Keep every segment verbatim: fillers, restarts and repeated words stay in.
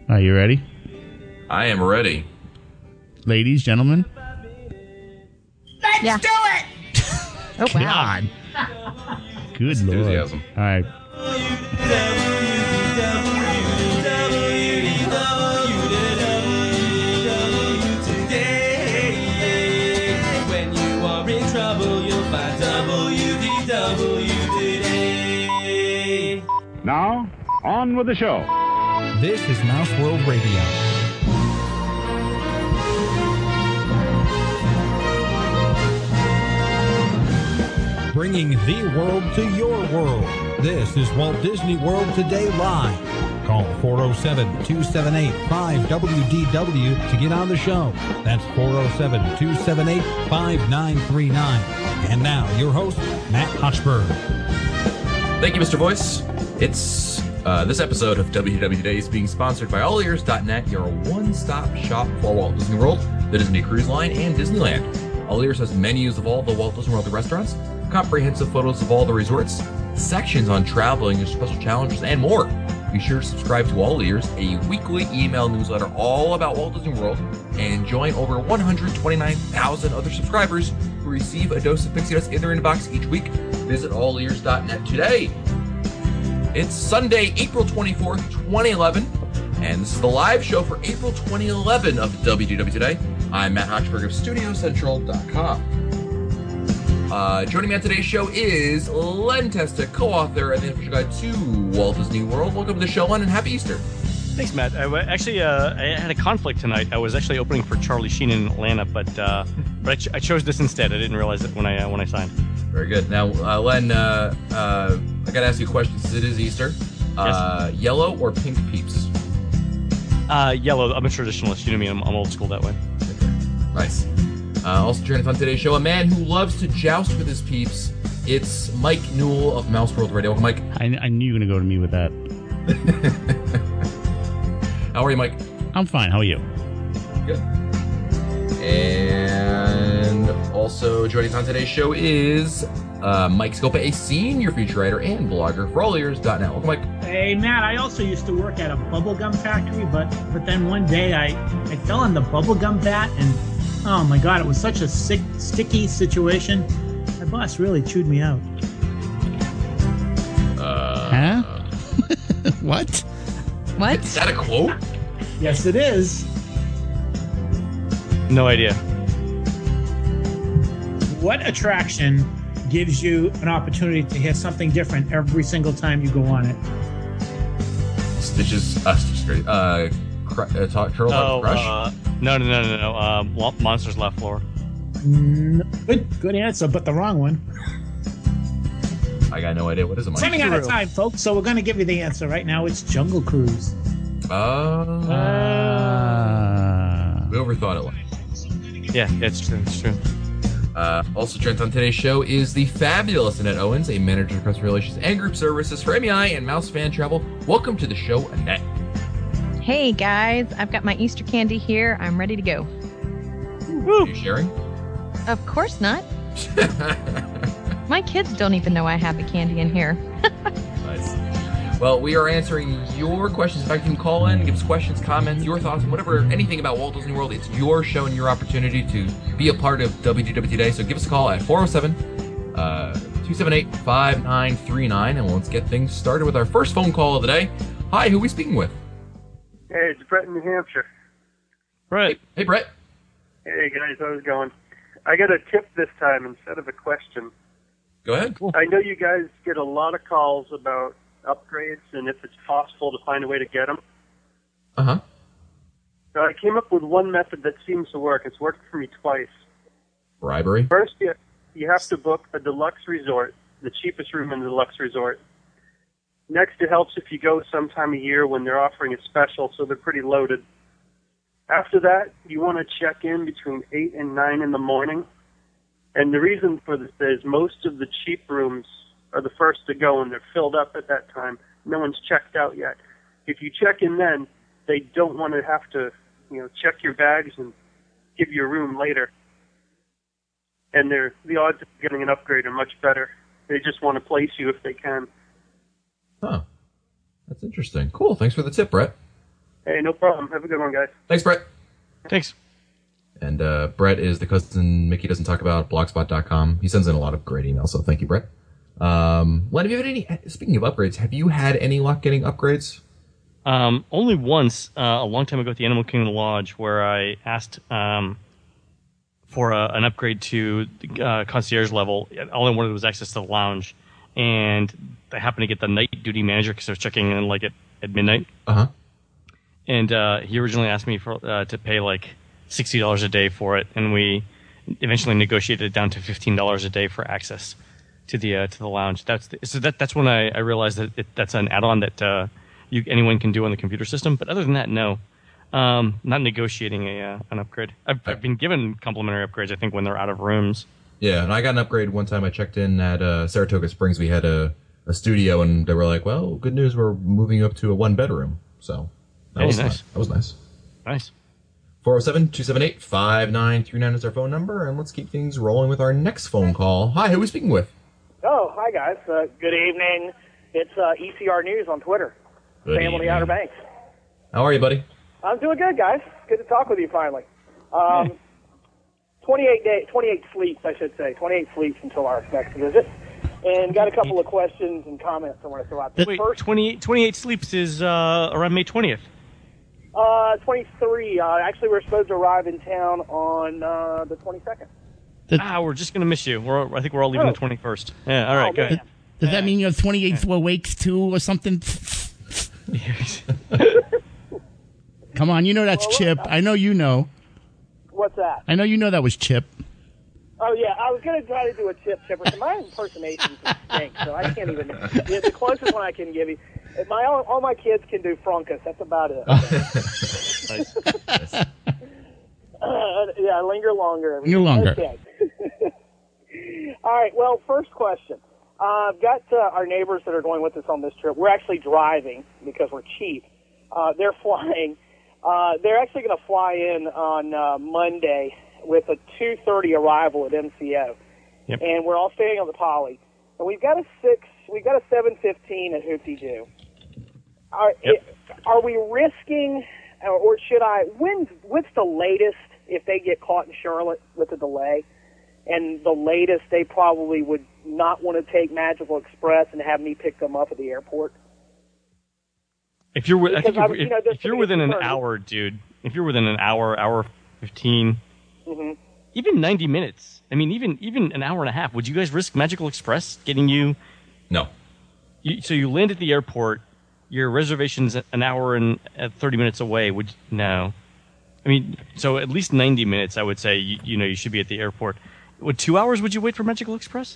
Are you ready? I am ready. Ladies, gentlemen. Let's Yeah. do it! Oh, wow. God. Good Lord. Enthusiasm. All right. When you are in trouble, you'll find W D W today. Now, on with the show. This is Mouse World Radio. Bringing the world to your world. This is Walt Disney World Today Live. Call four oh seven, two seven eight, five W D W to get on the show. That's four oh seven, two seven eight, five nine three nine. And now, your host, Matt Hochberg. Thank you, Mister Voice. It's uh, this episode of W D W Today is being sponsored by all ears dot net, your one-stop shop for Walt Disney World, the Disney Cruise Line, and Disneyland. All Ears has menus of all the Walt Disney World restaurants, comprehensive photos of all the resorts, sections on traveling and special challenges, and more. Be sure to subscribe to All Ears, a weekly email newsletter all about Walt Disney World, and join over one hundred twenty-nine thousand other subscribers who receive a dose of Pixie Dust in their inbox each week. Visit all ears dot net today. It's Sunday, April twenty-fourth, twenty eleven, and this is the live show for April twenty eleven of W D W Today. I'm Matt Hochberg of Studio Central dot com. Uh, joining me on today's show is Len Testa, co-author of the Official Guide to Walt Disney World. Welcome to the show, Len, and happy Easter. Thanks, Matt. I w- actually uh, I had a conflict tonight. I was actually opening for Charlie Sheen in Atlanta, but uh, but I, ch- I chose this instead. I didn't realize it when I uh, when I signed. Very good. Now, uh, Len, uh, uh, I got to ask you a question since it is Easter. Uh, yes. Yellow or pink peeps? Uh, yellow. I'm a traditionalist. You know me. I'm, I'm old school that way. Okay. Nice. Uh, also joining us on today's show, a man who loves to joust with his peeps. It's Mike Newell of Mouse World Radio. Welcome, Mike. I, I knew you were going to go to me with that. How are you, Mike? I'm fine. How are you? Good. And also joining us on today's show is uh, Mike Scopa, a senior feature writer and blogger for all ears dot net. Welcome, Mike. Hey, Matt, I also used to work at a bubblegum factory, but but then one day I, I fell in the bubblegum vat, and oh my God, it was such a sick, sticky situation. My boss really chewed me out. Uh, huh? What? What? Is that a quote? Yes, it is. No idea. What attraction gives you an opportunity to hear something different every single time you go on it? Stitches, uh, Stitches, great. Uh, cr- uh, talk, Turtle Oh, Crush? uh, no, no, no, no, no. Uh, Mo- Monsters Left Floor. Mm, good, good answer, but the wrong one. I got no idea. What is it, Mike? Running out of time, folks, so we're going to give you the answer right now. It's Jungle Cruise. Uh, Uh, we overthought it. Yeah, yeah, it's true. It's true. Uh, also joined on today's show is the fabulous Annette Owens, a manager of customer relations and group services for M E I and Mouse Fan Travel. Welcome to the show, Annette. Hey, guys. I've got my Easter candy here. I'm ready to go. Are you sharing? Of course not. My kids don't even know I have the candy in here. Nice. Well, we are answering your questions. In fact, you can call in, give us questions, comments, your thoughts, whatever, anything about Walt Disney World. It's your show and your opportunity to be a part of W D W Today. So give us a call at four oh seven, two seven eight, five nine three nine, and let's get things started with our first phone call of the day. Hi, who are we speaking with? Hey, it's Brett in New Hampshire. Right. Hey, hey Brett. Hey, guys, how's it going? I got a tip this time instead of a question. Go ahead. Cool. I know you guys get a lot of calls about upgrades and if it's possible to find a way to get them. Uh-huh. So I came up with one method that seems to work. It's worked for me twice. Bribery? First, you, you have to book a deluxe resort, the cheapest room in the deluxe resort. Next, it helps if you go sometime of year when they're offering a special, so they're pretty loaded. After that, you want to check in between eight and nine in the morning. And the reason for this is most of the cheap rooms are the first to go, and they're filled up at that time. No one's checked out yet. If you check in then, they don't want to have to, you know, check your bags and give you a room later. And they're, the odds of getting an upgrade are much better. They just want to place you if they can. Huh. That's interesting. Cool. Thanks for the tip, Brett. Hey, no problem. Have a good one, guys. Thanks, Brett. Thanks. And uh, Brett is the cousin Mickey doesn't talk about, blogspot dot com. He sends in a lot of great emails, so thank you, Brett. Um, Len, have you had any, speaking of upgrades, have you had any luck getting upgrades? Um, only once, uh, a long time ago at the Animal Kingdom Lodge, where I asked um, for a, an upgrade to the uh, concierge level. All I wanted was access to the lounge. And I happened to get the night duty manager because I was checking in like at, at midnight. Uh-huh. And uh, he originally asked me for uh, to pay like sixty dollars a day for it, and we eventually negotiated it down to fifteen dollars a day for access to the uh, to the lounge. That's the, so that that's when I, I realized that it, that's an add-on that uh, you anyone can do on the computer system. But other than that, no, um, not negotiating a uh, an upgrade. I've, I've been given complimentary upgrades, I think, when they're out of rooms. Yeah, and I got an upgrade one time. I checked in at uh, Saratoga Springs. We had a, a studio, and they were like, "Well, good news, we're moving up to a one bedroom." So that Hey, was nice. nice. That was nice. Nice. four oh seven, two seven eight, five nine three nine is our phone number, and let's keep things rolling with our next phone call. Hi, who are we speaking with? Oh, hi guys. Uh, good evening. It's uh, E C R News on Twitter. Good Sam on the evening. Outer Banks. How are you, buddy? I'm doing good, guys. Good to talk with you finally. Um, twenty-eight day, twenty-eight sleeps, I should say. twenty-eight sleeps until our next visit. And got a couple of questions and comments I want to throw out there. Wait, First, twenty-eight, twenty-eight sleeps is uh, around May twentieth. uh, twenty-three. Uh, actually, we're supposed to arrive in town on uh, the twenty-second. Ah, we're just gonna miss you. We're, I think we're all leaving Oh. the twenty-first. Yeah, all right, Oh, go man. ahead. Does that mean you have twenty-eight awakes too or something? Come on, you know that's Well, Chip. look, I know you know. What's that? I know you know that was Chip. Oh, yeah, I was going to try to do a Chip Chipper. So my impersonation stinks, so I can't even. It's the closest one I can give you. If my all, all my kids can do Frunkus. That's about it. uh, yeah, linger longer. Linger longer. Okay. All right, well, first question. Uh, I've got uh, our neighbors that are going with us on this trip. We're actually driving because we're cheap. Uh, they're flying. Uh, they're actually going to fly in on uh, Monday with a two thirty arrival at M C O. Yep. And we're all staying on the Poly. And we've got a six, we've got a seven fifteen at Hoop-Dee-Doo. Are, Yep. are we risking, or, or should I, when's, what's the latest if they get caught in Charlotte with a delay? And the latest they probably would not want to take Magical Express and have me pick them up at the airport. If you're, wi- I think Because if, I'm- you if, know, there's if you're something within an concerned. hour, dude, if you're within an hour, hour fifteen, Mm-hmm. even ninety minutes. I mean, even even an hour and a half. Would you guys risk Magical Express getting you? No. you so you land at the airport. Your reservation's an hour and uh, thirty minutes away. Would no? I mean, so at least ninety minutes. I would say you, you know you should be at the airport. Would two hours? Would you wait for Magical Express?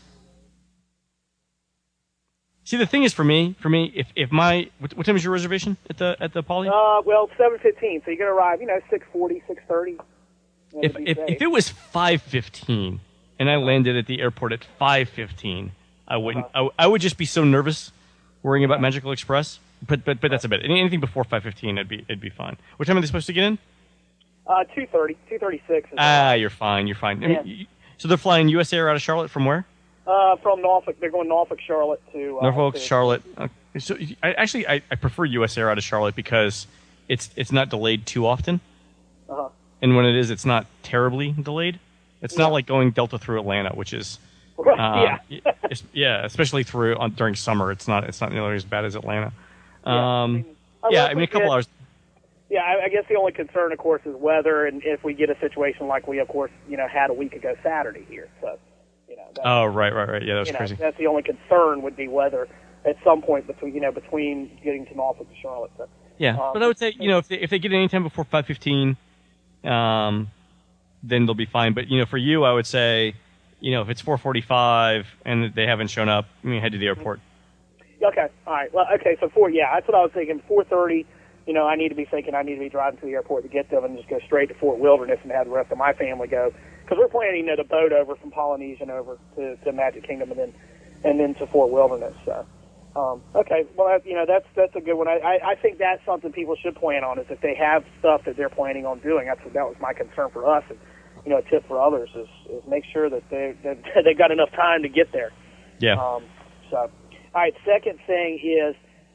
See, the thing is, for me, for me, if if my what, what time is your reservation at the at the Poly? Uh, well, seven fifteen, so you're going to arrive, you know, six forty, six thirty. if if, if it was five fifteen and I landed at the airport at five fifteen, I wouldn't. Uh-huh. I, I would just be so nervous worrying about Magical Express. But but but that's a bit. Any- Anything before five fifteen, it'd be it'd be fine. What time are they supposed to get in? Uh, two thirty, two thirty-six. Ah, you're fine. You're fine. I mean, Yeah. you- so they're flying U S Air out of Charlotte from where? Uh, from Norfolk, they're going Norfolk, Charlotte to... Uh, Norfolk, to- Charlotte. Okay. So I actually I, I prefer U S Air out of Charlotte because it's it's not delayed too often, Uh-huh. and when it is, it's not terribly delayed. It's not like going Delta through Atlanta, which is Right, uh, yeah. it's- yeah, especially through on, during summer. It's not it's not nearly as bad as Atlanta. Um, I yeah, love I mean a it. couple hours. Yeah, I, I guess the only concern, of course, is weather, and if we get a situation like we, of course, you know, had a week ago Saturday here. So, you know, that, Oh right, right, right. Yeah, that was you know, crazy. that's the only concern would be weather at some point between, you know, between getting to Norfolk to Charlotte. So, Yeah, um, but I would say you know if they if they get any time before five fifteen, um, then they'll be fine. But you know, for you, I would say, you know, if it's four forty five and they haven't shown up, I mean, head to the airport. Okay, all right. Well, okay, so four, yeah, that's what I was thinking. four thirty, you know, I need to be thinking I need to be driving to the airport to get them and just go straight to Fort Wilderness and have the rest of my family go. Because we're planning, you know, the boat over from Polynesian over to, to Magic Kingdom and then and then to Fort Wilderness. So, um, okay, well, that, you know, that's that's a good one. I, I, I think that's something people should plan on is if they have stuff that they're planning on doing. That's that was my concern for us. And, you know, a tip for others is, is make sure that they that they've got enough time to get there. Yeah. Um, so, all right. Second thing is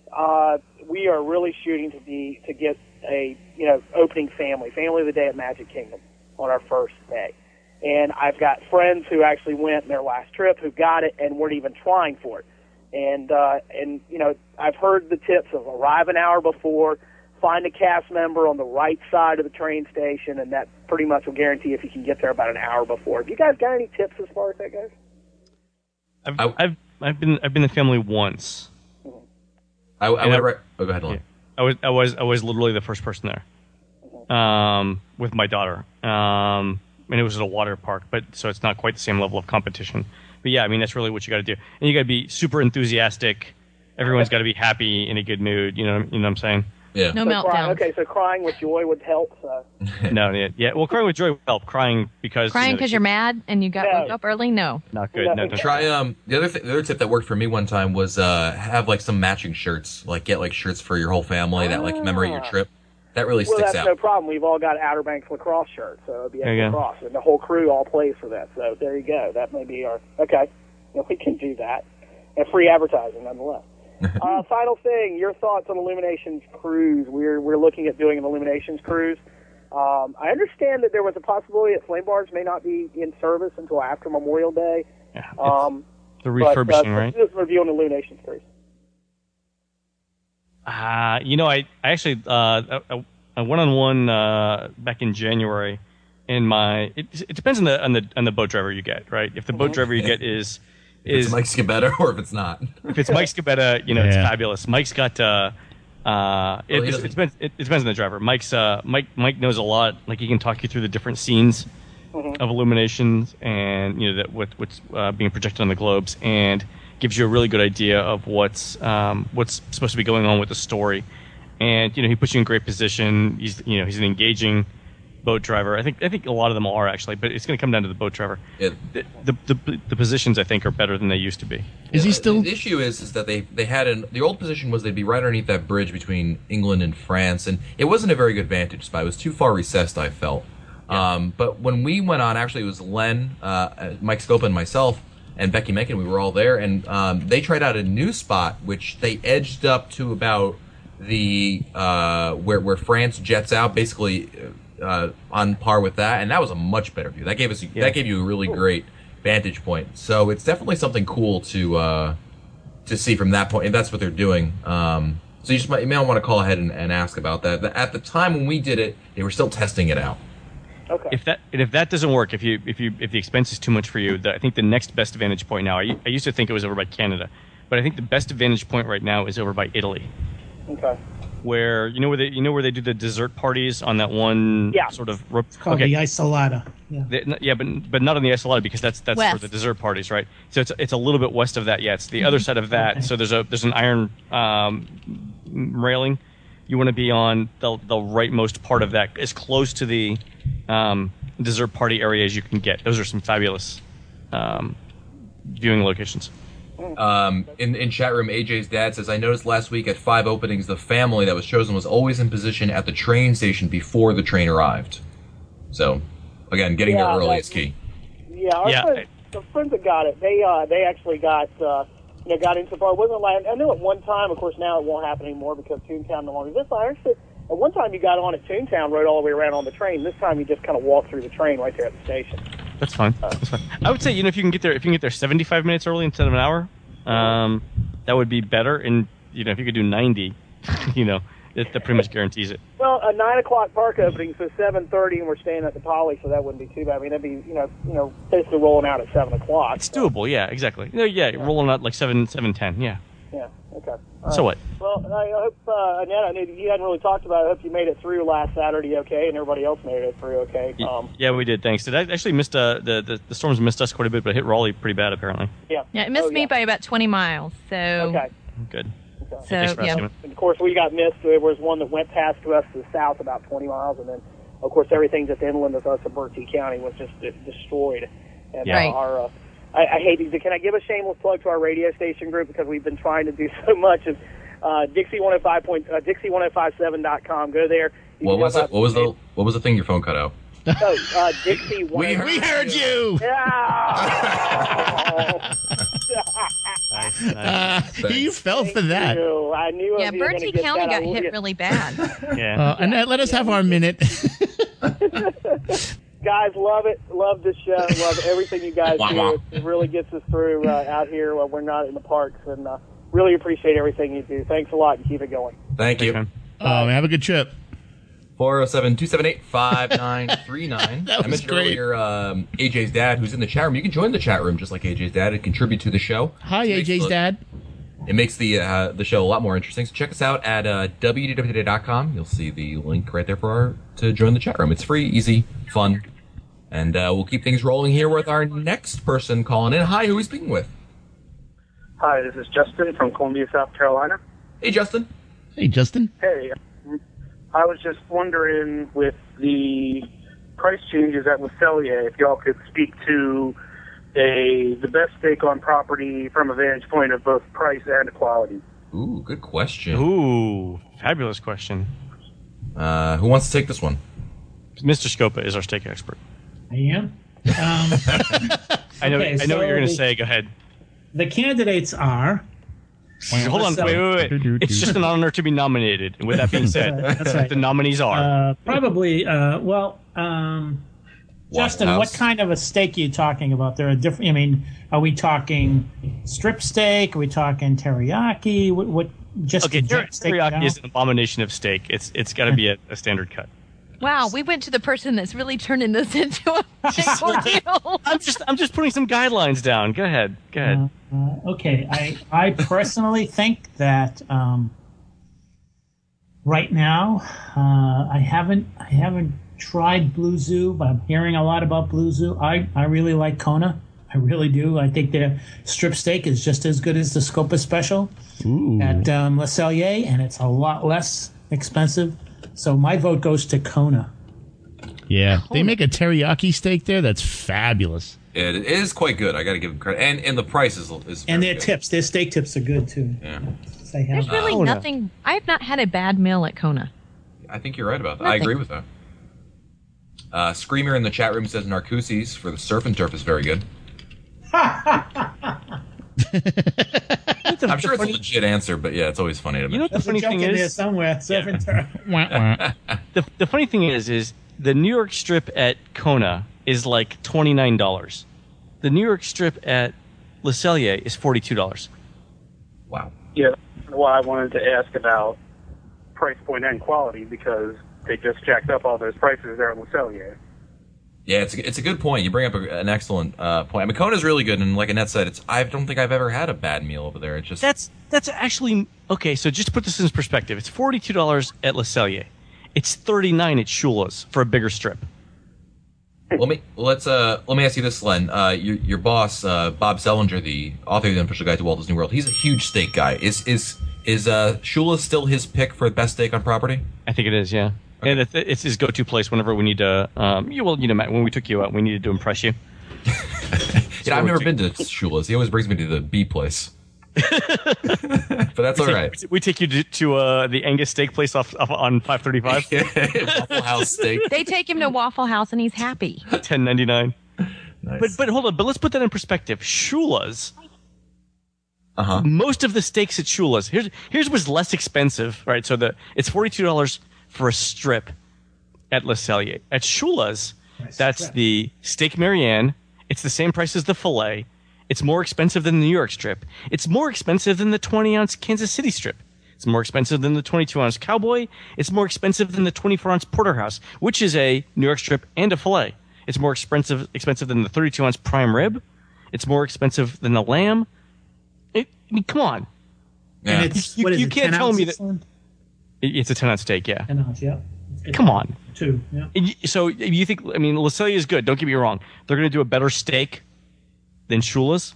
uh, we are really shooting to be to get a you know opening family, family of the day at Magic Kingdom on our first day. And I've got friends who actually went in their last trip who got it and weren't even trying for it. And uh, and you know I've heard the tips of arrive an hour before, find a cast member on the right side of the train station, and that pretty much will guarantee if you can get there about an hour before. Have you guys got any tips as far as that goes? I've I've, I've been I've been in the family once. I, I would. I, Re- oh, go ahead, Lon. Yeah, I was I was I was literally the first person there, um, with my daughter. Um, and it was at a water park, but so it's not quite the same level of competition. But yeah, I mean that's really what you got to do, and you got to be super enthusiastic. Everyone's got to be happy, in a good mood. You know, you know what I'm saying? Yeah. No so meltdowns. Cry, okay, so crying with joy would help. So. no, yeah, yeah. Well, crying with joy would help. Crying because Crying you know, because you're mad and you got No. woke up early? No. not good. No. No, don't Try um the other th- the other tip that worked for me one time was uh have like some matching shirts, like get like shirts for your whole family that like commemorate your trip. That really Well, sticks that's out. no problem. We've all got Outer Banks lacrosse shirts, so it'll be There you go. lacrosse, and the whole crew all plays for that. So there you go. That may be our okay. Well, we can do that, and free advertising nonetheless. uh, final thing, your thoughts on Illuminations cruise? We're we're looking at doing an Illuminations cruise. Um, I understand that there was a possibility that Flame Barge may not be in service until after Memorial Day. Yeah, it's Um, the but, refurbishing, uh, right? Just review on Illuminations cruise. Uh, you know, I, I actually uh, I, I went on one uh, back in January, and my it, it depends on the on the on the boat driver you get, right? If the boat driver you get is if it's is Mike Scabetta or if it's not. if it's Mike Scabetta, you know, it's Yeah. fabulous. Mike's got uh, uh, it, Well, he it, doesn't- it depends. It, it depends on the driver. Mike's uh, Mike Mike knows a lot. Like he can talk you through the different scenes of Illuminations and you know that what what's uh, being projected on the globes and gives you a really good idea of what's um, what's supposed to be going on with the story. And you know he puts you in great position. He's you know he's an engaging boat driver. I think I think a lot of them are actually, but it's going to come down to the boat driver. Yeah. The, the the the positions I think are better than they used to be. Is he still? The issue is is that they they had an the old position was they'd be right underneath that bridge between England and France, and it wasn't a very good vantage spot. It was too far recessed, I felt. Um, but when we went on, actually, it was Len, uh, Mike Scopa, and myself, and Becky Menken. We were all there, and um, they tried out a new spot, which they edged up to about the uh, where where France jets out, basically uh, on par with that, and that was a much better view. That gave us Yeah. that gave you a really great vantage point. So it's definitely something cool to uh, to see from that point, and that's what they're doing. Um, so you just might, you may want to call ahead and, and ask about that. At the time when we did it, they were still testing it out. Okay. If that and if that doesn't work, if you if you if the expense is too much for you, the, I think the next best vantage point now. I, I used to think it was over by Canada, but I think the best vantage point right now is over by Italy, Okay. where you know where they you know where they do the dessert parties on that one Yeah. sort of ro- Called okay the Isolata. Yeah. They- yeah, but but not on the Isolata because that's that's West. for the dessert parties, right? So it's it's a little bit west of that. Yeah, it's the other side of that. Okay. So there's a there's an iron um, railing. You want to be on the the rightmost part of that, as close to the um, dessert party area as you can get. Those are some fabulous um, viewing locations. Um, in in chat room, A J's dad says, I noticed last week at five openings, the family that was chosen was always in position at the train station before the train arrived. So, again, getting Yeah, there early that- is key. Yeah, our Yeah. friends, the friends that got it, they uh, they actually got uh, you know got into bar. It wasn't like I know at one time. Of course, now it won't happen anymore because Toontown no longer exists. I understood at one time you got on at Toontown, rode all the way around on the train. This time you just kind of walk through the train right there at the station. That's fine. That's fine. I would say you know if you can get there if you can get there seventy-five minutes early instead of an hour, um, that would be better. And you know if you could do ninety, you know it, that pretty much guarantees it. Well, a nine o'clock park opening, so seven thirty, and we're staying at the Poly, so that wouldn't be too bad. I mean, that'd be you know you know basically rolling out at seven o'clock. It's doable. Yeah, exactly. No, yeah, rolling out like seven seven ten. Yeah. Yeah. Okay. All So right. what? Well, I hope uh, Annette, I knew you hadn't really talked about it. I hope you made it through last Saturday okay, and everybody else made it through okay. Y- Um, yeah, we did. Thanks. Did I actually missed uh, the, the the storms missed us quite a bit, but it hit Raleigh pretty bad apparently. yeah. Yeah, it missed Oh, me yeah. by about twenty miles. So, Okay. Good. Okay. so Thanks for yeah. asking. And of course, we got missed. There was one that went past to us to the south about twenty miles, and then, of course, everything just inland of us in Berkeley County was just de- destroyed. And Yeah. uh, Right. our, uh, I, I hate these. Can I give a shameless plug to our radio station group because we've been trying to do so much? Of, uh, Dixie one oh five point uh, Dixie one oh five seven dot com. Go there. You What can was help it? out What was some the what was the thing your phone cut out? Oh, uh, Dixie. We heard, we heard you. Yeah. Nice, nice. Uh, you fell for that. Ew, I knew Yeah, I was Bertie gonna get County that. got I hit would- really bad. Yeah. Uh, Annette, let us have our minute. Guys, love it. Love the show. Love everything you guys Wah, do. wah. It really gets us through uh, out here when we're not in the parks, and uh, really appreciate everything you do. Thanks a lot, and keep it going. Thank you. Okay. Oh, man, have a good trip. four oh seven, two seven eight, five nine three nine. That I was mentioned great. earlier um, A J's dad, who's in the chat room. You can join the chat room just like A J's dad and contribute to the show. Hi, It A makes J's the- dad. It makes the uh, the show a lot more interesting. So check us out at uh, w w w dot com. You'll see the link right there for our, to join the chat room. It's free, easy, fun. And uh, we'll keep things rolling here with our next person calling in. Hi, who are we speaking with? Hi, this is Justin from Columbia, South Carolina. Hey, Justin. Hey, Justin. Hey, I was just wondering with the price changes at Le Cellier, if y'all could speak to a the best steak on property from a vantage point of both price and quality. Ooh, good question. Ooh, fabulous question. Uh, who wants to take this one? Mister Scopa is our steak expert. I am. Um, I know. Okay, I know what so you're going to the- say. Go ahead. the candidates are. Hold on. So- Wait, wait, wait. It's just an honor to be nominated. And with that being said, That's right. the nominees are. Uh, probably. Uh, well, um, White Justin, House. what kind of a steak are you talking about? There are different. I mean, are we talking strip steak? Are we talking teriyaki? What? what just okay, a ter- jet steak teriyaki now? is an abomination of steak. It's it's got to be a, a standard cut. Wow, we went to the person that's really turning this into a big ordeal. I'm just I'm just putting some guidelines down. Go ahead. Go ahead. Uh, uh, okay, I I personally think that um, right now uh, I haven't I haven't tried Blue Zoo, but I'm hearing a lot about Blue Zoo. I, I really like Kona. I really do. I think their strip steak is just as good as the Scopa Special Ooh. at um, Le Cellier, and it's a lot less expensive. So my vote goes to Kona. Yeah, they make a teriyaki steak there that's fabulous. It is quite good. I got to give them credit, and and the price is is And very their good. tips, their steak tips are good too. Yeah, They have There's really Kona. nothing. I have not had a bad meal at Kona. I think you're right about that. I Nothing. agree with that. Uh, Screamer in the chat room says Narcoossee's for the surf and turf is very good. I'm sure it's a legit answer, but yeah, it's always funny to me. You know what the There's a funny joke thing in there is? somewhere. Surf and turf. Wah, wah. The the funny thing is, is the New York strip at Kona is like twenty nine dollars. The New York strip at Le Cellier is forty two dollars. Wow. Yeah, well, I wanted to ask about price point and quality because they just jacked up all those prices there in Le Cellier. Yeah, it's a, it's a good point. You bring up a, an excellent uh, point. I mean, Kona's really good, and like Annette said, it's I don't think I've ever had a bad meal over there. It's just That's that's actually okay. So just to put this in perspective, it's forty two dollars at Le Cellier. It's thirty nine at Shula's for a bigger strip. let me let's uh let me ask you this, Len. Uh, your your boss, uh, Bob Selinger, the author of the Unofficial Guide to Walt Disney World, he's a huge steak guy. Is is is uh, Shula still his pick for best steak on property? I think it is, yeah. Okay. And it's, it's his go-to place whenever we need to. Um, you well, you know, Matt, when we took you out, we needed to impress you. You know, I've never been to Shula's. He always brings me to the B place. But that's all we right. Take, we take you to, to uh, the Angus steak place off, off on five thirty five. Waffle House steak. They take him to Waffle House and he's happy. ten ninety nine. Nice. But but hold on, but let's put that in perspective. Shula's. Uh huh. Most of the steaks at Shula's. Here's here's what's less expensive, right? So the it's forty two dollars for a strip at Le Cellier. At Shula's, that's strip. the steak Marianne. It's the same price as the filet. It's more expensive than the New York strip. It's more expensive than the twenty ounce Kansas City strip. It's more expensive than the twenty-two ounce Cowboy. It's more expensive than the twenty-four ounce Porterhouse, which is a New York strip and a filet. It's more expensive expensive than the thirty-two ounce prime rib. It's more expensive than the lamb. It, I mean, come on. Yeah. And it's You- what is you it, can't ten tell me ounces, that- Lynn? It- It's a ten ounce steak, yeah. ten ounce, yeah. It's Come on. two. Yeah. And y- So you think? I mean, Le Cellier is good. Don't get me wrong. They're going to do a better steak than Shula's.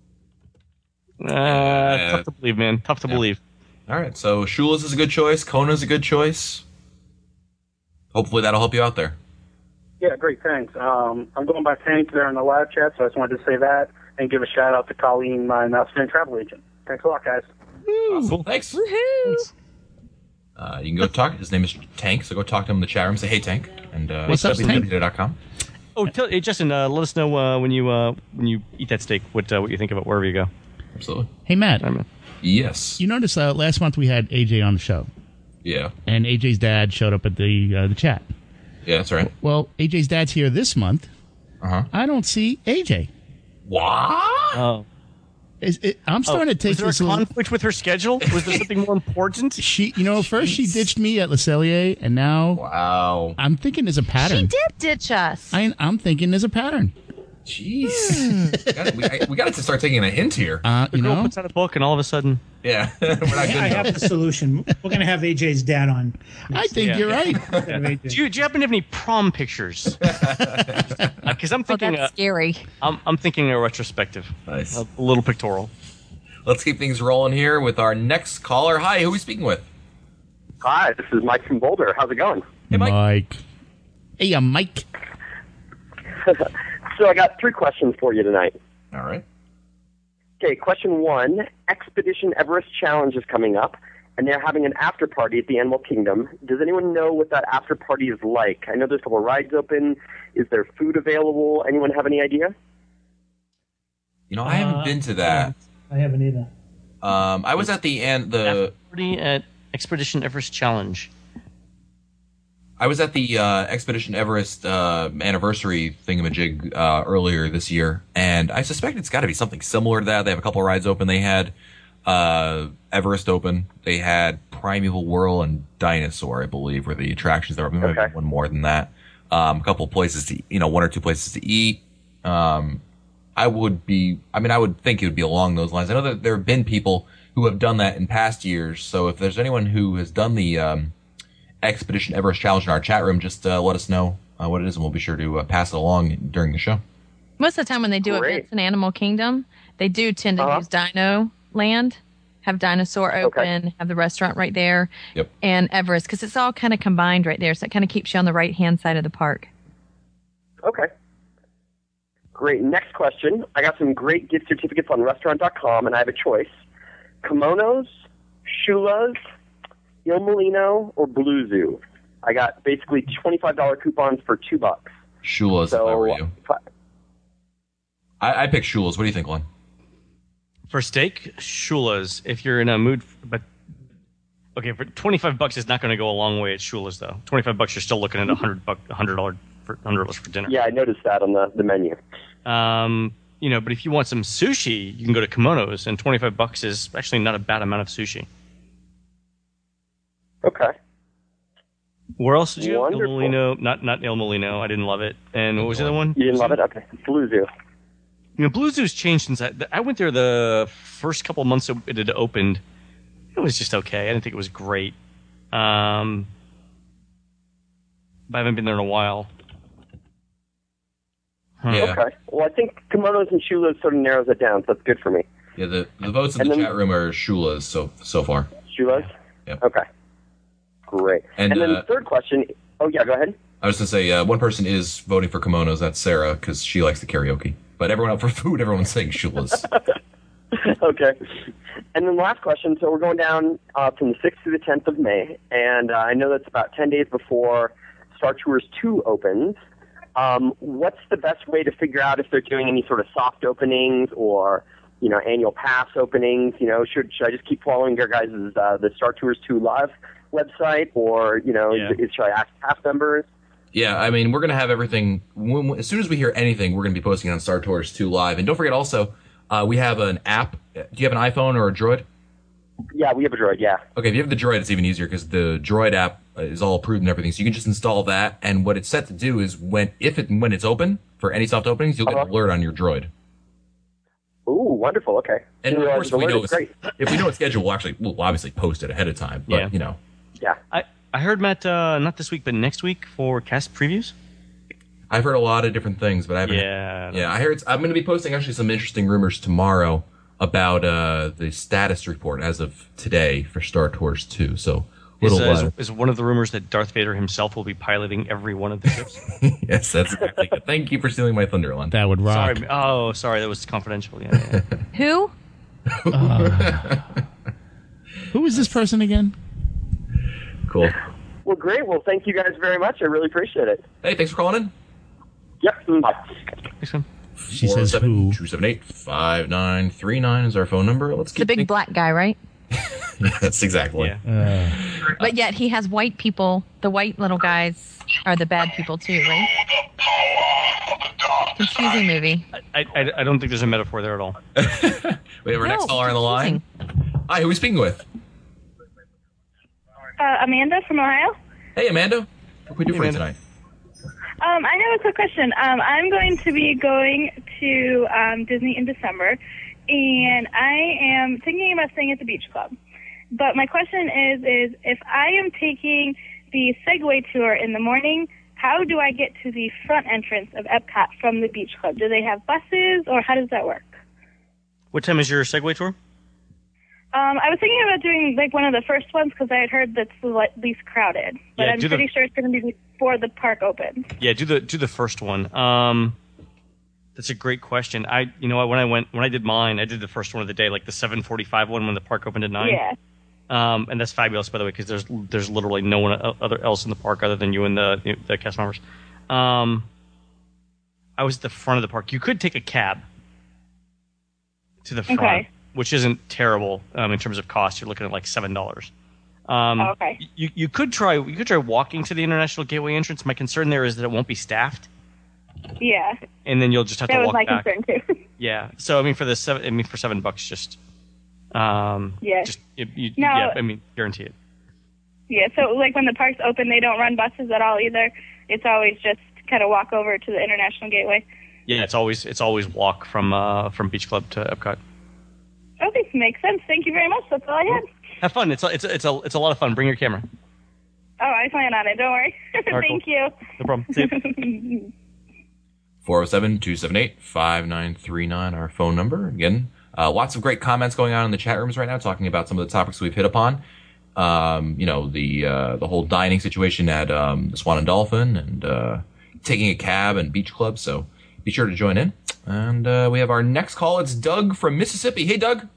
Uh, tough to believe, man. Tough to believe. All right. So Shula's is a good choice. Kona's a good choice. Hopefully that'll help you out there. Yeah, great, thanks. Um, I'm going by Tank there in the live chat, so I just wanted to say that and give a shout out to Colleen, my outstanding travel agent. Thanks a lot, guys. Cool. Thanks. Woohoo! Uh, you can go talk. His name is Tank, so go talk to him in the chat room. Say, hey, Tank. And uh, What's up, w w w dot com. Oh, tell, hey, Justin, uh, let us know uh, when you uh, when you eat that steak what uh, what you think of it wherever you go. Absolutely. Hey, Matt. Yes. You noticed uh, last month we had A J on the show. Yeah. And A J's dad showed up at the uh, the chat. Yeah, that's right. Well, A J's dad's here this month. Uh-huh. I don't see A J. What? Oh. Is it, I'm starting oh, to take was there this a a little- conflict with her schedule? Was there something more important? She, you know, first she ditched me at Le Cellier, and now wow. I'm thinking there's a pattern. She did ditch us. I, I'm thinking there's a pattern. Jeez. we got, we, I, we got to start taking a hint here. Uh, The you girl know, puts out a book, and all of a sudden, yeah, we're not I, good I enough. have the solution. We're going to have A J's dad on. I think Yeah. you're right. do you, do you happen to have any prom pictures? Because I'm Oh, thinking, that's uh, scary. I'm, I'm thinking a retrospective, Nice. a little pictorial. Let's keep things rolling here with our next caller. Hi, who are we speaking with? Hi, this is Mike from Boulder. How's it going? Hey, Mike. Mike. Hey, uh, Mike. So I got three questions for you tonight. All right. Okay, question one, Expedition Everest Challenge is coming up, and they're having an after party at the Animal Kingdom. Does anyone know what that after party is like? I know there's a couple of rides open. Is there food available? Anyone have any idea? You know, I haven't Uh, been to that. I haven't either. Um, I was at the end. The Party at Expedition Everest Challenge. I was at the uh, Expedition Everest uh, anniversary thingamajig uh, earlier this year, and I suspect it's got to be something similar to that. They have a couple of rides open. They had uh, Everest open. They had Primeval Whirl and Dinosaur, I believe, were the attractions there. Maybe Okay. one more than that. Um, a couple of places to, you know, one or two places to eat. Um, I would be, I mean, I would think it would be along those lines. I know that there have been people who have done that in past years. So if there's anyone who has done the um, Expedition Everest Challenge in our chat room, just uh, let us know uh, what it is, and we'll be sure to uh, pass it along during the show. Most of the time when they do Great. events in Animal Kingdom, they do tend to Uh-huh. use Dino Land, have Dinosaur open, have the restaurant right there, Yep. and Everest, because it's all kind of combined right there. So it kind of keeps you on the right-hand side of the park. Okay. Great. Next question. I got some great gift certificates on restaurant dot com, and I have a choice. Kimonos, Shula's, Il Molino, or Blue Zoo. I got basically twenty-five dollars coupons for two bucks. Shula's, So, if I were you. if I- I, I pick Shula's. What do you think, Glenn? For steak, Shula's. If you're in a mood, but okay, for twenty-five bucks is not going to go a long way at Shula's though. twenty-five bucks, you're still looking at a hundred buck, a hundred dollar, for hundred dollars for dinner. Yeah, I noticed that on the, the menu. Um, you know, but if you want some sushi, you can go to Kimonos, and twenty-five bucks is actually not a bad amount of sushi. Okay. Where else did you go? Il Wonderful. Molino, not not Il Molino. I didn't love it. And what was the other one? You didn't love it? Okay. Blue Zoo. You know, Blue Zoo's changed since I, I went there the first couple months it had opened. It was just okay. I didn't think it was great. Um, but I haven't been there in a while. Huh. Yeah. Okay. Well, I think Kimonos and Shula's sort of narrows it down, so that's good for me. Yeah, the, the votes in And the then- chat room are Shula's so so far. Shula's? Yep. Okay. Great. And, And, then uh, the third question. Oh, yeah, go ahead. I was going to say, uh, one person is voting for Kimonos. That's Sarah, because she likes the karaoke. But everyone else for food, everyone's saying Shula's. Okay. And then last question. So we're going down uh, from the sixth to the tenth of May, and uh, I know that's about ten days before Star Tours two opens. Um, what's the best way to figure out if they're doing any sort of soft openings or, you know, annual pass openings? You know, should should I just keep following your guys' uh, the Star Tours two live website, or, you know, Yeah. is, should I ask pass members? Yeah, I mean, we're going to have everything. When, as soon as we hear anything, we're going to be posting on Star Tours two Live. And don't forget also, uh, we have an app. Do you have an iPhone or a Droid? Yeah, we have a Droid, yeah. Okay, if you have the Droid, it's even easier because the Droid app is all approved and everything. So you can just install that. And what it's set to do is when if it when it's open for any soft openings, you'll get Uh-huh. an alert on your Droid. Ooh, wonderful. Okay. And Didn't of realize course, the we alert know is it's, great. if we know it's scheduled, we'll actually we'll obviously post it ahead of time. But Yeah. you know, Yeah. I, I heard Matt, uh, not this week, but next week for cast previews. I've heard a lot of different things, but I haven't. Yeah. Yeah, I heard. It's, I'm going to be posting actually some interesting rumors tomorrow about uh, the status report as of today for Star Tours two. So, Is, little uh, is, uh, is one of the rumors that Darth Vader himself will be piloting every one of the ships? yes, that's exactly it. Thank you for stealing my thunder, Len. That would rock. Sorry. Oh, sorry. That was confidential. Yeah. yeah, yeah. Who? Who is this person again? Cool. Well, great. Well, thank you guys very much. I really appreciate it. Hey, thanks for calling in. Yep. Bye. Thanks, man. She says who? two seven eight, five nine three nine is our phone number. Let's The big black guy, right? Yes, exactly. Uh, But yet he has white people. The white little guys are the bad people too, right? Confusing movie. I, I, I don't think there's a metaphor there at all. We have our next No, caller on the line. Hi, who are we speaking with? Uh, Amanda from Ohio. Hey, Amanda. What can we do Hey, for you Amanda. tonight? Um, I have a quick question. Um, I'm going to be going to um, Disney in December, and I am thinking about staying at the Beach Club. But my question is, is if I am taking the Segway tour in the morning, how do I get to the front entrance of Epcot from the Beach Club? Do they have buses, or how does that work? What time is your Segway tour? Um, I was thinking about doing like one of the first ones because I had heard that's the le- least crowded. But Yeah, I'm do the- pretty sure it's going to be before the park opens. Yeah, do the do the first one. Um, that's a great question. I, you know, when I went when I did mine, I did the first one of the day, like the seven forty-five one when the park opened at nine. Yeah. Um, and that's fabulous, by the way, because there's there's literally no one other else in the park other than you and the the cast members. Um, I was at the front of the park. You could take a cab to the front, Okay. which isn't terrible um, in terms of cost. You're looking at like seven dollars. Um, Oh, okay. You you could try you could try walking to the International Gateway entrance. My concern there is that it won't be staffed, Yeah. and then you'll just have That to was walk my back. concern too. Yeah. So I mean, for the seven, I mean for seven bucks, just um, Yeah. just you, you, No. yeah. I mean, guarantee it. Yeah, so like when the parks open, they don't run buses at all either. It's always just kind of walk over to the International Gateway. Yeah, it's always it's always walk from uh, from Beach Club to Epcot. Okay, makes sense. Thank you very much. That's all I had. Have fun. It's a, it's a, it's a it's a lot of fun. Bring your camera. Oh, I plan on it. Don't worry. right, Thank cool. you. No problem. See you. four oh seven, two seven eight, five nine three nine, our phone number. Again, uh, lots of great comments going on in the chat rooms right now, talking about some of the topics we've hit upon. Um, you know, the uh, the whole dining situation at um, the Swan and Dolphin, and uh, taking a cab and Beach Club. So be sure to join in. And uh, we have our next call. It's Doug from Mississippi. Hey, Doug.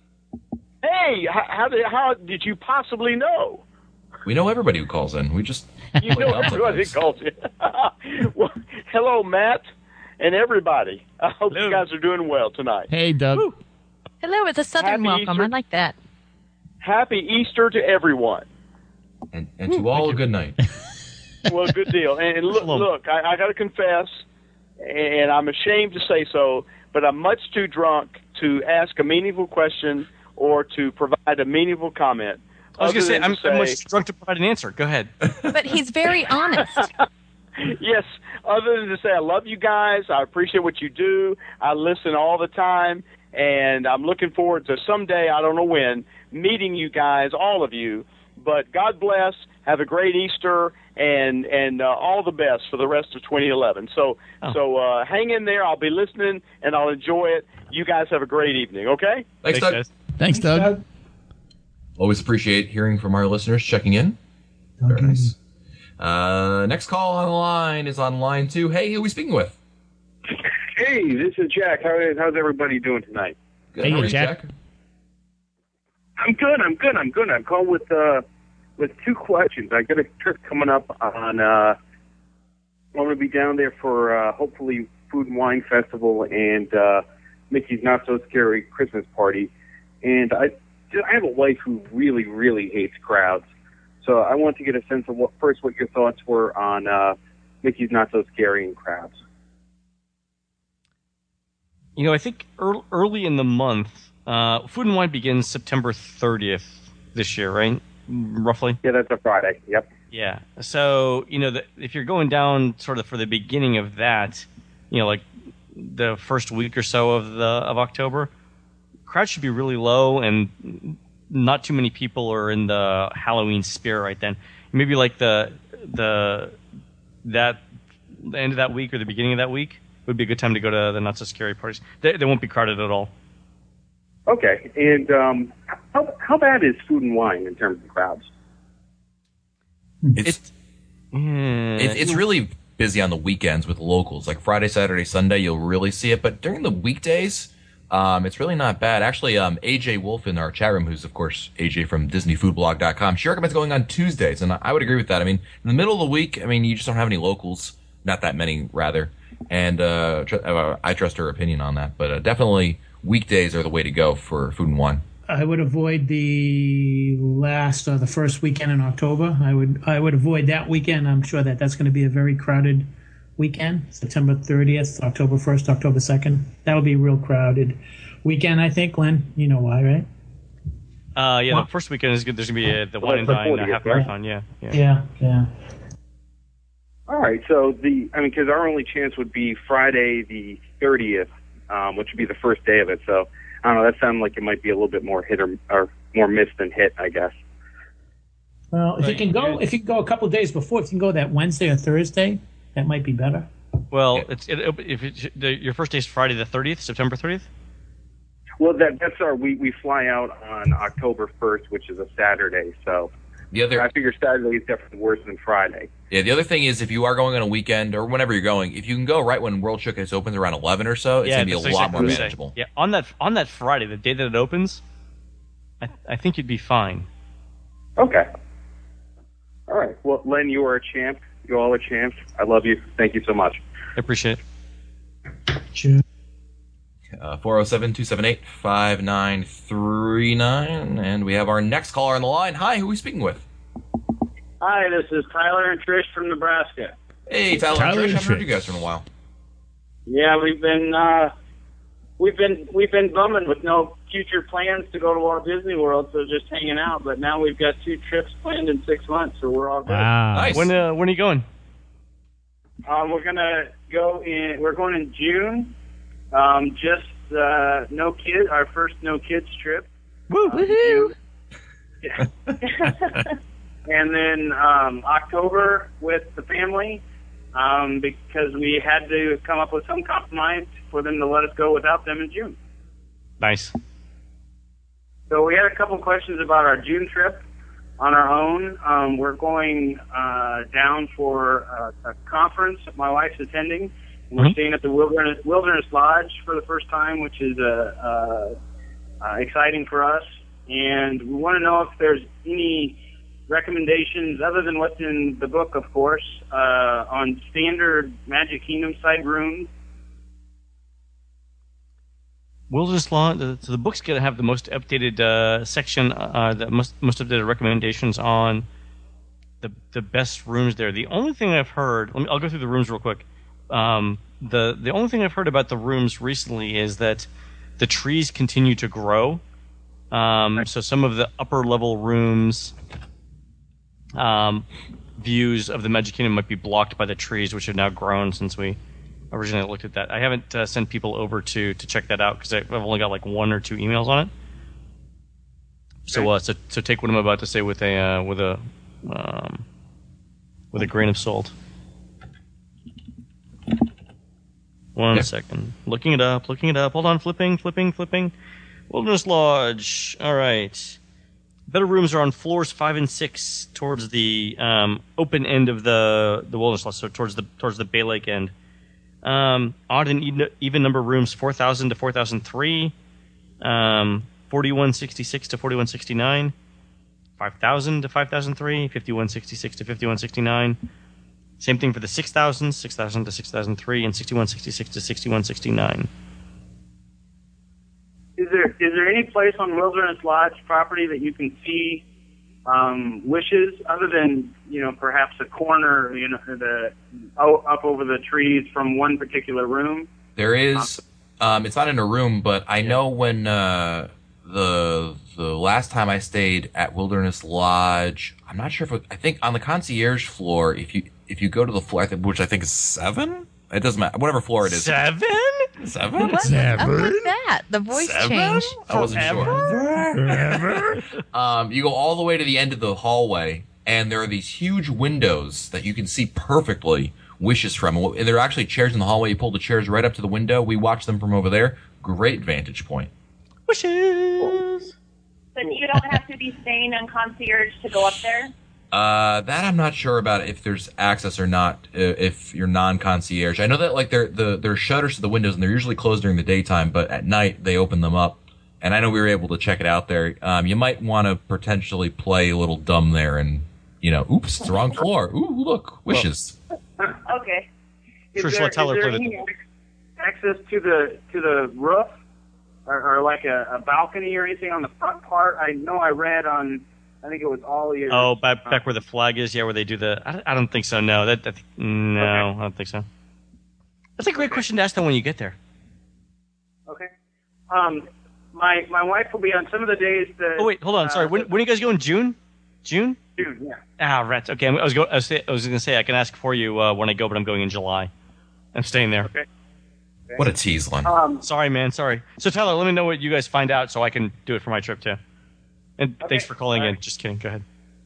Hey, how, how did how did you possibly know? We know everybody who calls in. We just You know everybody calls you. Well, hello, Matt, and everybody. I hope you guys are doing well tonight. Hey, Doug. Woo. Hello, it's a southern Happy welcome. Easter. I like that. Happy Easter to everyone. And, and to all a good night. Well, good deal. And look, look I, I got to confess, and I'm ashamed to say so, but I'm much too drunk to ask a meaningful question or to provide a meaningful comment. I was going to other say than I'm, to I'm say- much too drunk to provide an answer. Go ahead. But he's very honest. Yes, other than to say I love you guys, I appreciate what you do, I listen all the time, and I'm looking forward to someday, I don't know when, meeting you guys, all of you. But God bless, have a great Easter, and and uh, all the best for the rest of twenty eleven. So Oh. so uh, hang in there, I'll be listening, and I'll enjoy it. You guys have a great evening, okay? Thanks, Doug. Thanks, Doug. Always appreciate hearing from our listeners checking in. Very nice. Uh, next call on the line is on line two. Hey, who are we speaking with? Hey, this is Jack. How, how's everybody doing tonight? Good. How are you, Jack? I'm good. I'm good. I'm good. I'm calling with uh, with two questions. I got a trip coming up on. Uh, I'm going to be down there for uh, hopefully Food and Wine Festival and uh, Mickey's Not So Scary Christmas Party. And I, I have a wife who really, really hates crowds. So I want to get a sense of what first what your thoughts were on uh, Mickey's Not So Scary and crowds. You know, I think ear- early in the month, uh, Food and Wine begins September thirtieth this year, right? Roughly. Yeah, that's a Friday. Yep. Yeah. So, you know, the, if you're going down sort of for the beginning of that, you know, like the first week or so of the of October, crowd should be really low and not too many people are in the Halloween spirit right then. Maybe like the the that the end of that week or the beginning of that week would be a good time to go to the Not So Scary parties. They, they won't be crowded at all. Okay. And um, how how bad is Food and Wine in terms of crowds? It's it, it's really busy on the weekends with locals. Like Friday, Saturday, Sunday, you'll really see it. But during the weekdays, Um, it's really not bad. Actually, um, A J Wolf in our chat room, who's, of course, A J from Disney Food Blog dot com, she recommends going on Tuesdays, and I would agree with that. I mean, in the middle of the week, I mean, you just don't have any locals. Not that many, rather. And uh, tr- uh, I trust her opinion on that. But uh, definitely weekdays are the way to go for Food and Wine. I would avoid the last or the first weekend in October. I would I would avoid that weekend. I'm sure that that's going to be a very crowded weekend. September thirtieth, October first, October second. That would be a real crowded weekend, I think. Glenn, you know why, right? Uh, yeah, the first weekend is good. There's going to be a, the Well, Wine and that's the Dine uh, fortieth, half right? marathon. Yeah, yeah. Yeah, yeah. All right, so the I mean, because our only chance would be Friday the thirtieth, um, which would be the first day of it. So I don't know. That sounded like it might be a little bit more hit or, or more miss than hit, I guess. Well, if you can go, if you can go a couple of days before, if you can go that Wednesday or Thursday, that might be better. Well, it's it, if it, the, your first day is Friday the thirtieth, September thirtieth. Well, that that's our we we fly out on October first, which is a Saturday. So the other I figure Saturday is definitely worse than Friday. Yeah, the other thing is if you are going on a weekend or whenever you're going, if you can go right when World Showcase opens around eleven or so, it's yeah, going to be a that's lot exactly more what I'm manageable. saying. Yeah, on that on that Friday, the day that it opens, I I think you'd be fine. Okay. All right. Well, Len, you are a champ. You all are champs. I love you. Thank you so much. I appreciate it. Sure. Uh, four oh seven, two seven eight, five nine three nine. And we have our next caller on the line. Hi, who are we speaking with? Hi, this is Tyler and Trish from Nebraska. Hey, Tyler, Tyler and Trish. and I haven't heard Trish. you guys in a while. Yeah, we've been uh, we've been we've been bumming with no future plans to go to Walt Disney World, so just hanging out. But now we've got two trips planned in six months, so we're all good. Nice. When uh, when are you going? Um, we're gonna go in. We're going in June. Um, just uh, no kids. Our first no kids trip. Woo! Woohoo! Yeah. And then um, October with the family, um, because we had to come up with some compromise for them to let us go without them in June. Nice. So we had a couple questions about our June trip on our own. Um, we're going uh, down for a, a conference that my wife's attending. And we're Mhm. staying at the Wilderness, Wilderness Lodge for the first time, which is uh, uh, uh, exciting for us. And we want to know if there's any recommendations, other than what's in the book, of course, uh, on standard Magic Kingdom side rooms. Wilderness Law. The, so the book's going to have the most updated uh, section, uh, the most most updated recommendations on the the best rooms there. The only thing I've heard, let me, I'll go through the rooms real quick. Um, the the only thing I've heard about the rooms recently is that the trees continue to grow. Um, so some of the upper level rooms, um, views of the Magic Kingdom might be blocked by the trees, which have now grown since we originally looked at that. I haven't uh, sent people over to to check that out because I've only got like one or two emails on it. So uh, so so take what I'm about to say with a uh, with a um, with a grain of salt. One Yeah. second, looking it up, looking it up. Hold on, flipping, flipping, flipping. Wilderness Lodge. All right. Better rooms are on floors five and six towards the um, open end of the the Wilderness Lodge, so towards the towards the Bay Lake end. Um, odd and even, even number rooms four thousand to four thousand three, um, forty-one sixty-six to forty-one sixty-nine, five thousand to five thousand three, fifty-one sixty-six to fifty-one sixty-nine. Same thing for the six thousand, six thousand to six thousand three, and sixty-one sixty-six to sixty-one sixty-nine. Is there is there any place on Wilderness Lodge property that you can see um, wishes, other than, you know, perhaps a corner, you know, the oh, up over the trees from one particular room? There is. Um, it's not in a room, but I know when uh, the the last time I stayed at Wilderness Lodge, I'm not sure if it, I think on the concierge floor, if you if you go to the floor, I think- which I think is seven. It doesn't matter. Whatever floor it is. Seven? Seven? What's up with that? The voice Seven? change. I wasn't sure. Um, you go all the way to the end of the hallway, and there are these huge windows that you can see perfectly wishes from. And there are actually chairs in the hallway. You pull the chairs right up to the window. We watch them from over there. Great vantage point. Wishes. But you don't have to be staying on concierge to go up there? Uh, that I'm not sure about if there's access or not. uh, If you're non-concierge, I know that like there the there are shutters to the windows and they're usually closed during the daytime, but at night they open them up. And I know we were able to check it out there. Um, you might want to potentially play a little dumb there, and you know, oops, it's the wrong floor. Ooh, look, wishes. Okay. Is Sure, there, shall I tell is her there play the- any access to the to the roof, or, or like a, a balcony or anything on the front part? I know I read on, I think it was Ollie. Or, Oh, back back where the flag is, yeah, where they do the. I, I don't think so. No, that, that no, Okay. I don't think so. That's a great question to ask them when you get there. Okay. Um, my my wife will be on some of the days that. Oh wait, hold on. uh, Sorry, when when are you guys going? June? June? June, yeah. Ah, rats. Okay, I was go. I was, I was going to say I can ask for you uh, when I go, but I'm going in July. I'm staying there. Okay. What a tease, Len. Um, Sorry, man. Sorry. So Tyler, let me know what you guys find out so I can do it for my trip too. And Okay. thanks for calling All in. right. Just kidding. Go ahead.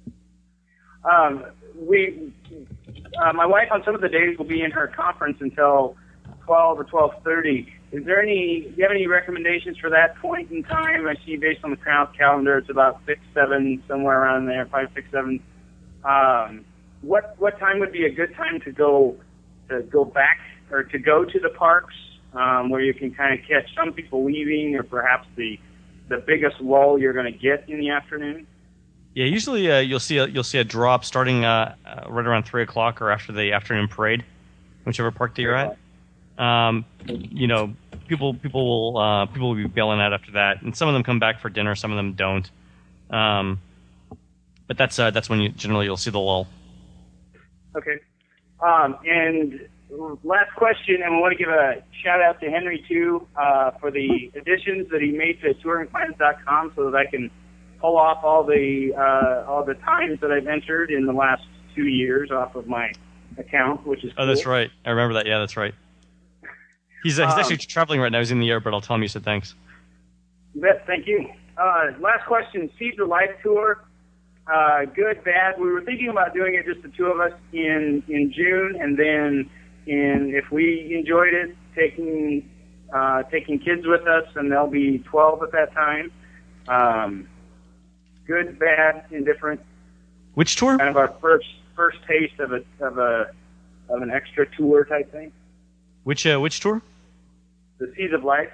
Um, we, uh, my wife on some of the days will be in her conference until twelve or twelve thirty. Is there any? Do you have any recommendations for that point in time? I see based on the cal- calendar, it's about six, seven, somewhere around there, five, six, seven. Um, what what time would be a good time to go to go back or to go to the parks um, where you can kind of catch some people leaving, or perhaps the the biggest lull you're going to get in the afternoon? Yeah, usually uh, you'll see a, you'll see a drop starting uh, uh, right around three o'clock or after the afternoon parade, whichever park that you're at. Um, you know, people people will uh, people will be bailing out after that, and some of them come back for dinner, some of them don't. Um, but that's uh, that's when you generally you'll see the lull. Okay. Um, and last question, and we want to give a shout out to Henry too uh, for the additions that he made to touring plans dot com, so that I can pull off all the uh, all the times that I've entered in the last two years off of my account, which is Oh, that's cool. right. I remember that. Yeah, that's right. He's uh, he's Um, actually traveling right now. He's in the air, but I'll tell him you said thanks. You bet. Thank you. Uh, last question. Seeds of Life tour. Uh, good, bad. We were thinking about doing it just the two of us in in June, and then in if we enjoyed it, taking uh, taking kids with us, and they'll be twelve at that time. Um, good, bad, indifferent. Which tour? Kind of our first first taste of a of a of an extra tour type thing. Which uh, which tour? The Seeds of Life.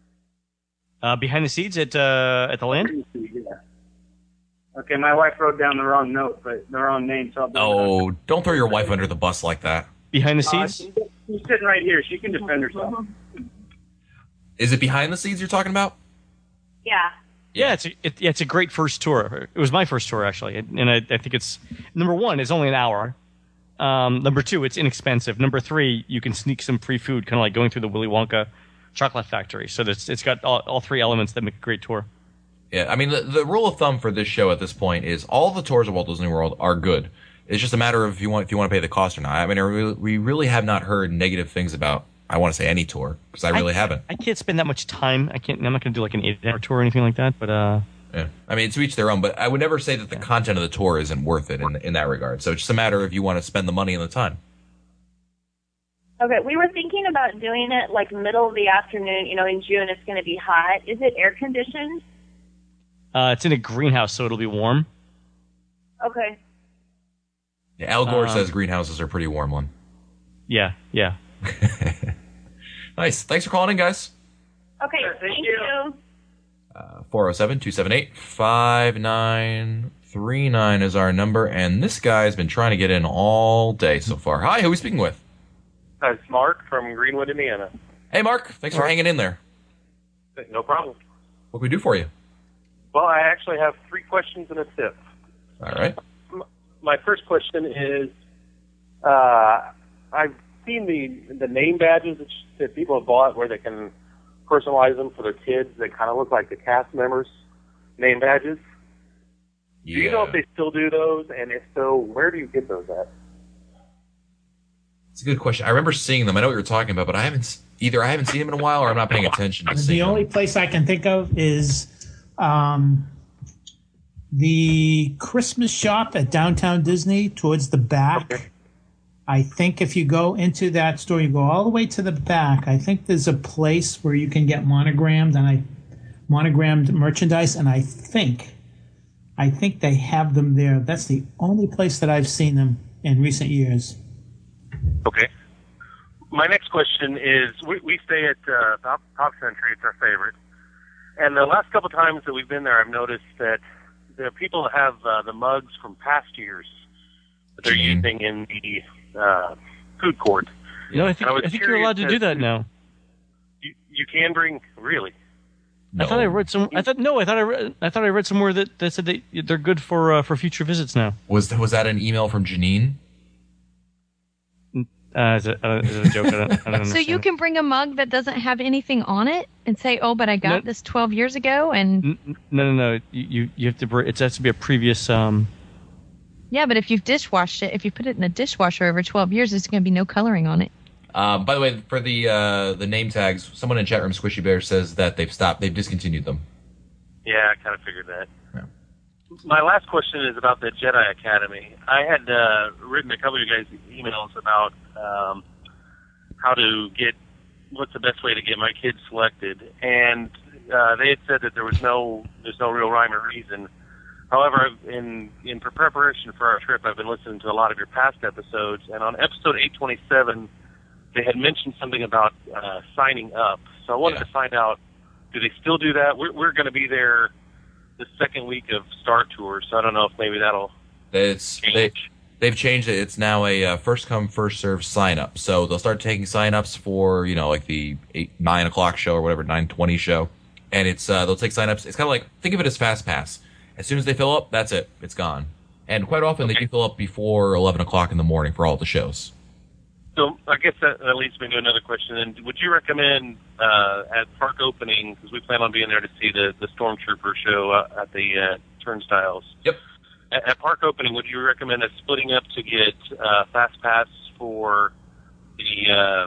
Uh, behind the seeds at uh, at the land. Yeah. Okay, my wife wrote down the wrong note, but the wrong name, so I'll do it. Oh, don't throw your wife under the bus like that. Behind the Uh, seeds. she's, she's sitting right here. She can defend herself. Is it behind the scenes you're talking about? Yeah. Yeah, it's a, it, yeah, it's a great first tour. It was my first tour actually, and I, I think it's number one. It's only an hour. Um, number two, it's inexpensive. Number three, you can sneak some free food, kind of like going through the Willy Wonka chocolate factory. So it's it's got all, all three elements that make a great tour. Yeah, I mean, the, the rule of thumb for this show at this point is all the tours of Walt Disney World are good. It's just a matter of if you want if you want to pay the cost or not. I mean, I really, we really have not heard negative things about, I want to say, any tour, because I really haven't. I can't spend that much time. I can't. I'm not going to do like an eight-hour tour or anything like that. But uh, Yeah, I mean, to each their own, but I would never say that the content of the tour isn't worth it in in that regard. So it's just a matter of if you want to spend the money and the time. Okay, we were thinking about doing it like middle of the afternoon. You know, in June it's going to be hot. Is it air conditioned? uh, it's in a greenhouse, so it'll be warm. Okay. Yeah, Al Gore Um, says greenhouses are pretty warm, one. Yeah, yeah. Nice. Thanks for calling in, guys. Okay, thank, you. four oh seven, two seven eight, five nine three nine is our number, and this guy's been trying to get in all day so far. Hi, who are we speaking with? Hi, it's Mark from Greenwood, Indiana. Hey, Mark. Thanks for hanging in there. No problem. What can we do for you? Well, I actually have three questions and a tip. All right. M- My first question is, uh, I've seen the the name badges that, sh- that people have bought where they can personalize them for their kids. They kind of look like the cast members' name badges. Yeah. Do you know if they still do those? And if so, where do you get those at? It's a good question. I remember seeing them. I know what you're talking about, but I haven't s- either I haven't seen them in a while or I'm not paying attention to The seeing them. only place I can think of is um, the Christmas shop at Downtown Disney towards the back. I think if you go into that store, you go all the way to the back. I think there's a place where you can get monogrammed and I monogrammed merchandise, and I think, I think they have them there. That's the only place that I've seen them in recent years. Okay. My next question is, we, we stay at uh, Pop, Pop Century. It's our favorite. And the last couple times that we've been there, I've noticed that the people have uh, the mugs from past years that they're Mm. using in the uh, food court. No, I think And was I think you're curious allowed to as do that now. You, you can bring, really? I thought I read some. I thought no. I thought I read. I thought I read somewhere that, that said they they're good for uh, for future visits now. Was was that an email from Janine? Uh, is, it, uh, is it a joke? I don't, I don't So understand. you can bring a mug that doesn't have anything on it and say, "Oh, but I got No. this twelve years ago," and N- n- No, no, no. You you, you have to. br- It has to be a previous. Um. yeah, but if you've dishwashed it, if you put it in a dishwasher over twelve years, there's going to be no coloring on it. Um, by the way, for the uh, the name tags, someone in chat room, Squishy Bear, says that they've stopped. They've discontinued them. Yeah, I kind of figured that. My last question is about the Jedi Academy. I had uh, written a couple of you guys emails about um, how to get, what's the best way to get my kids selected, and uh, they had said that there was no, there's no real rhyme or reason. However, I've- in in preparation for our trip, I've been listening to a lot of your past episodes, and on episode eight twenty-seven, they had mentioned something about uh, signing up. So I wanted to find out, do they still do that? We're, we're going to be there the second week of Star Tours, so I don't know if maybe that'll It's they, they've changed it. It's now a uh, first come first serve sign up. So they'll start taking sign ups for you know like the eight nine o'clock show or whatever nine twenty show, and it's uh, they'll take sign ups. It's kind of like think of it as Fast Pass. As soon as they fill up, that's it. It's gone. And quite often they do fill up before eleven o'clock in the morning for all the shows. So I guess that, that leads me to another question. And would you recommend uh, at park opening, because we plan on being there to see the, the Stormtrooper show uh, at the uh, turnstiles. Yep. At, at park opening, would you recommend us splitting up to get uh, fast pass for the uh,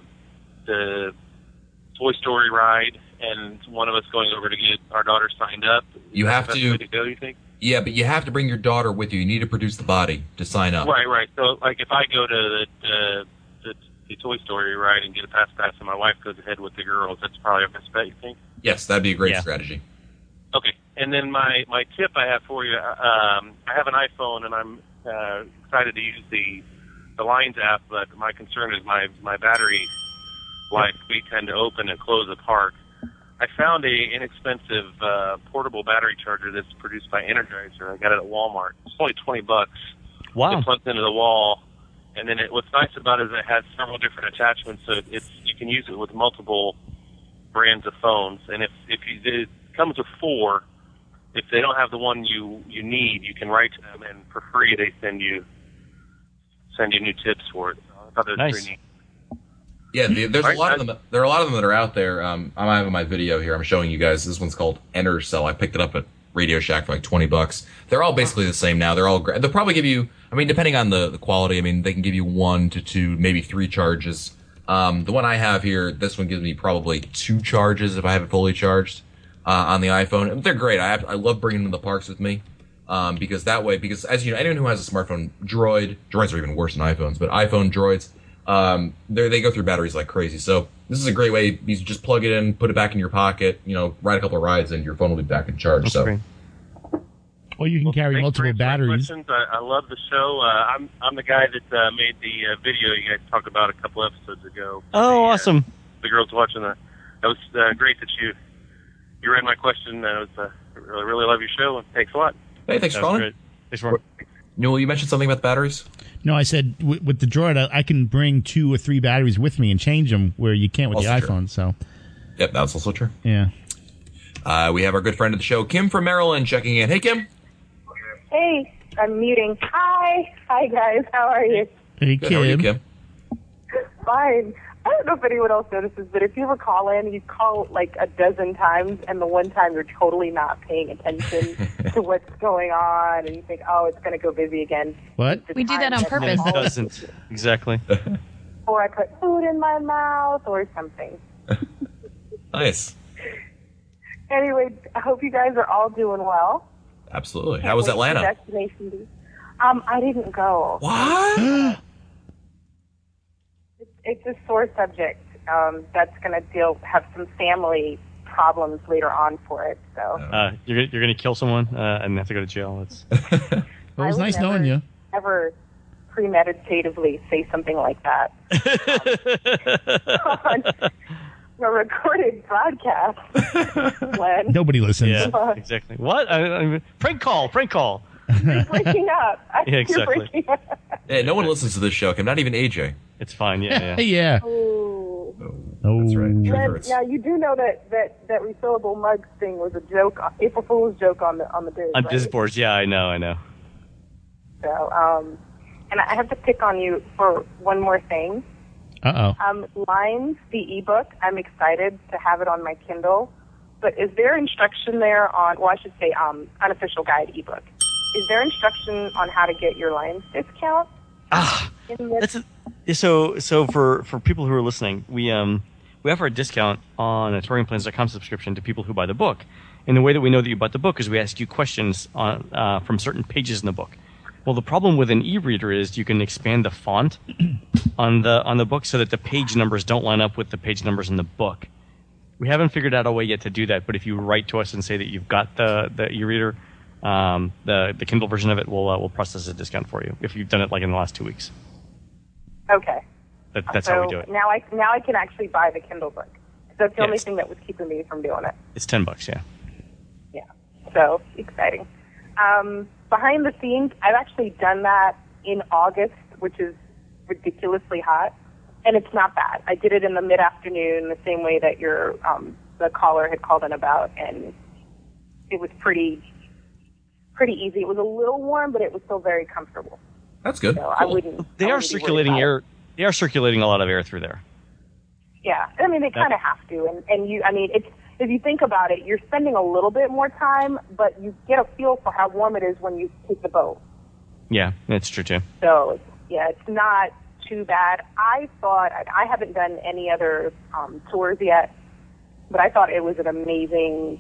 the Toy Story ride, and one of us going over to get our daughter signed up? You Is that have the best to- way to go, you think? Yeah, but you have to bring your daughter with you. You need to produce the body to sign up. Right, right. So, like, if I go to the, the the the Toy Story ride and get a fast pass, and my wife goes ahead with the girls, that's probably our best bet, you think? Yes, that'd be a great Yeah. strategy. Okay. And then my, my tip I have for you, um, I have an iPhone, and I'm uh, excited to use the the Lines app, but my concern is my, my battery life. We tend to open and close the park. I found a inexpensive uh, portable battery charger that's produced by Energizer. I got it at Walmart. It's only twenty bucks. Wow. It plugs into the wall, and then it, what's nice about it is it has several different attachments, so it's you can use it with multiple brands of phones. And if if you, it comes with four, if they don't have the one you you need, you can write to them, and for free they send you send you new tips for it. I thought that was Nice. pretty neat. Yeah, the, there's a Right, lot I- of them. There are a lot of them that are out there. Um, I'm having my video here. I'm showing you guys. This one's called Enter Cell. I picked it up at Radio Shack for like twenty bucks. They're all basically the same now. They're all great. They'll probably give you. I mean, depending on the, the quality. I mean, they can give you one to two, maybe three charges. Um, the one I have here, this one gives me probably two charges if I have it fully charged uh, on the iPhone. They're great. I have, I love bringing them to the parks with me. Um, because that way, because as you know, anyone who has a smartphone, Droid, Droids are even worse than iPhones, but iPhone Droids, um, they they go through batteries like crazy. So this is a great way. You just plug it in, put it back in your pocket, you know, ride a couple of rides, and your phone will be back in charge. so Or you can carry multiple batteries. Questions. I, I love the show. Uh, I'm I'm the guy that uh, made the uh, video you guys talked about a couple episodes ago. Oh, awesome. The girls watching the. That was uh, great that you you read my question. Uh, it was, uh, I really really love your show, and thanks a lot. Hey, thanks for That was calling. great. Thanks for Newell, you mentioned something about the batteries. No, I said w- with the Droid, I, I can bring two or three batteries with me and change them where you can't with the Also true. iPhone. So, Yep, that's also true. yeah. Uh, we have our good friend of the show, Kim from Maryland, checking in. Hey, Kim. Hey, I'm muting. Hi. Hi, guys. How are you? Hey, Good. How are you, Kim? Fine. I don't know if anyone else notices, but if you ever call in, you call like a dozen times, and the one time you're totally not paying attention to what's going on, and you think, oh, it's going to go busy again. What? We do that on time purpose. that- It doesn't. Exactly. Or I put food in my mouth or something. Nice. Anyway, I hope you guys are all doing well. Absolutely. Can't How was wait for Atlanta? Destination D. Um, I didn't go. What? It's, it's a sore subject. Um, that's going to deal have some family problems later on for it. So Uh, you're you're gonna kill someone uh, and have to go to jail. It's Well, it was I would nice never- knowing you. Never premeditatively say something like that um, on a recorded broadcast. Glenn. Nobody listens. Yeah, exactly. What? I, I mean, prank call, prank call. You're breaking up. I Yeah, You're exactly. breaking up. Yeah, no one listens to this show, Kim. Not even A J. It's fine. Yeah, yeah. yeah. Ooh. Oh, that's right. Glenn, now you do know that that that refillable mugs thing was a joke, April Fool's joke on the on the biz, On right? Disboards, yeah, I know, I know. So, um, and I have to pick on you for one more thing. Uh oh. Um, Lines, the ebook. I'm excited to have it on my Kindle. But is there instruction there on? Well, I should say, um, unofficial guide ebook. Is there instruction on how to get your Lines discount? Ah, in this? that's a, so so for for people who are listening, we um we offer a discount on a touring plans dot com subscription to people who buy the book. And the way that we know that you bought the book is we ask you questions on uh, from certain pages in the book. Well, the problem with an e-reader is you can expand the font on the on the book so that the page numbers don't line up with the page numbers in the book. We haven't figured out a way yet to do that, but if you write to us and say that you've got the, the e-reader, um, the the Kindle version of it, we'll uh, we'll process a discount for you if you've done it like in the last two weeks. Okay. That, that's so how we do it. Now I now I can actually buy the Kindle book. That's the Yeah, only it's- thing that was keeping me from doing it. It's ten bucks, yeah. Yeah. So exciting. Um, behind the scenes, I've actually done that in August, which is ridiculously hot, and it's not bad. I did it in the mid-afternoon, the same way that your um, the caller had called in about, and it was pretty pretty easy. It was a little warm, but it was still very comfortable. That's good. So I wouldn't. They I are wouldn't be worried circulating about it. air. They are circulating a lot of air through there. Yeah, I mean they kind of have to, and and you, I mean it's if you think about it, you're spending a little bit more time, but you get a feel for how warm it is when you take the boat. Yeah, that's true too. So yeah, it's not too bad. I thought I, I haven't done any other um, tours yet, but I thought it was an amazing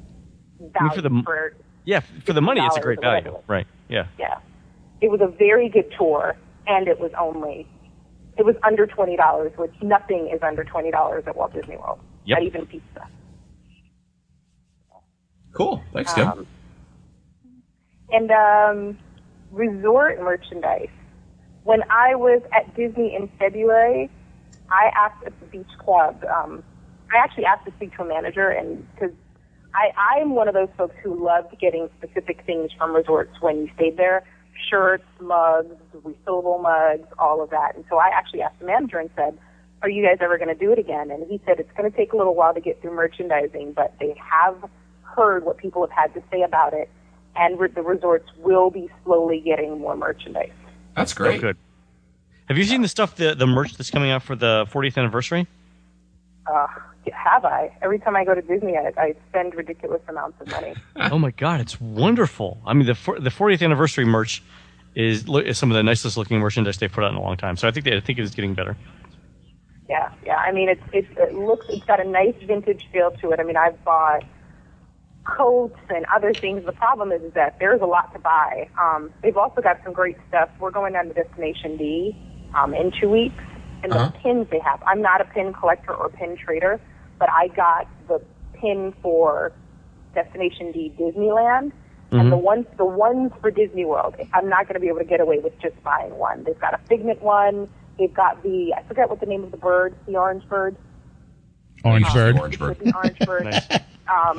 I mean, value for the for yeah for the money, it's a great fifty dollars or value, whatever. right? Yeah. Yeah, it was a very good tour, and it was only it was under twenty dollars, which nothing is under twenty dollars at Walt Disney World. Yep. Not even pizza. Cool. Thanks, Kim. Um, and um, resort merchandise. When I was at Disney in February, I asked at the beach club. Um, I actually asked to speak to a manager, and because I I'm one of those folks who loved getting specific things from resorts when you stayed there. Shirts, mugs, refillable mugs, all of that. And so I actually asked the manager and said, are you guys ever going to do it again? And he said it's going to take a little while to get through merchandising, but they have heard what people have had to say about it, and re- the resorts will be slowly getting more merchandise. That's great. Oh, good. Have you seen the stuff, the the merch that's coming out for the fortieth anniversary? Uh, have I? Every time I go to Disney, I, I spend ridiculous amounts of money. Oh my God, it's wonderful. I mean, the for, the fortieth anniversary merch is, lo- is some of the nicest looking merchandise they've put out in a long time. So I think they, I think it is getting better. Yeah, yeah. I mean, it's, it's it looks it's got a nice vintage feel to it. I mean, I've bought coats and other things. The problem is, is that there's a lot to buy. Um, they've also got some great stuff. We're going down to Destination D um, in two weeks, and Uh-huh. the pins they have. I'm not a pin collector or pin trader, but I got the pin for Destination D Disneyland. Mm-hmm. And the ones, the ones for Disney World, I'm not going to be able to get away with just buying one. They've got a Figment one. They've got the, I forget what the name of the bird, the orange bird. Orange Um, bird. Orange bird. The orange bird. Nice. Um,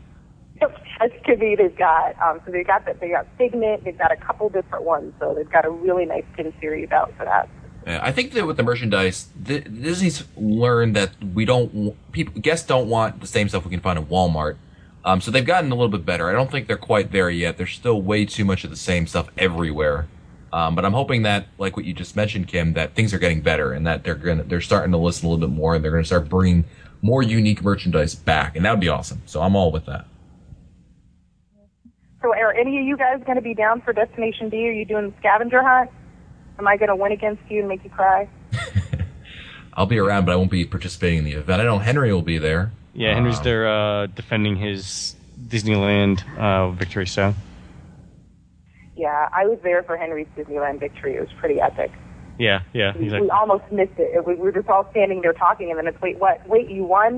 as could be, they've got, um, so they've got that, they got Figment. They've got a couple different ones. So they've got a really nice pin series out for that. Yeah, I think that with the merchandise, the, Disney's learned that we don't people guests don't want the same stuff we can find at Walmart. Um, so they've gotten a little bit better. I don't think they're quite there yet. There's still way too much of the same stuff everywhere. Um, but I'm hoping that, like what you just mentioned, Kim, that things are getting better and that they're gonna they're starting to listen a little bit more and they're gonna start bringing more unique merchandise back, and that would be awesome. So I'm all with that. So are any of you guys going to be down for Destination D? Are you doing the scavenger hunt? Am I going to win against you and make you cry? I'll be around, but I won't be participating in the event. I know Henry will be there. Yeah, Henry's Um, there uh, defending his Disneyland uh, victory. So Yeah, I was there for Henry's Disneyland victory. It was pretty epic. yeah, yeah. We, He's like, we almost missed it. it we, we were just all standing there talking, and then it's, wait, what? Wait, you won?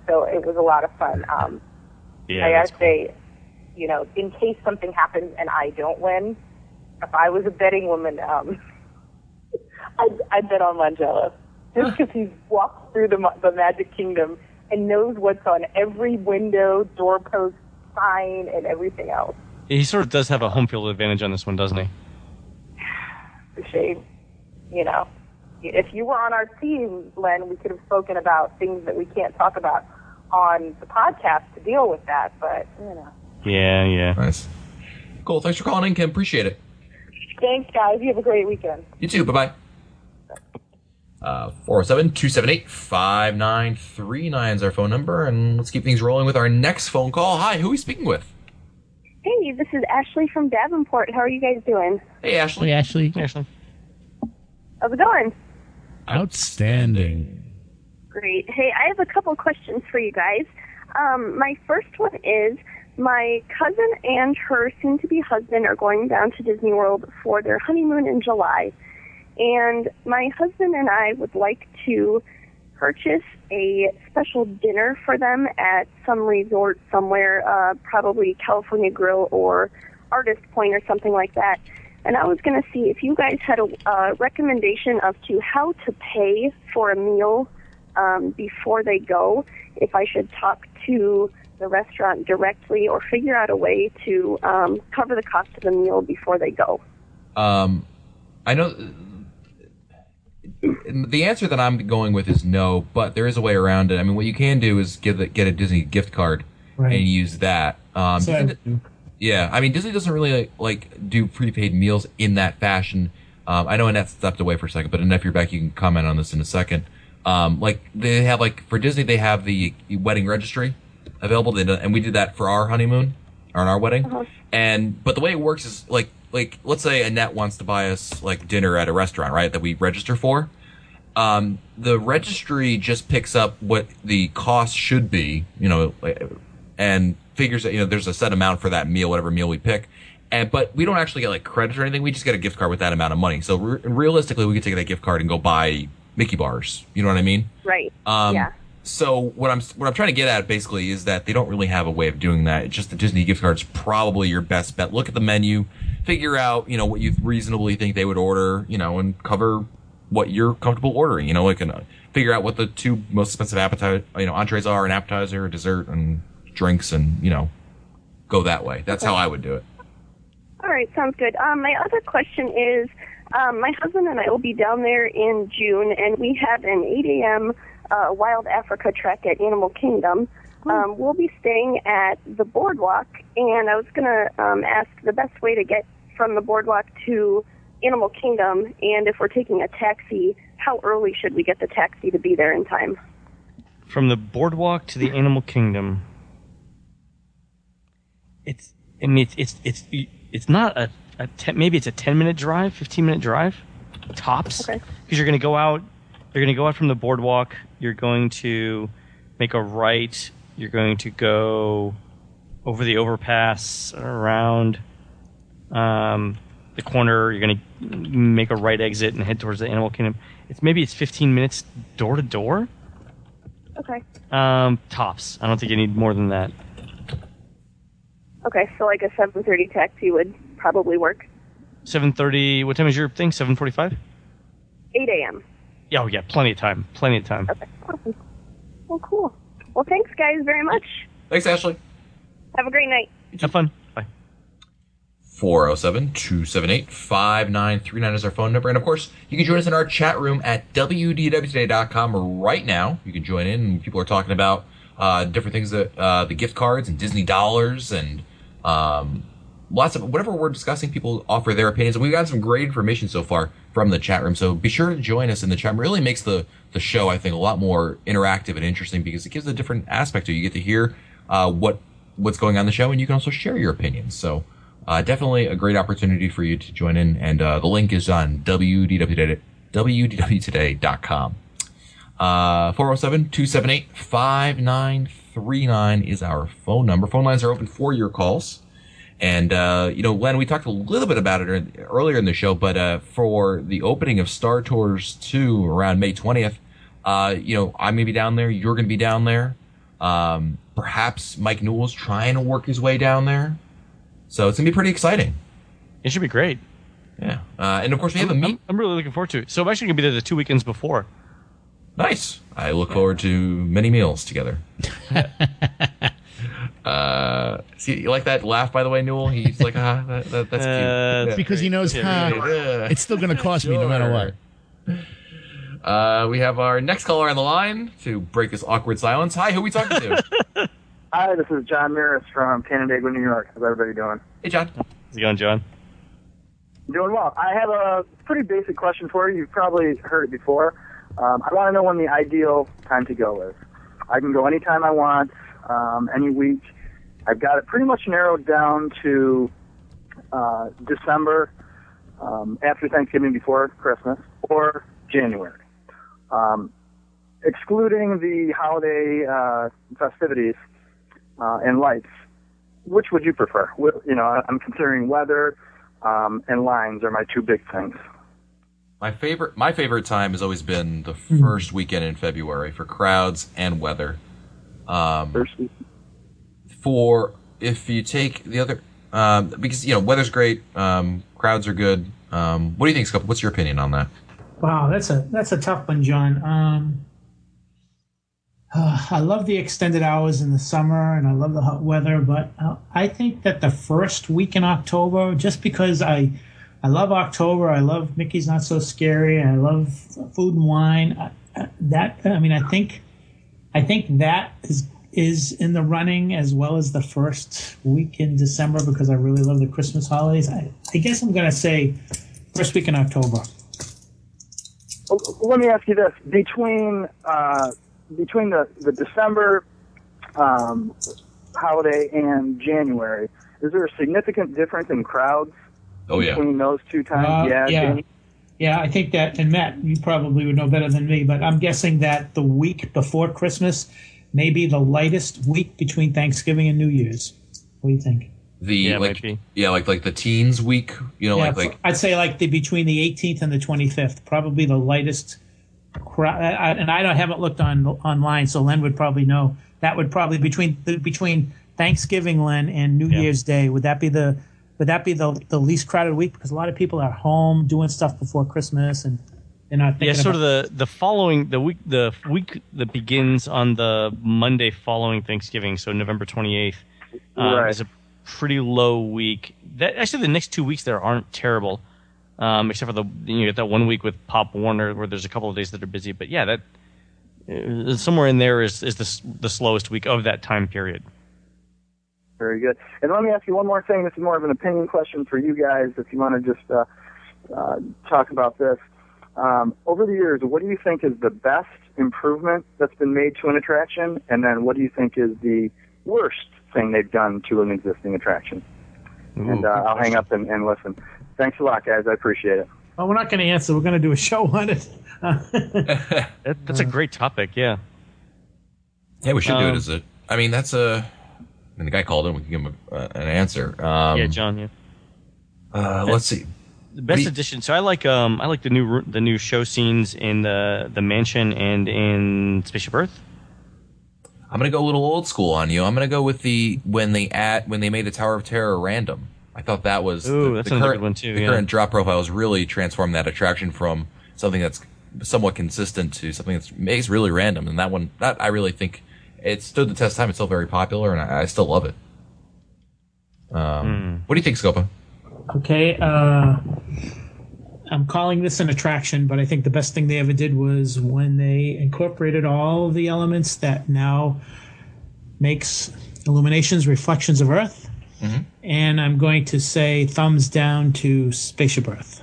So it was a lot of fun. Um, Yeah, I that's gotta say, you know, in case something happens and I don't win, if I was a betting woman, um, I'd, I'd bet on Langella. Just because he's walked through the, Ma- the Magic Kingdom and knows what's on every window, doorpost, sign, and everything else. He sort of does have a home field advantage on this one, doesn't he? It's a shame. You know, if you were on our team, Len, we could have spoken about things that we can't talk about on the podcast to deal with that, but, you know. Yeah, yeah. Nice. Cool. Thanks for calling in, Kim. Appreciate it. Thanks, guys. You have a great weekend. You too. Bye-bye. Uh, four oh seven, two seven eight, five nine three nine is our phone number, and let's keep things rolling with our next phone call. Hi, who are we speaking with? Hey, this is Ashley from Davenport. How are you guys doing? Hey, Ashley. Hey, Ashley. Ashley. How's it going? Outstanding. Great. Hey, I have a couple questions for you guys. Um, my first one is, my cousin and her soon-to-be husband are going down to Disney World for their honeymoon in July. And my husband and I would like to purchase a special dinner for them at some resort somewhere, uh, probably California Grill or Artist Point or something like that. And I was going to see if you guys had a uh, recommendation of to how to pay for a meal um, before they go, if I should talk to the restaurant directly or figure out a way to um, cover the cost of the meal before they go. Um, I know the answer that I'm going with is no, but there is a way around it. I mean, what you can do is get the, get a Disney gift card Right. and use that. Um, So I Disney- would do. yeah, I mean, Disney doesn't really like, like do prepaid meals in that fashion. Um, I know Annette stepped away for a second, but Annette, if you're back, you can comment on this in a second. Um, like they have, like for Disney, they have the wedding registry available, they, and we did that for our honeymoon or on our wedding. Uh-huh. And but the way it works is like like let's say Annette wants to buy us like dinner at a restaurant, right? That we register for. Um, the registry just picks up what the cost should be, you know, and figures that, you know, there's a set amount for that meal, whatever meal we pick. And, but we don't actually get like credit or anything. We just get a gift card with that amount of money. So re- realistically, we could take that gift card and go buy Mickey bars. You know what I mean? Right. Um, yeah. So what I'm what I'm trying to get at basically is that they don't really have a way of doing that. It's just the Disney gift card's probably your best bet. Look at the menu, figure out, you know, what you reasonably think they would order, you know, and cover what you're comfortable ordering. You know, like, and uh, figure out what the two most expensive appetizer, you know, entrees are, an appetizer, a dessert, and drinks, and you know, go that way. That's how I would do it. All right, sounds good. Um, my other question is, um, my husband and I will be down there in June, and we have an eight a.m. Uh, Wild Africa trek at Animal Kingdom. Um, we'll be staying at the boardwalk, and I was going to um, ask the best way to get from the boardwalk to Animal Kingdom, and if we're taking a taxi, how early should we get the taxi to be there in time? From the boardwalk to the Animal Kingdom, it's I mean it's it's it's, it's not a, a ten, maybe it's a ten minute drive, fifteen minute drive, tops. Okay. Because you're going to go out, you're going to go out from the boardwalk. You're going to make a right. You're going to go over the overpass around um, the corner. You're going to make a right exit and head towards the Animal Kingdom. It's maybe it's fifteen minutes door to door. Okay. Um, tops. I don't think you need more than that. Okay, so like a seven thirty taxi would probably work. seven thirty. What time is your thing? seven forty-five? eight a.m. Yeah, oh yeah, plenty of time. Plenty of time. Okay, awesome. Well, cool. Well, thanks, guys, very much. Thanks, Ashley. Have a great night. Have fun. Bye. four oh seven, two seven eight, five nine three nine is our phone number. And, of course, you can join us in our chat room at W D W today dot com right now. You can join in, and people are talking about uh, different things, that uh, the gift cards and Disney dollars and um, lots of whatever we're discussing. People offer their opinions. And we've got some great information so far from the chat room. So be sure to join us in the chat room. It really makes the, the show, I think, a lot more interactive and interesting because it gives a different aspect to it. You get to hear uh, what what's going on in the show, and you can also share your opinions. So Uh, definitely a great opportunity for you to join in, and uh, the link is on W D W today dot com. Uh, four oh seven, two seven eight, five nine three nine is our phone number. Phone lines are open for your calls. And, uh, you know, Len, we talked a little bit about it earlier in the show, but uh, for the opening of Star Tours two around May twentieth, uh, you know, I'm going to be down there. You're going to be down there. Um, perhaps Mike Newell's trying to work his way down there. So it's going to be pretty exciting. It should be great. Yeah. Uh, and, of course, we have a meet. I'm, I'm really looking forward to it. So I'm actually going to be there the two weekends before. Nice. I look forward to many meals together. uh, see, you like that laugh, by the way, Newell? He's like, ah, that, that, that's cute. Uh, Yeah. Because he knows, huh, Yeah. it's still going to cost me no matter what. Uh, we have our next caller on the line to break this awkward silence. Hi, who are we talking to? Hi, this is John Maris from Canandaigua, New York. How's everybody doing? Hey, John. How's it going, John? Doing well. I have a pretty basic question for you. You've probably heard it before. Um, I want to know when the ideal time to go is. I can go anytime I want, um, any week. I've got it pretty much narrowed down to uh, December, um, after Thanksgiving, before Christmas, or January. Um, excluding the holiday uh, festivities uh, and lights, which would you prefer? Wh- You know, I'm considering weather um, and lines are my two big things. My favorite, my favorite time has always been the first weekend in February for crowds and weather. Um, first week. For if you take the other, um, because you know weather's great, um, crowds are good. Um, what do you think, Scope? What's your opinion on that? Wow, that's a that's a tough one, John. Um, uh, I love the extended hours in the summer, and I love the hot weather. But uh, I think that the first week in October, just because I I love October, I love Mickey's Not So Scary, I love food and wine. I, I, that I mean, I think I think that is is in the running as well as the first week in December because I really love the Christmas holidays. I, I guess I'm gonna say first week in October. Well, let me ask you this: between uh, between the the December um, holiday and January, is there a significant difference in crowds Oh, yeah. between those two times? Uh, yeah, yeah. Jamie? Yeah, I think that, and Matt, you probably would know better than me, but I'm guessing that the week before Christmas may be the lightest week between Thanksgiving and New Year's. What do you think? The Yeah, it like, might be. yeah, like like the teens week. You know, Yeah, like like I'd say like the between the eighteenth and the twenty-fifth, probably the lightest crowd. And I don't haven't looked on online, so Len would probably know. That would probably between the, between Thanksgiving, Len, and New Yeah. Year's Day. Would that be the would that be the the least crowded week? Because a lot of people are home doing stuff before Christmas, and they're not thinking Yeah, sort about of the the following the week the week that begins on the Monday following Thanksgiving, so November twenty-eighth, um, Right. is a pretty low week. That actually the next two weeks there aren't terrible, um, except for the you get that one week with Pop Warner where there's a couple of days that are busy. But yeah, that uh, somewhere in there is is the s- the slowest week of that time period. Very good. And let me ask you one more thing. This is more of an opinion question for you guys, if you want to just uh, uh, talk about this. Um, over the years, what do you think is the best improvement that's been made to an attraction? And then what do you think is the worst thing they've done to an existing attraction? Ooh, and uh, I'll hang up and, and listen. Thanks a lot, guys. I appreciate it. Well, we're not going to answer. We're going to do a show on it. That, that's a great topic. Yeah. yeah, we should do it Um, as a. I mean, that's a. I mean, the guy called in. We can give him a, uh, an answer. Um, yeah, John. Yeah. Uh, let's see. The best What do you- addition. So I like um I like the new ro- the new show scenes in the the mansion and in Spaceship Earth. I'm gonna go a little old school on you. I'm gonna go with the when they at when they made the Tower of Terror random. I thought that was Ooh, the, that's the another current good one, too, The yeah. current drop profiles really transformed that attraction from something that's somewhat consistent to something that's makes really random. And that one, that I really think it stood the test of time. It's still very popular, and I, I still love it. Um, What do you think, Scopa? Okay, uh, I'm calling this an attraction, but I think the best thing they ever did was when they incorporated all of the elements that now makes Illuminations reflections of Earth. Mm-hmm. And I'm going to say thumbs down to Spaceship Earth.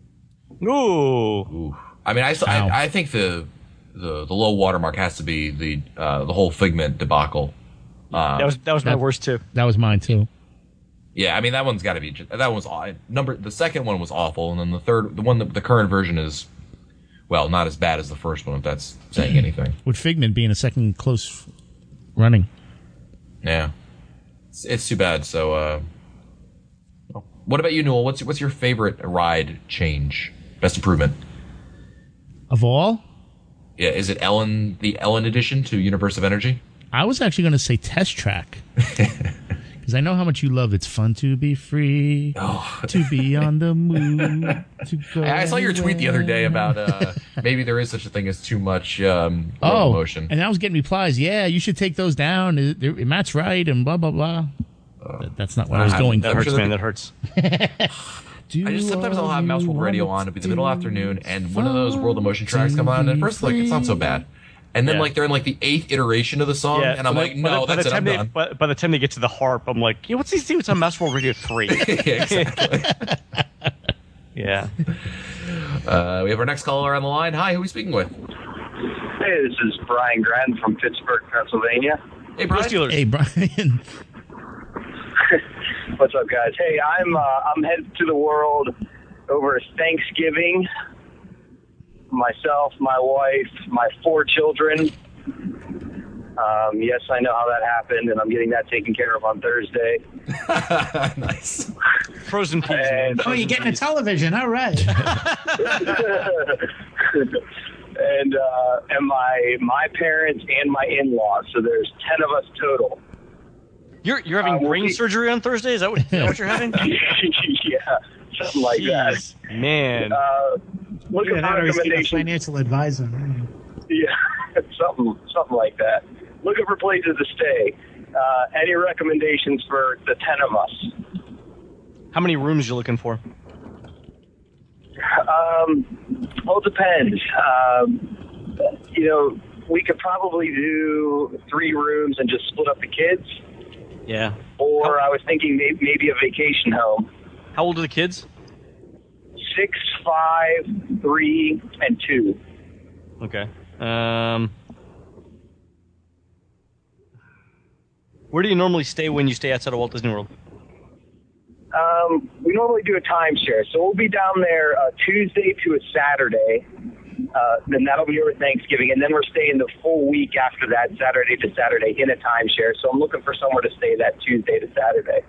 Ooh. I mean, I, still, I I think the the the low watermark has to be the uh, the whole Figment debacle. Uh, That was that was my worst too. That was mine too. Yeah, I mean that one's got to be that one's aw- number. The second one was awful, and then the third, the one that the current version is, well, not as bad as the first one. If that's saying anything. With Figment being a second close running. Yeah, it's, it's too bad. So, uh, what about you, Newell? What's what's your favorite ride change? Best improvement? Of all? Yeah, is it Ellen the Ellen edition to Universe of Energy? I was actually going to say Test Track. Because I know how much you love It's Fun to Be Free, oh. to be on the move, to go I saw your tweet the other day about uh, maybe there is such a thing as too much um, oh, motion. And I was getting replies, yeah, you should take those down. It, it, Matt's right, and blah, blah, blah. Uh, That's not what I was going That for. hurts, man. That hurts. I just sometimes I'll have Mouse World Radio on. It'll be the middle afternoon, and one of those World of Motion tracks come on. And at first, like, it's not so bad. And then, Yeah. like, they're in, like, the eighth iteration of the song, Yeah, and I'm by like, the- no, by the, that's by the it, I'm time they, done. by, by the time they get to the harp, I'm like, yeah, what's these things on Mouse World Radio three? yeah, exactly. yeah. Uh, we have our next caller on the line. Hi, who are we speaking with? Hey, this is Brian Gren from Pittsburgh, Pennsylvania. Hey, Brian. Hey, Brian. What's up, guys? Hey, I'm uh, I'm headed to the world over Thanksgiving. Myself, my wife, my four children. Um, yes, I know how that happened, and I'm getting that taken care of on Thursday. Nice. Frozen peas. And, Oh, you're getting a television. All right. and uh, and my my parents and my in-laws. So there's ten of us total. You're you're having Uh, we'll brain be- surgery on Thursday? Is that what, is that what you're having? Yeah, something like that. Jeez, man. Uh, looking Either for that or he's getting a recommendations. financial advisor. Yeah, something something like that. Looking for places to stay. Uh, any recommendations for the ten of us? How many rooms you looking for? Um, well, it depends. Um, you know, we could probably do three rooms and just split up the kids. Yeah. Or I was thinking maybe, maybe a vacation home. How old are the kids? Six, five, three, and two. Okay. Um, where do you normally stay when you stay outside of Walt Disney World? Um, we normally do a timeshare, so we'll be down there uh, Tuesday to a Saturday. Uh, then that'll be over Thanksgiving, and then we're staying the full week after that, Saturday to Saturday, in a timeshare. So I'm looking for somewhere to stay that Tuesday to Saturday.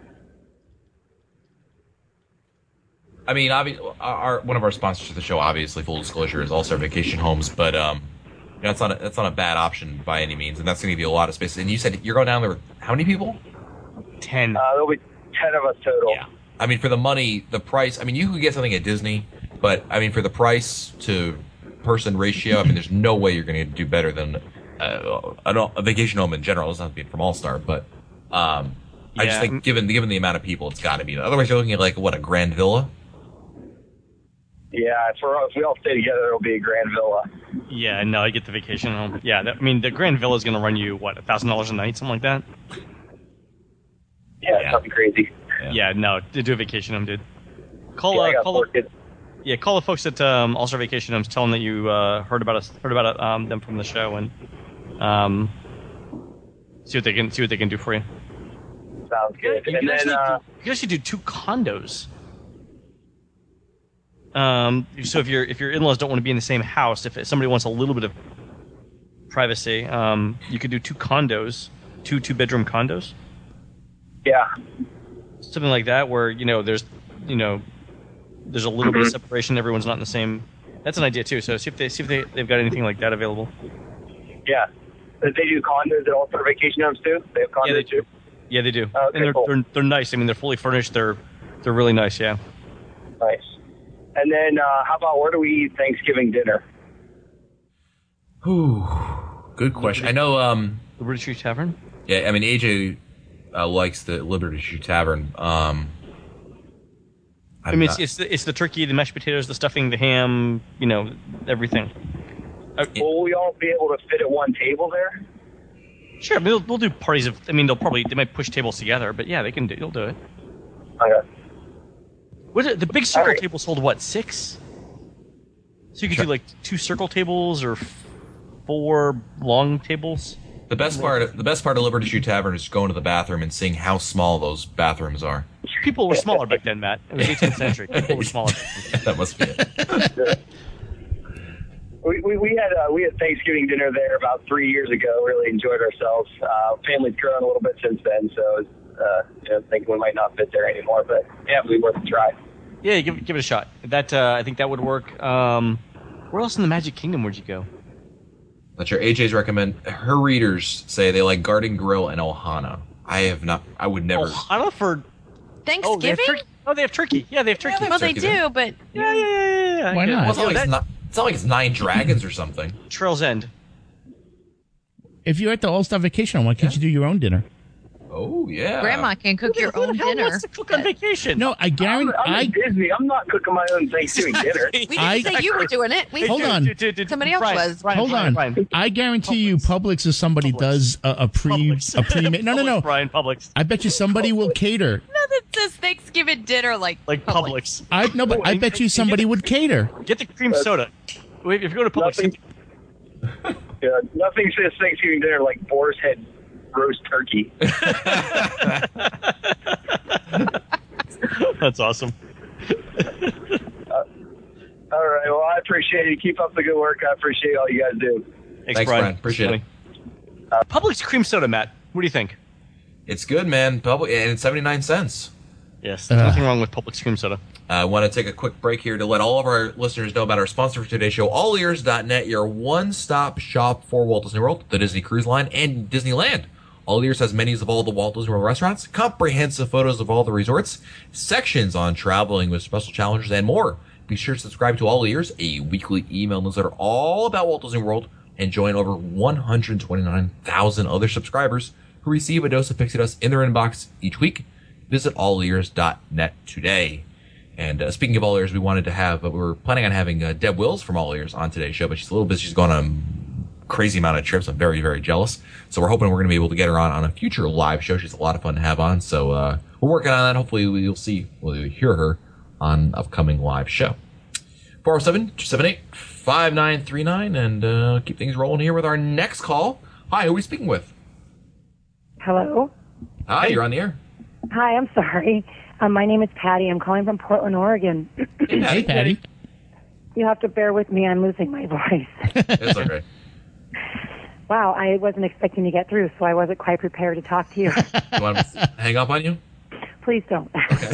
I mean, obvi- our, our one of our sponsors of the show, obviously, full disclosure, is All Star Vacation Homes, but um, you know, that's not a, that's not a bad option by any means, and that's going to give you a lot of space. And you said you're going down there with how many people? Ten. Uh, there'll be ten of us total. Yeah. I mean, for the money, the price. I mean, you could get something at Disney, but I mean, for the price to person ratio, I mean, there's no way you're going to do better than uh, a, a vacation home in general. It's not being from All Star, but um, I just Yeah. think given given the amount of people, it's got to be. Otherwise, you're looking at like what a grand villa. Yeah, if, we're, if we all stay together, it'll be a grand villa. Yeah, no, I get the vacation home. Yeah, that, I mean, the Grand Villa is going to run you, what, a thousand dollars a night, something like that? Yeah, yeah. Something crazy. Yeah, yeah no, to do a vacation home, dude. Call, Yeah, I uh, got call, four kids. yeah, call the folks at um, All Star Vacation Homes, tell them that you uh, heard about us, heard about um, them from the show, and um, see what they can see what they can do for you. Sounds good. You and can, then, actually uh, do, you can actually do two condos. Um, so if your if your in-laws don't want to be in the same house, if somebody wants a little bit of privacy, um, you could do two condos, two two-bedroom condos. Yeah. Something like that, where you know there's, you know, there's a little bit of separation. Everyone's not in the same. That's an idea too. So see if they see if they they've got anything like that available. yeah. They do condos at All Star Vacation Homes too? They have condos Yeah, they too? Yeah, they do, Oh, okay, and they're, cool. they're they're nice. I mean, they're fully furnished. They're they're really nice. Yeah. Nice. And then, uh, how about where do we eat Thanksgiving dinner? Ooh, good question. I know. Um, Liberty Tree Tavern. Yeah, I mean A J uh, likes the Liberty Tree Tavern. Um, I mean, not- it's, it's the it's the turkey, the mashed potatoes, the stuffing, the ham. You know, everything. Uh, Will we all be able to fit at one table there? Sure, I mean, they'll, they'll do parties of. I mean, they'll probably they might push tables together, but yeah, they can do. They'll do it. Okay. What is it, the big circle tables hold what, six? So you could do like two circle tables or four long tables. the best part. The best part of Liberty Tree Tavern is going to the bathroom and seeing how small those bathrooms are. People were smaller back then, Matt. It was eighteenth century. People were smaller. That must be it. We, we, we had uh, we had Thanksgiving dinner there about three years ago. Really enjoyed ourselves. Uh, family's grown a little bit since then, so uh, you know, thinking we might not fit there anymore. But yeah, we worth a try. Yeah, give give it a shot. That uh, I think that would work. Um, where else in the Magic Kingdom would you go? Not sure. A J's recommend her readers say they like Garden Grill and Ohana. I have not. I would never. Ohana for Thanksgiving? Oh, they have turkey. Oh, they have turkey. Yeah, they have turkey. Well, they do, but yeah, yeah, yeah, yeah. yeah. Why Yeah. not? Well, it's, not Yeah, like it's, that- not, it's not like it's Nine Dragons or something. Trail's End. If you're at the All-Star Vacation, why can't you do your own dinner? Oh yeah. Grandma can cook your own dinner. Wants to cook on vacation? No, I guarantee. I'm, I'm I at Disney. I'm not cooking my own Thanksgiving dinner. We didn't I- say you were doing it. We Hold said on. Dude, dude, dude, somebody else Brian, was. Brian, Hold Brian, on. Brian. I guarantee you, Publix is somebody does a, a pre Publix. a pre. No, no, no. Publix, Brian, Publix. I bet you somebody will cater. Nothing says Thanksgiving dinner like Like Publix. I no, but I bet you somebody would cater. Get the cream soda. Wait, if you go to Publix, Nothing, yeah, nothing says Thanksgiving dinner like boar's head roast turkey. that's awesome. Uh, all right. Well, I appreciate it. Keep up the good work. I appreciate all you guys do. Thanks, Thanks, Brian. Brian. Appreciate it. Uh, Publix cream soda, Matt. What do you think? It's good, man. Public, and it's seventy-nine cents. Yes, there's Uh. nothing wrong with Publix cream soda. I want to take a quick break here to let all of our listeners know about our sponsor for today's show, all ears dot net, your one-stop shop for Walt Disney World, the Disney Cruise Line, and Disneyland. All Ears has menus of all the Walt Disney World restaurants, comprehensive photos of all the resorts, sections on traveling with special challenges, and more. Be sure to subscribe to All Ears, a weekly email newsletter all about Walt Disney World, and join over one hundred twenty-nine thousand other subscribers who receive a dose of Pixie Dust in their inbox each week. Visit all ears dot net today. And uh, speaking of All Ears, we wanted to have, uh, we were planning on having uh, Deb Wills from All Ears on today's show, but she's a little busy. She's gone on a crazy amount of trips. I'm very, very jealous. So we're hoping we're going to be able to get her on on a future live show. She's a lot of fun to have on. So uh, we're working on that. Hopefully you'll see, well, you'll hear her on an upcoming live show. four oh seven, two seven eight, five nine three nine, and uh, keep things rolling here with our next call. Hi, who are we speaking with? Hello. Hi, you're on the air. Hi, I'm sorry. Um, my name is Patty. I'm calling from Portland, Oregon. Hey, Patty. You have to bear with me. I'm losing my voice. It's okay. Wow, I wasn't expecting to get through, so I wasn't quite prepared to talk to you. You want to hang up on you? Please don't.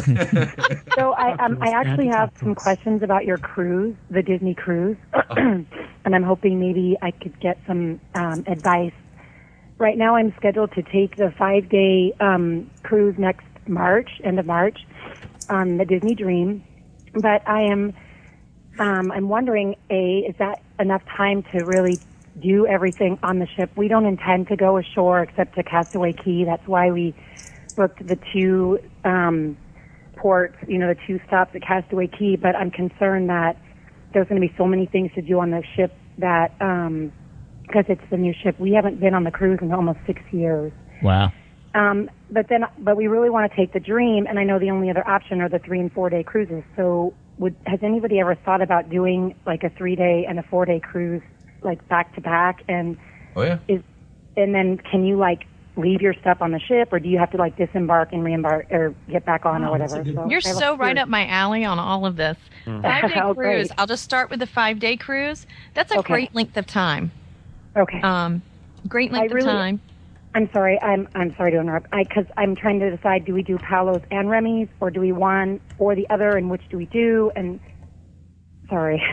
So I, um, I actually have some questions about your cruise, the Disney cruise, and I'm hoping maybe I could get some um, advice. Right now, I'm scheduled to take the five-day um, cruise next March, end of March, on the Disney Dream. But I am, um, I'm wondering, A, is that enough time to really do everything on the ship? We don't intend to go ashore except to Castaway Cay. That's why we booked the two um, ports, you know, the two stops at Castaway Cay. But I'm concerned that there's going to be so many things to do on the ship that, um, because it's the new ship, we haven't been on the cruise in almost six years. Wow. Um, but then, but we really want to take the Dream, and I know the only other option are the three and four day cruises. So, would has anybody ever thought about doing like a three day and a four day cruise, like back to back? And Oh yeah. is and then can you like leave your stuff on the ship, or do you have to like disembark and reembark or get back on or whatever? So You're I have a so right fear. up my alley on all of this. Mm. Five day Oh, cruise. great. I'll just start with the five day cruise. That's a Okay. great length of time. Okay. Um, great I length really- of time. I'm sorry. I'm I'm sorry to interrupt. I because I'm trying to decide: do we do Palos and Remy's, or do we one or the other, and which do we do? And sorry.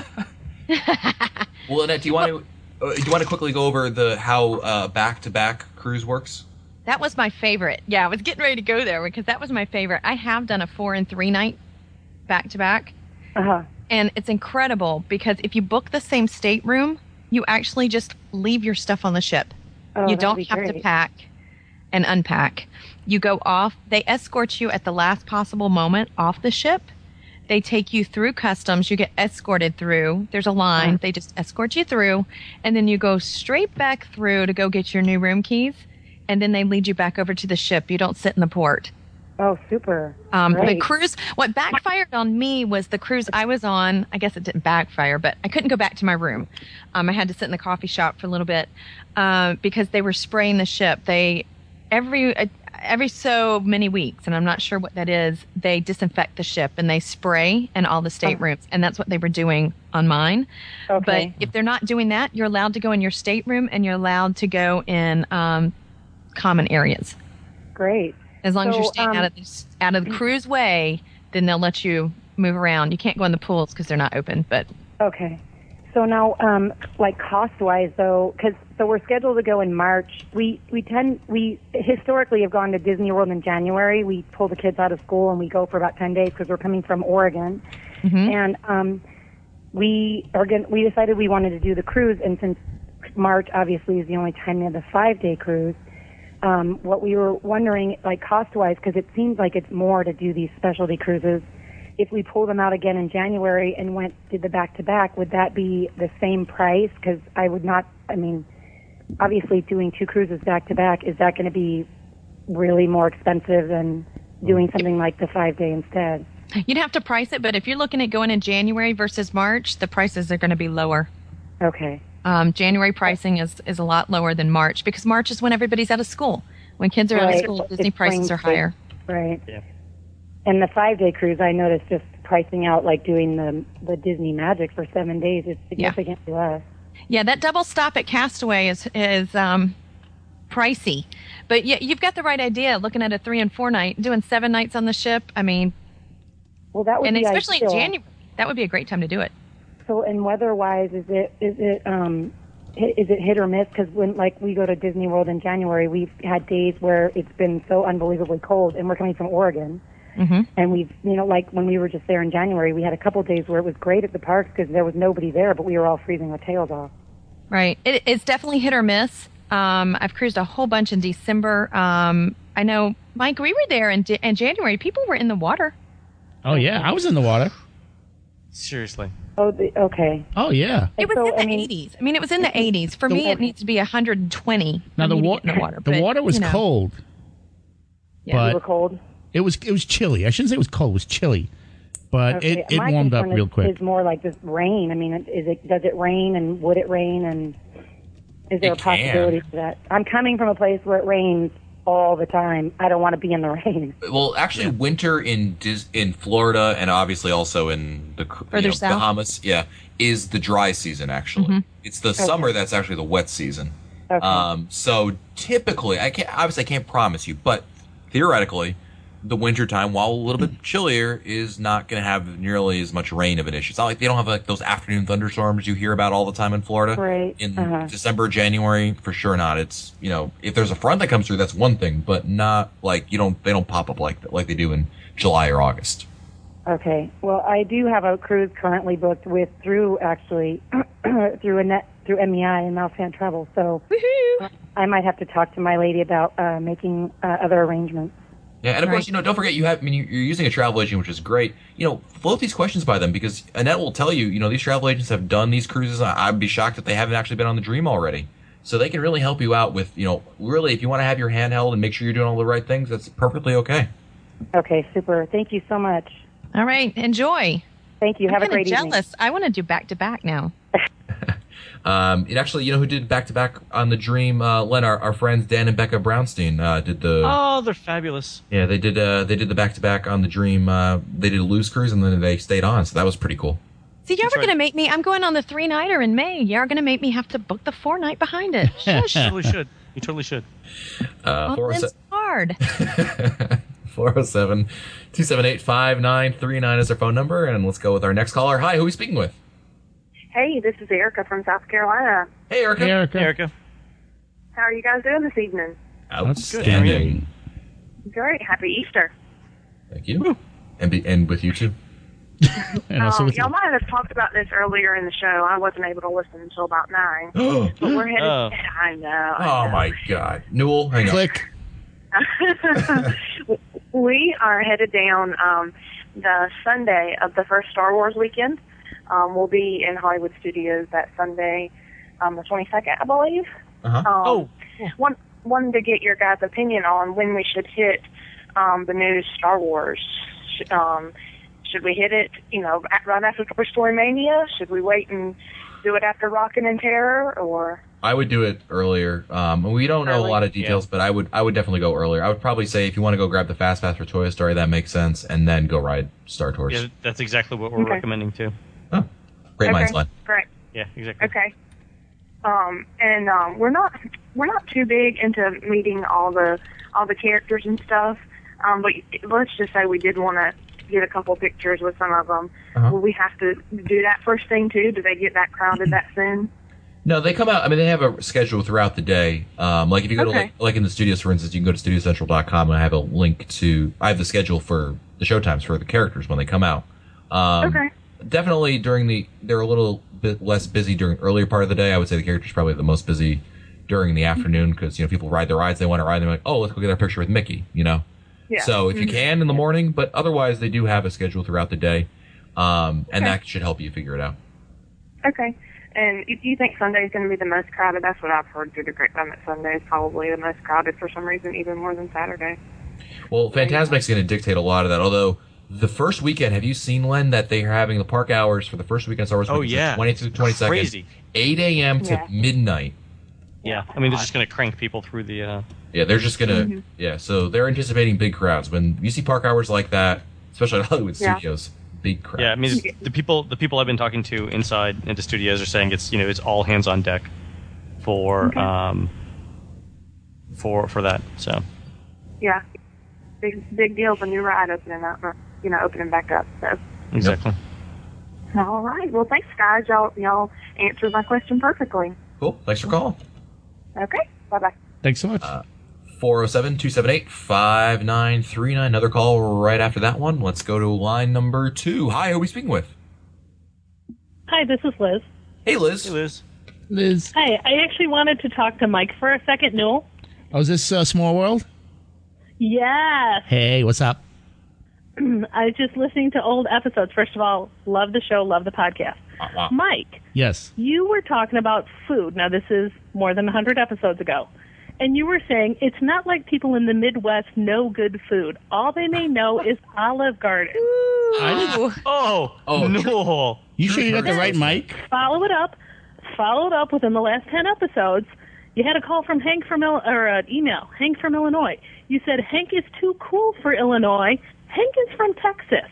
Well, Annette, do you want to uh, do you want to quickly go over the how uh, back-to-back cruise works? That was my favorite. Yeah, I was getting ready to go there because that was my favorite. I have done a four and three night back to back. Uh-huh. And it's incredible because if you book the same stateroom, you actually just leave your stuff on the ship. Oh, you that'd don't be have to great. pack and unpack. You go off. They escort you at the last possible moment off the ship. They take you through customs. You get escorted through. There's a line. Uh-huh. They just escort you through. And then you go straight back through to go get your new room keys. And then they lead you back over to the ship. You don't sit in the port. Oh, super. Um, the Great. cruise, what backfired on me was the cruise I was on. I guess it didn't backfire, but I couldn't go back to my room. Um, I had to sit in the coffee shop for a little bit uh, because they were spraying the ship. They every uh, every so many weeks, and I'm not sure what that is. They disinfect the ship and they spray in all the staterooms, and that's what they were doing on mine. Okay. But if they're not doing that, you're allowed to go in your stateroom and you're allowed to go in um, common areas. Great. As long as So, you're staying um, out of the, out of the cruise way, then they'll let you move around. You can't go in the pools because they're not open. But Okay. So now, um, like cost-wise, though, because so we're scheduled to go in March. We we tend we historically have gone to Disney World in January. We pull the kids out of school and we go for about ten days because we're coming from Oregon, Mm-hmm. and um, we are going. We decided we wanted to do the cruise, and since March obviously is the only time we have the five-day cruise. Um, what we were wondering, like cost-wise, because it seems like it's more to do these specialty cruises. If we pull them out again in January and went did the back-to-back, would that be the same price? Because I would not, I mean, obviously doing two cruises back-to-back, is that going to be really more expensive than doing something like the five-day instead? You'd have to price it, but if you're looking at going in January versus March, the prices are going to be lower. Okay. Um, January pricing is, is a lot lower than March because March is when everybody's out of school. When kids are out of Right. school, It's Disney prices spring are higher. Right. Yeah. And the five-day cruise, I noticed just pricing out like doing the the Disney Magic for seven days is significantly less. Yeah, that double stop at Castaway is is um, pricey, but yeah, you've got the right idea. Looking at a three and four night, doing seven nights on the ship. I mean, well, that would and be especially ideal. in January, that would be a great time to do it. So, and weather-wise, is it is it um hit, is it hit or miss? Because when like we go to Disney World in January, we've had days where it's been so unbelievably cold, and we're coming from Oregon. Mm-hmm. And we've, you know, like when we were just there in January, we had a couple days where it was great at the parks because there was nobody there, but we were all freezing our tails off. Right. It, it's definitely hit or miss. Um, I've cruised a whole bunch in December. Um, I know, Mike, we were there in, in January. People were in the water. Oh, yeah. I was in the water. Seriously. Oh, the, okay. Oh, yeah. It was so, in the I mean- eighties. I mean, it was in the eighties. For The- me, it needs to be one hundred twenty. Now, for the, me to wa- get in the water. the but, water was you know. cold. Yeah, but we were cold. It was it was chilly. I shouldn't say it was cold. It was chilly. But Okay. it, it My warmed up concern real is, quick. Is more like this rain. I mean, is it does it rain and would it rain and is there It a possibility can. for that? I'm coming from a place where it rains all the time. I don't want to be in the rain. Well, actually, winter in Dis- in Florida and obviously also in the you Further know, south? Bahamas, yeah, is the dry season. Actually, Mhm. it's the summer that's actually the wet season. Okay. Um, so typically, I can't obviously I can't promise you, but theoretically, the winter time, while a little bit chillier, is not going to have nearly as much rain of an issue. It's not like they don't have like those afternoon thunderstorms you hear about all the time in Florida. Right. In Uh-huh. December, January, for sure not. It's, you know, if there's a front that comes through, that's one thing, but not like you don't they don't pop up like like they do in July or August. Okay. Well, I do have a cruise currently booked with through actually through a net through M E I and Malfan Travel. So uh, I might have to talk to my lady about uh, making uh, other arrangements. Yeah, and of course, you know, don't forget you have. I mean, you- you're using a travel agent, which is great. You know, float these questions by them because Annette will tell you. You know, these travel agents have done these cruises. I- I'd be shocked if they haven't actually been on the Dream already. So they can really help you out with, you know, really if you want to have your hand held and make sure you're doing all the right things, that's perfectly okay. Okay, super. Thank you so much. All right. Enjoy. Thank you. I'm Have a kinda great evening. jealous. I want to do back to back now. Um, it actually, you know, who did back to back on the Dream? Uh, Len, our, our friends Dan and Becca Brownstein uh, did the. Oh, they're fabulous. Yeah, they did. Uh, they did the back to back on the Dream. Uh, they did a loose cruise and then they stayed on, so that was pretty cool. See, y'all were going to make me. I'm going on the three nighter in May. Y'all are going to make me have to book the four night behind it. Shush. You totally should. You totally should. Uh, Oh, that's hard. four oh seven, two seven eight, five nine three nine is our phone number, and let's go with our next caller. Hi, who are we speaking with? Hey, this is Erica from South Carolina. Hey, Erica. Hey, Erica. Hey, Erica. How are you guys doing this evening? Outstanding. Great. Happy Easter. Thank you. And be, and with you too. And also um, with y'all you. might have talked about this earlier in the show. I wasn't able to listen until about nine. Oh. But we're headed. Oh. I know. I Oh know. my God, Newell, hang on. Click. We are headed down um, the Sunday of the first Star Wars weekend. Um, we'll be in Hollywood Studios that Sunday, um, the twenty-second, I believe. Uh-huh. Um, Oh. One, wanted to get your guys' opinion on when we should hit um, the new Star Wars. Sh- Um, should we hit it, you know, at, right after Toy Story Mania? Should we wait and do it after Rockin' and Terror, or? I would do it earlier. Um, we don't know a lot of details, but I would I would definitely go earlier. I would probably say if you want to go grab the Fast Pass for Toy Story, that makes sense, and then go ride Star Tours. Yeah, that's exactly what we're Okay. recommending too. Great okay, minds, Len. Great. Yeah, exactly. Okay. Um, and um, we're not we're not too big into meeting all the all the characters and stuff. Um, but let's just say we did want to get a couple pictures with some of them. Uh-huh. Will we have to do that first thing too? Do they get that crowded that soon? No, they come out. I mean, they have a schedule throughout the day. Um, like if you go to Okay. like, like in the studios, for instance, you can go to studio central dot com and I have a link to. I have the schedule for the showtimes for the characters when they come out. Um, Okay. Definitely during the they're a little bit less busy during earlier part of the day. I would say the characters probably the most busy during the afternoon because you know people ride their rides. They want to ride. They're like, oh, let's go get our picture with Mickey. You know. Yeah. So if you Mhm. can in the morning, but otherwise they do have a schedule throughout the day, um, and Okay. that should help you figure it out. Okay. And do you think Sunday is going to be the most crowded? That's what I've heard through the grapevine, that Sunday is probably the most crowded for some reason, even more than Saturday. Well, Fantasmic's going to dictate a lot of that. Although the first weekend, have you seen, Len, that they are having the park hours for the first weekend Star Wars? Oh, weekend, yeah. twentieth through twenty-second, Crazy. eight a.m. to Yeah. midnight. Yeah, I mean they're just going to crank people through the. Uh, Yeah, they're just gonna. Mhm. Yeah, so they're anticipating big crowds when you see park hours like that, especially at Hollywood Yeah. Studios. Big crowds. Yeah, I mean it's- the people the people I've been talking to inside into studios are saying it's you know it's all hands on deck for Okay. um for for that. So Yeah. Big big deal, the new ride opening up, you know, opening back up. So. exactly. All right. Well, thanks, guys. Y'all, y'all answered my question perfectly. Cool. Thanks for calling. Okay. Bye-bye. Thanks so much. four oh seven, two seven eight, five nine three nine. Another call right after that one. Let's go to line number two. Hi, who are we speaking with? Hi, this is Liz. Hey, Liz. Hey, Liz. Liz. Hi, I actually wanted to talk to Mike for a second, Newell. Oh, is this uh, Small World? Yes. Hey, what's up? I was just listening to old episodes. First of all, love the show, love the podcast. Mike, Yes. you were talking about food. Now, this is more than one hundred episodes ago. And you were saying it's not like people in the Midwest know good food. All they may know is Olive Garden. Oh, oh, no. You sure you got the right mic? Follow it up. Follow it up within the last ten episodes. You had a call from Hank from Il- or an email, Hank from Illinois. You said Hank is too cool for Illinois. Hank is from Texas.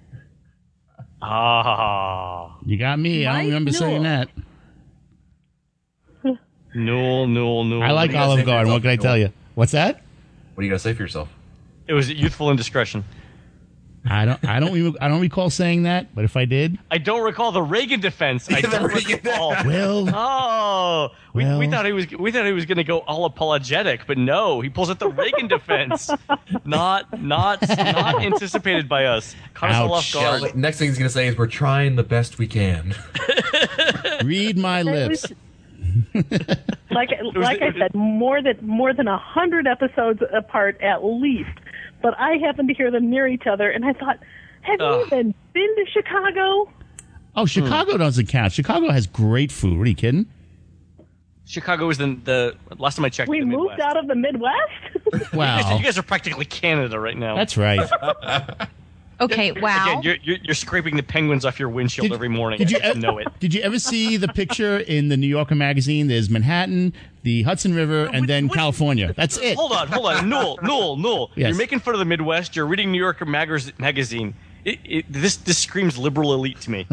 Ah. You got me. I Mike don't remember saying Newell. that. No, no, no. I like Olive Garden. What can I tell you? What's that? What do you got to say for yourself? It was youthful indiscretion. I don't. I don't. re- I don't recall saying that. But if I did, I don't recall the Reagan defense. I don't recall. Well. Oh, we, we Well. thought he was we thought he was going to go all apologetic, but no, he pulls out the Reagan defense. Not not not anticipated by us. Caught us all off Yeah, guard. like, next thing he's going to say is, we're trying the best we can. read my lips. Like like I said, more than more than a hundred episodes apart at least. But I happened to hear them near each other, and I thought, have you Ugh. even been to Chicago? Oh, Chicago doesn't count. Chicago has great food. What are you kidding? Chicago was the the last time I checked. We the moved Midwest. out of the Midwest. Wow. You guys are practically Canada right now. That's right. Okay, wow. Again, you're, you're, you're scraping the penguins off your windshield every morning. Did you I e- know it? Did you ever see the picture in the New Yorker magazine? There's Manhattan, the Hudson River, and then California. That's it. Hold on, hold on. Newell, Newell, Newell. Yes. You're making fun of the Midwest. You're reading New Yorker magaz- magazine. It, it, this this screams liberal elite to me.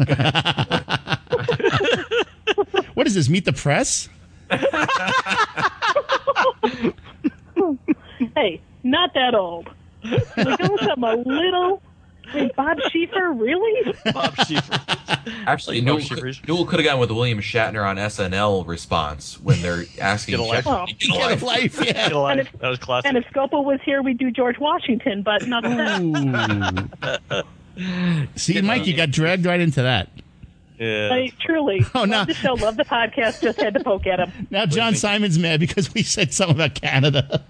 What is this? Meet the Press? Hey, not that old. We're going from a little. Wait, Bob Schieffer, really? Bob Schieffer. Actually, Like Newell, Bob Schieffer's. Newell could have gone with the William Shatner on S N L response when they're asking Get a life. Shatner, Oh. Get a life. Life, yeah. Get a life. And if- That was classic. And if Scopo was here, we'd do George Washington, but not that. Ooh. See, Mike, you got dragged right into that. Yeah. I truly Oh, love no. the show, love the podcast, just had to poke at him. Now John Simon's mad because we said something about Canada.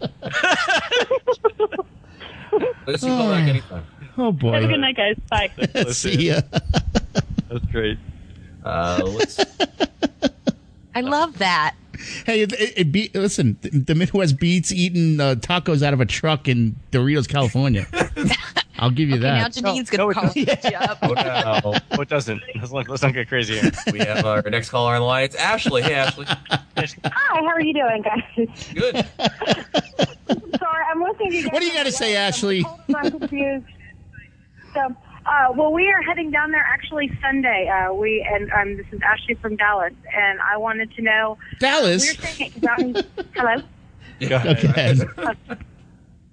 Let's see call back anytime. Oh, boy. Have a good night, guys. Bye. See ya. That's great. Uh, let's, I love that. Hey, it, it, it be, listen, the, the Midwest beats eating uh, tacos out of a truck in Doritos, California. I'll give you Okay, now that. Janine's going to call you up. oh, no. Oh, it doesn't. Let's not, let's not get crazy here. We have our next caller on the line. It's Ashley. Hey, Ashley. Hi, how are you doing, guys? Good. Sorry, I'm listening to you guys. What do you got to say, Ashley? I'm confused. So, uh, well, we are heading down there actually Sunday. Uh, we and um, this is Ashley from Dallas, and I wanted to know. Dallas? Uh, we're saying it down. Hello. Yeah. Okay.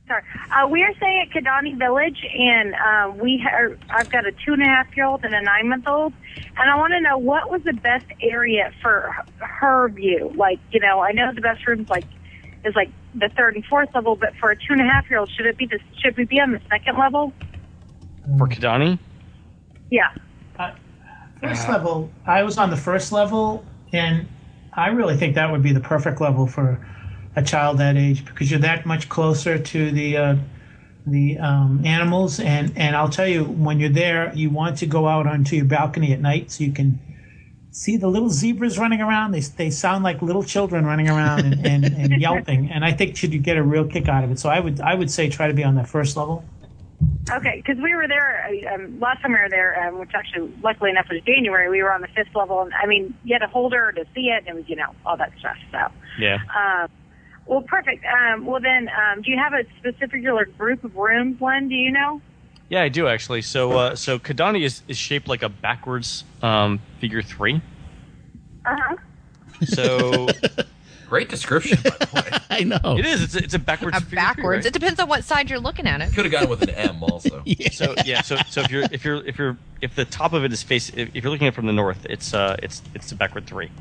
Sorry. Uh, we are staying at Kidani Village, and uh, we are, I've got a two and a half year old and a nine month old, and I want to know what was the best area for her view. Like, you know, I know the best rooms like is like the third and fourth level, but for a two and a half year old, should it be the should we be on the second level? For Kidani? Yeah. Uh, first level, I was on the first level, and I really think that would be the perfect level for a child that age, because you're that much closer to the uh, the um, animals, and, and I'll tell you, when you're there, you want to go out onto your balcony at night so you can see the little zebras running around. They they sound like little children running around and, and, and yelping, and I think you'd get a real kick out of it. So I would I would say try to be on that first level. Okay, because we were there um, last time we were there, um, which actually, luckily enough, was January. We were on the fifth level, and I mean, you had to hold her to see it, and it was, you know, all that stuff. So, Yeah. um, well, perfect. Um, well, then, um, do you have a specific group of rooms, Len? Do you know? Yeah, I do actually. So, uh, so Kidani is, is shaped like a backwards um, figure three. Uh huh. So, great description, by the way. I know it is. It's a, it's a backwards. A figure backwards. three, It depends on what side you're looking at it. Could have gone with an M also. right? So yeah. So so if you're if you're if you're if the top of it is face if, if you're looking at it from the north, it's uh it's it's a backward three.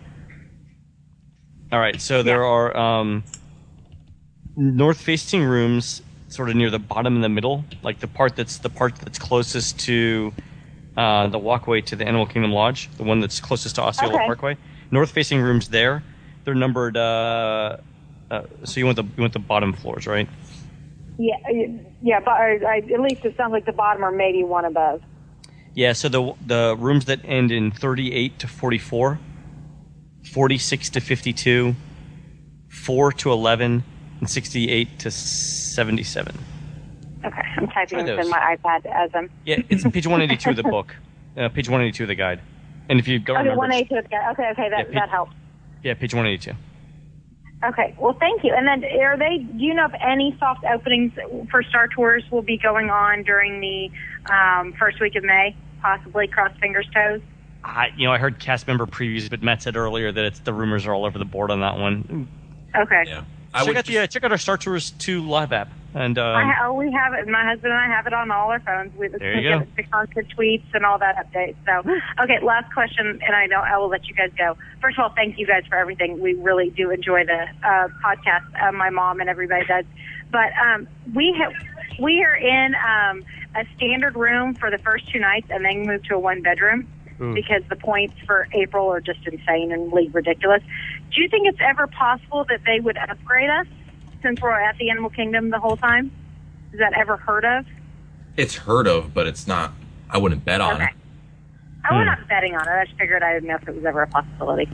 All right. So there are um, north-facing rooms, sort of near the bottom and the middle, like the part that's the part that's closest to uh, the walkway to the Animal Kingdom Lodge, the one that's closest to Osceola Okay. Parkway. North-facing rooms there, they're numbered. Uh, uh, so you want the you want the bottom floors, right? Yeah, yeah, but I, I, at least it sounds like the bottom or maybe one above. Yeah. So the the rooms that end in thirty-eight to forty-four, forty-six to fifty-two, four to eleven, and sixty-eight to seventy-seven. Okay, I'm typing Try this those. in my iPad as I'm. Yeah, it's page one eighty-two of the book. Uh, page one eighty-two of the guide. And if you don't Okay, remember, one eighty-two. Okay, okay, that Yeah, Pete- that helps. yeah, page one eighty-two. Okay, well, thank you. And then, are they? Do you know if any soft openings for Star Tours will be going on during the um, first week of May? Possibly, cross fingers, toes. I, you know, I heard cast member previews, but Matt said earlier that it's the rumors are all over the board on that one. Okay. Yeah. check out the uh, check out our Star Tours two live app, and um, I ha- we have it. My husband and I have it on all our phones. We There you get go. the constant tweets and all that update. So, okay, last question, and I know I will let you guys go. First of all, thank you guys for everything. We really do enjoy the uh, podcast. Uh, my mom and everybody does. But um, we have we are in um, a standard room for the first two nights, and then move to a one bedroom. Ooh. Because the points for April are just insane and ridiculous. Do you think it's ever possible that they would upgrade us since we're at the Animal Kingdom the whole time? Is that ever heard of? It's heard of, but it's not. I wouldn't bet on Okay. it. I was not betting on it. I just figured I didn't know if it was ever a possibility.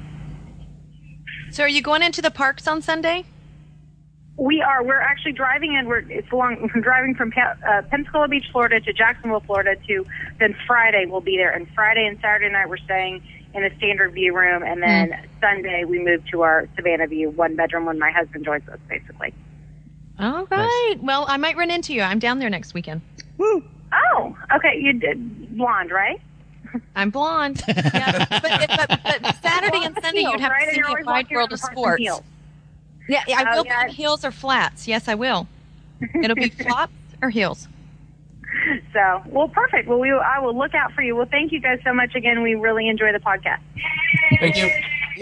So are you going into the parks on Sunday? We are. We're actually driving in. We're it's along. We're driving from Pa- uh, Pensacola Beach, Florida, to Jacksonville, Florida. To then Friday we'll be there. And Friday and Saturday night we're staying in a standard view room, and then Mm. Sunday we move to our Savannah View one bedroom when my husband joins us, basically. All right. Well, I might run into you. I'm down there next weekend. Oh, okay. You did blonde, right? I'm blonde. Yeah, but, but, but Saturday and Sunday Heels, you'd have right? to And see you're me always at Wide walking World around of the park in Sports. heels. Yeah, I Oh, will yeah. be in heels or flats. Yes, I will. It'll be flops or heels. So, well, perfect. Well, we I will look out for you. Well, thank you guys so much again. We really enjoy the podcast. Thank you.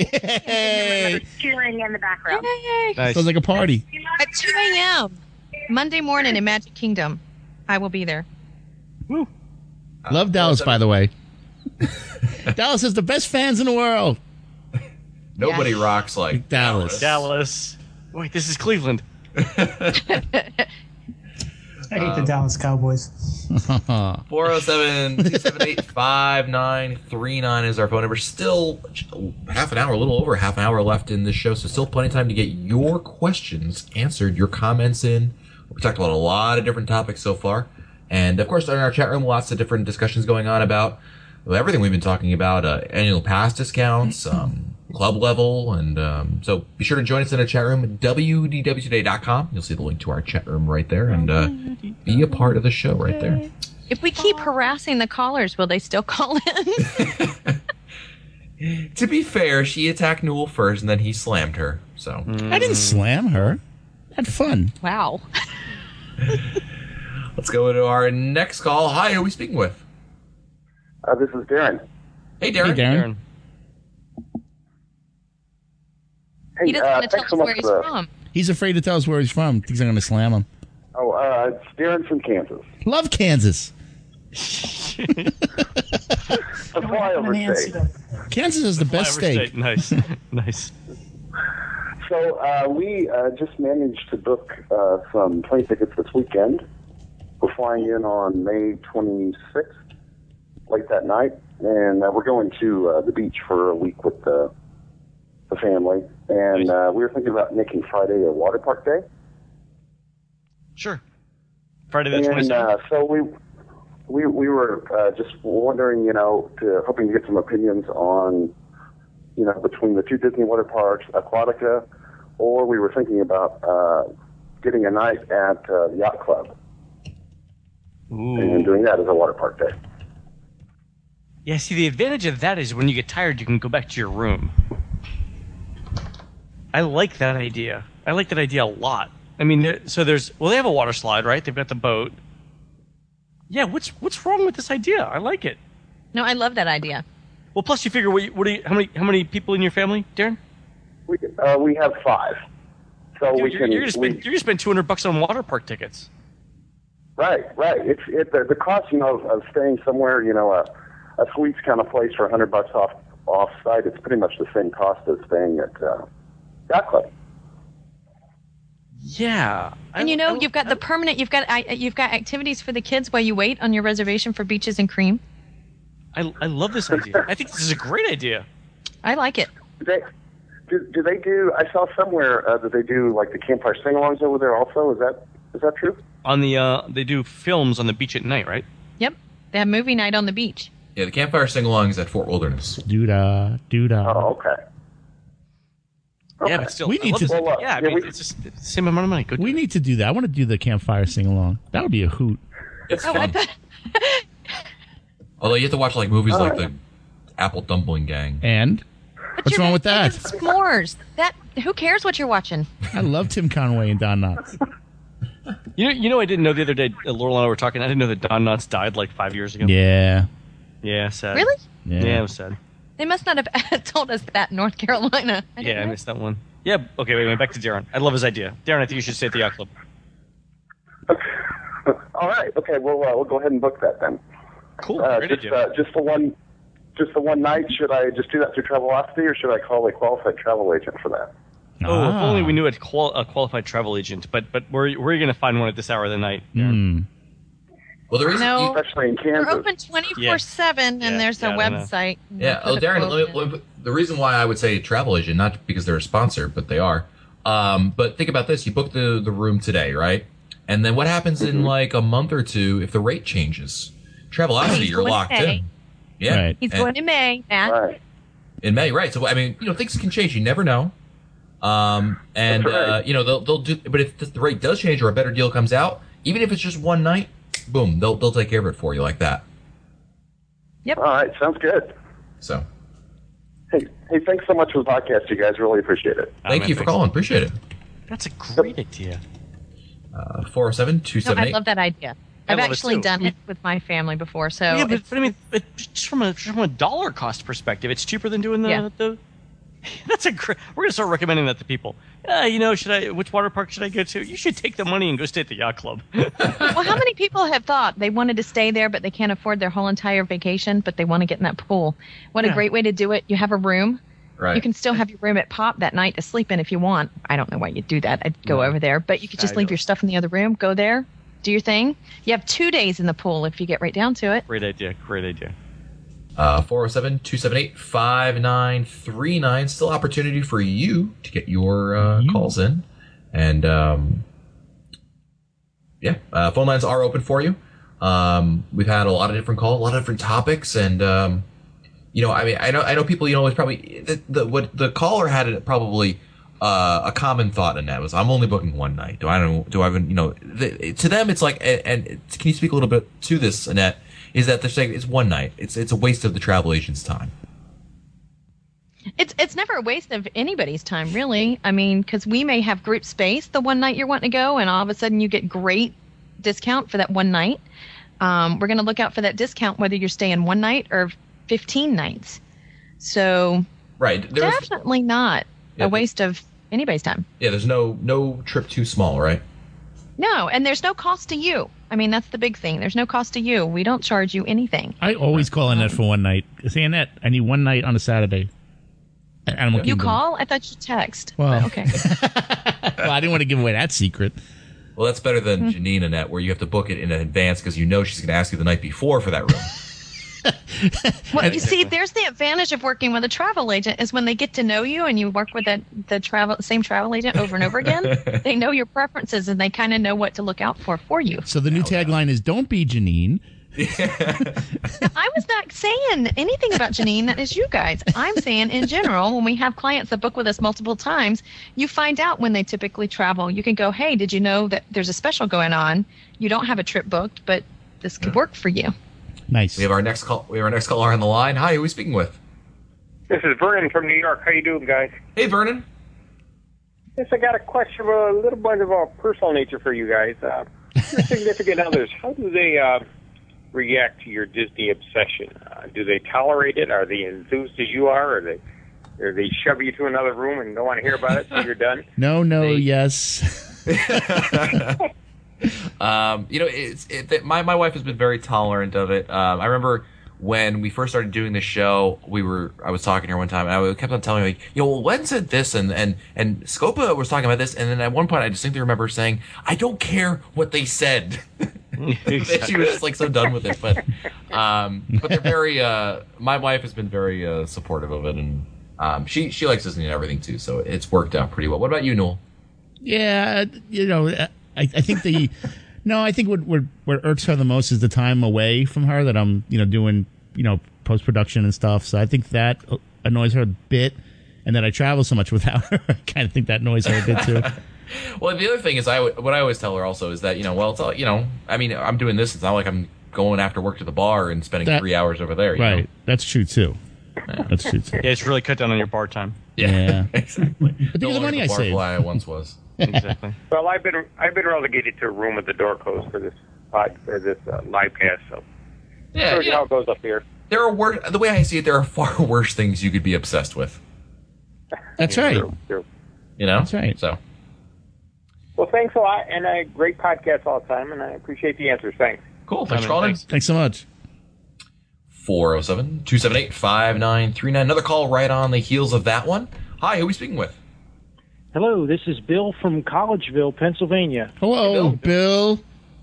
Hey. Cheering in the background. Sounds like a party. At two a.m. Monday morning in Magic Kingdom. I will be there. Love Dallas, by the way. Dallas has the best fans in the world. Nobody rocks like Dallas. Dallas. Wait, this is Cleveland. I hate the Dallas Cowboys. four oh seven, two seven eight, five nine three nine is our phone number. Still half an hour, a little over half an hour left in this show, so still plenty of time to get your questions answered, your comments in. We talked about a lot of different topics so far. And, of course, in our chat room, lots of different discussions going on about everything we've been talking about, uh, annual pass discounts, um, club level, and um, so be sure to join us in our chat room at w d w today dot com. You'll see the link to our chat room right there, and uh, be a part of the show right there. If we keep harassing the callers, will they still call in? To be fair, she attacked Newell first, and then he slammed her. So I didn't slam her. Had fun. Wow. Let's go to our next call. Hi, who are we speaking with? Uh, this is Darren. Hey, Darren. Hey, Darren. Hey, He doesn't uh, want to tell thanks us so much where he's for the- from. He's afraid to tell us where he's from. Thinks I'm going to slam him. Oh, uh, it's Darren from Kansas. Love Kansas. The flyover state. Kansas is the best Flyover state. Nice. Nice. So uh, we uh, just managed to book uh, some plane tickets this weekend. We're flying in on May twenty-sixth, late that night, and uh, we're going to uh, the beach for a week with the, the family. And uh, we were thinking about making Friday a water park day. Sure. Friday the And twenty-seventh. uh, so we we we were uh, just wondering, you know, to, hoping to get some opinions on, you know, between the two Disney water parks, Aquatica, or we were thinking about uh, getting a night at uh, the Yacht Club and doing that as a water park day. Yeah, see, the advantage of that is when you get tired, you can go back to your room. I like that idea. I like that idea a lot. I mean, there, so there's, well, they have a water slide, right? They've got the boat. Yeah, what's what's wrong with this idea? I like it. No, I love that idea. Well, plus you figure, what, you- what do you, how many how many people in your family, Darren? We uh, we have five, so Dude, we you're, can. you're gonna spend we, you're gonna spend two hundred bucks on water park tickets. right, right. It's it the, the cost, you know, of, of staying somewhere, you know, a a suites kind of place for a hundred bucks off off site. It's pretty much the same cost as staying at uh, Yacht Club. Yeah. And you know, you've got the permanent. You've got I, you've got activities for the kids while you wait on your reservation for beaches and cream. I I love this idea. I think this is a great idea. I like it. Do they do, do they do? I saw somewhere uh, that they do like the campfire sing-alongs over there. Also, is that is that true? On the uh, they do films on the beach at night, right? Yep, they have movie night on the beach. Yeah, the campfire sing-alongs at Fort Wilderness. Doodah, doodah. Oh, okay. Yeah, but still, We I need love to- this idea. Well, uh, yeah, I yeah, mean, we- it's just it's the same amount of money. Go do We it. need to do that. I want to do the campfire sing along. That would be a hoot. It's Oh, I fun. bet. Although you have to watch like movies Oh. like the Apple Dumpling Gang. And But what's you're wrong gonna with that? take S'mores. That who cares what you're watching? I love Tim Conway and Don Knotts. You know, you know, I didn't know the other day. Uh, Laurel and I were talking. I didn't know that Don Knotts died like five years ago. Yeah. Yeah, sad. Really? Yeah. Yeah, it was sad. They must not have told us that in North Carolina. I didn't Yeah, I know. missed that one. Yeah. Okay, wait a minute. Back to Darren. I love his idea. Darren, I think you should stay at the yacht club. All right. Okay. Well, uh, we'll go ahead and book that then. Cool. Uh, Great just idea. uh, just the one, just the one night. Should I just do that through Travelocity, or should I call a qualified travel agent for that? Oh, if Ah. only we knew a, qual- a qualified travel agent. But but where where are you going to find one at this hour of the night? Hmm. Well, the reason No. especially in We're Kansas. open twenty-four seven, and Yeah, there's a yeah, I don't know. website. Yeah, We'll oh, put a Darren, quote let me- in. let me- the reason why I would say travel agent, not because they're a sponsor, but they are. Um, but think about this: you book the the room today, right? And then what happens in like a month or two if the rate changes? Travelocity, He's you're going locked May. in. Yeah, Right. He's And- going in May, Matt. in May, right? So I mean, you know, things can change. You never know. Um, and That's right. uh, you know, they'll they'll do. But if the rate does change or a better deal comes out, even if it's just one night, boom, they'll they'll take care of it for you like that. Yep. All right. Sounds good. So Hey, hey, thanks so much for the podcast, you guys. Really appreciate it. thank you for calling. Appreciate it. That's a great idea. Uh, four oh seven, two No, seven I eight. love that idea. I I've love it actually too. done it with my family before, so yeah, but, it's- but I mean, but just from a from a dollar cost perspective, it's cheaper than doing the Yeah. the. That's a great. We're gonna start recommending that to people. Uh, you know, should I? Which water park should I go to? You should take the money and go stay at the yacht club. well, how many people have thought they wanted to stay there, but they can't afford their whole entire vacation, but they want to get in that pool? What Yeah. a great way to do it. You have a room. Right. You can still have your room at Pop that night to sleep in if you want. I don't know why you'd do that. I'd go No. over there, but you could just leave your stuff in the other room, go there, do your thing. You have two days in the pool if you get right down to it. Great idea. Great idea. Uh, four oh seven, two seven eight, five nine three nine. Still opportunity for you to get your uh, calls in. And, um, yeah, uh, phone lines are open for you. Um, we've had a lot of different calls, a lot of different topics. And, um, you know, I mean, I know, I know people, you know, it's probably, the, the, what the caller had it probably, uh, a common thought in that was, I'm only booking one night. Do I don't, do I even, you know, the, to them, it's like, and, and can you speak a little bit to this, Annette? Is that they're saying it's one night. It's it's a waste of the travel agent's time. It's it's never a waste of anybody's time, really. I mean, because we may have group space the one night you're wanting to go, and all of a sudden you get great discount for that one night. Um, we're going to look out for that discount whether you're staying one night or fifteen nights. So right, there's, definitely not Yeah, a waste of anybody's time. yeah, there's no no trip too small, right? No, and there's no cost to you. I mean, that's the big thing. There's no cost to you. We don't charge you anything. I always call Annette for one night. Say, Annette, I need one night on a Saturday. at Animal You Kingdom. call? I thought you text. Well, But okay. well, I didn't want to give away that secret. Well, that's better than Mm-hmm. Janine Annette, where you have to book it in advance because you know she's going to ask you the night before for that room. Well, you see, there's the advantage of working with a travel agent is when they get to know you and you work with that the travel same travel agent over and over again. They know your preferences and they kind of know what to look out for for you. So the new tagline is "Don't be Janine." I was not saying anything about Janine. That is you guys. I'm saying in general, when we have clients that book with us multiple times, you find out when they typically travel. You can go, hey, did you know that there's a special going on? You don't have a trip booked, but this could work for you. Nice. We have our next call. We have our next caller on the line. Hi, who are we speaking with? This is Vernon from New York. How you doing, guys? Hey, Vernon. Yes, I got a question of a little bit of a personal nature for you guys. Uh, your significant others, how do they uh, react to your Disney obsession? Uh, do they tolerate it? Are they enthused as you are? Or they, or they shove you to another room and don't want to hear about it till you're done? No, no, yes. Um, you know, it's it, my my wife has been very tolerant of it. Um, I remember when we first started doing this show, we were I was talking to her one time, and I kept on telling her, like, "Yo, well, Len said this, and and and Scopa was talking about this," and then at one point, I distinctly remember saying, "I don't care what they said." She was just like so done with it, but um, but they're very. Uh, my wife has been very uh, supportive of it, and um, she she likes Disney and everything too, so it's worked out pretty well. What about you, Newell? Yeah, you know, I, I think the no, I think what, what what irks her the most is the time away from her that I'm, you know, doing, you know, post production and stuff. So I think that annoys her a bit, and that I travel so much without her. I kind of think that annoys her a bit too. Well, the other thing is, I what I always tell her also is that, you know, well, it's all, you know, I mean, I'm doing this. It's not like I'm going after work to the bar and spending That- three hours over there. You Right, know? that's true too. That's true too. Yeah, it's really cut down on your bar time. Yeah, exactly. But think of the money I saved. I once was. Exactly. Well, I've been I've been relegated to a room with the door closed for this pod, for this uh, live cast. So Yeah, Here's yeah. how it goes up here. There are wor- the way I see it, there are far worse things you could be obsessed with. That's right. True, true. You know, that's right. So, Well, thanks a lot, and a great podcast all the time, and I appreciate the answers. Thanks. cool. Thanks for calling in. Thanks so much. four oh seven, two seven eight, five nine three nine. Another call right on the heels of that one. Hi, who are we speaking with? Hello, this is Bill from Collegeville, Pennsylvania. Hello, Bill.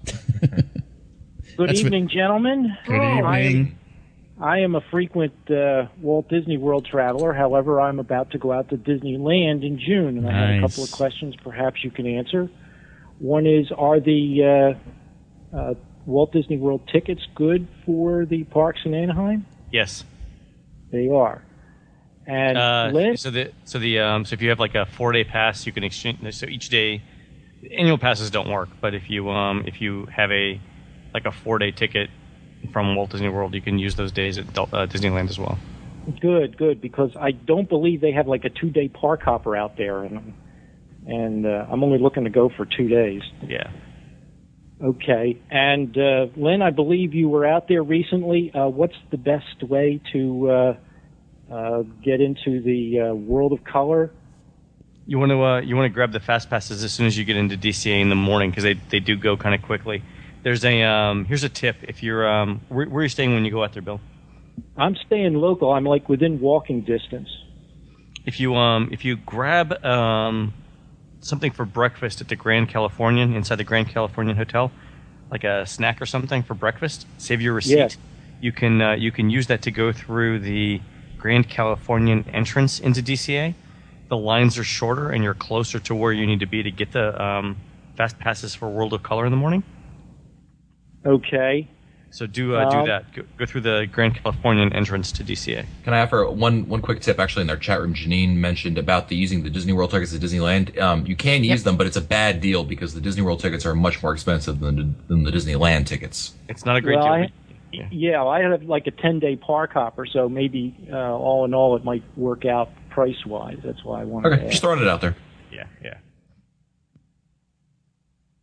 Good That's evening, gentlemen. Good evening. I, I am a frequent uh, Walt Disney World traveler. However, I'm about to go out to Disneyland in June, and I have a Nice. couple of questions perhaps you can answer. One is, are the uh, uh, Walt Disney World tickets good for the parks in Anaheim? Yes. They are. And Uh, Lynn? so the so the um, so if you have like a four day pass, you can exchange. So each day, annual passes don't work. But if you um if you have a like a four day ticket from Walt Disney World, you can use those days at Del- uh, Disneyland as well. Good, good, because I don't believe they have like a two-day park hopper out there, and and uh, I'm only looking to go for two days. Yeah. Okay, and uh, Lynn, I believe you were out there recently. Uh, what's the best way to uh, uh, get into the uh, World of Color? You want to uh, you want to grab the fast passes as soon as you get into D C A in the morning because they they do go kind of quickly. There's a um, here's a tip if you're um, where, where are you staying when you go out there, Bill? I'm staying local. I'm like within walking distance. If you um if you grab um something for breakfast at the Grand Californian inside the Grand Californian Hotel, like a snack or something for breakfast, save your receipt. Yes. You can uh, you can use that to go through the Grand Californian entrance into D C A. The lines are shorter and you're closer to where you need to be to get the um, fast passes for World of Color in the morning. Okay. So do uh, do Um, that. Go, go through the Grand Californian entrance to D C A. Can I offer one one quick tip? Actually, in their chat room, Janine mentioned about the using the Disney World tickets at Disneyland. Um, you can use Yep. them, but it's a bad deal because the Disney World tickets are much more expensive than, than the Disneyland tickets. It's not a great Well, deal. I, yeah, I have like a ten-day park hopper, so maybe uh, all in all it might work out price-wise. That's why I wanted Okay, to just ask. throwing it out there. Yeah, yeah.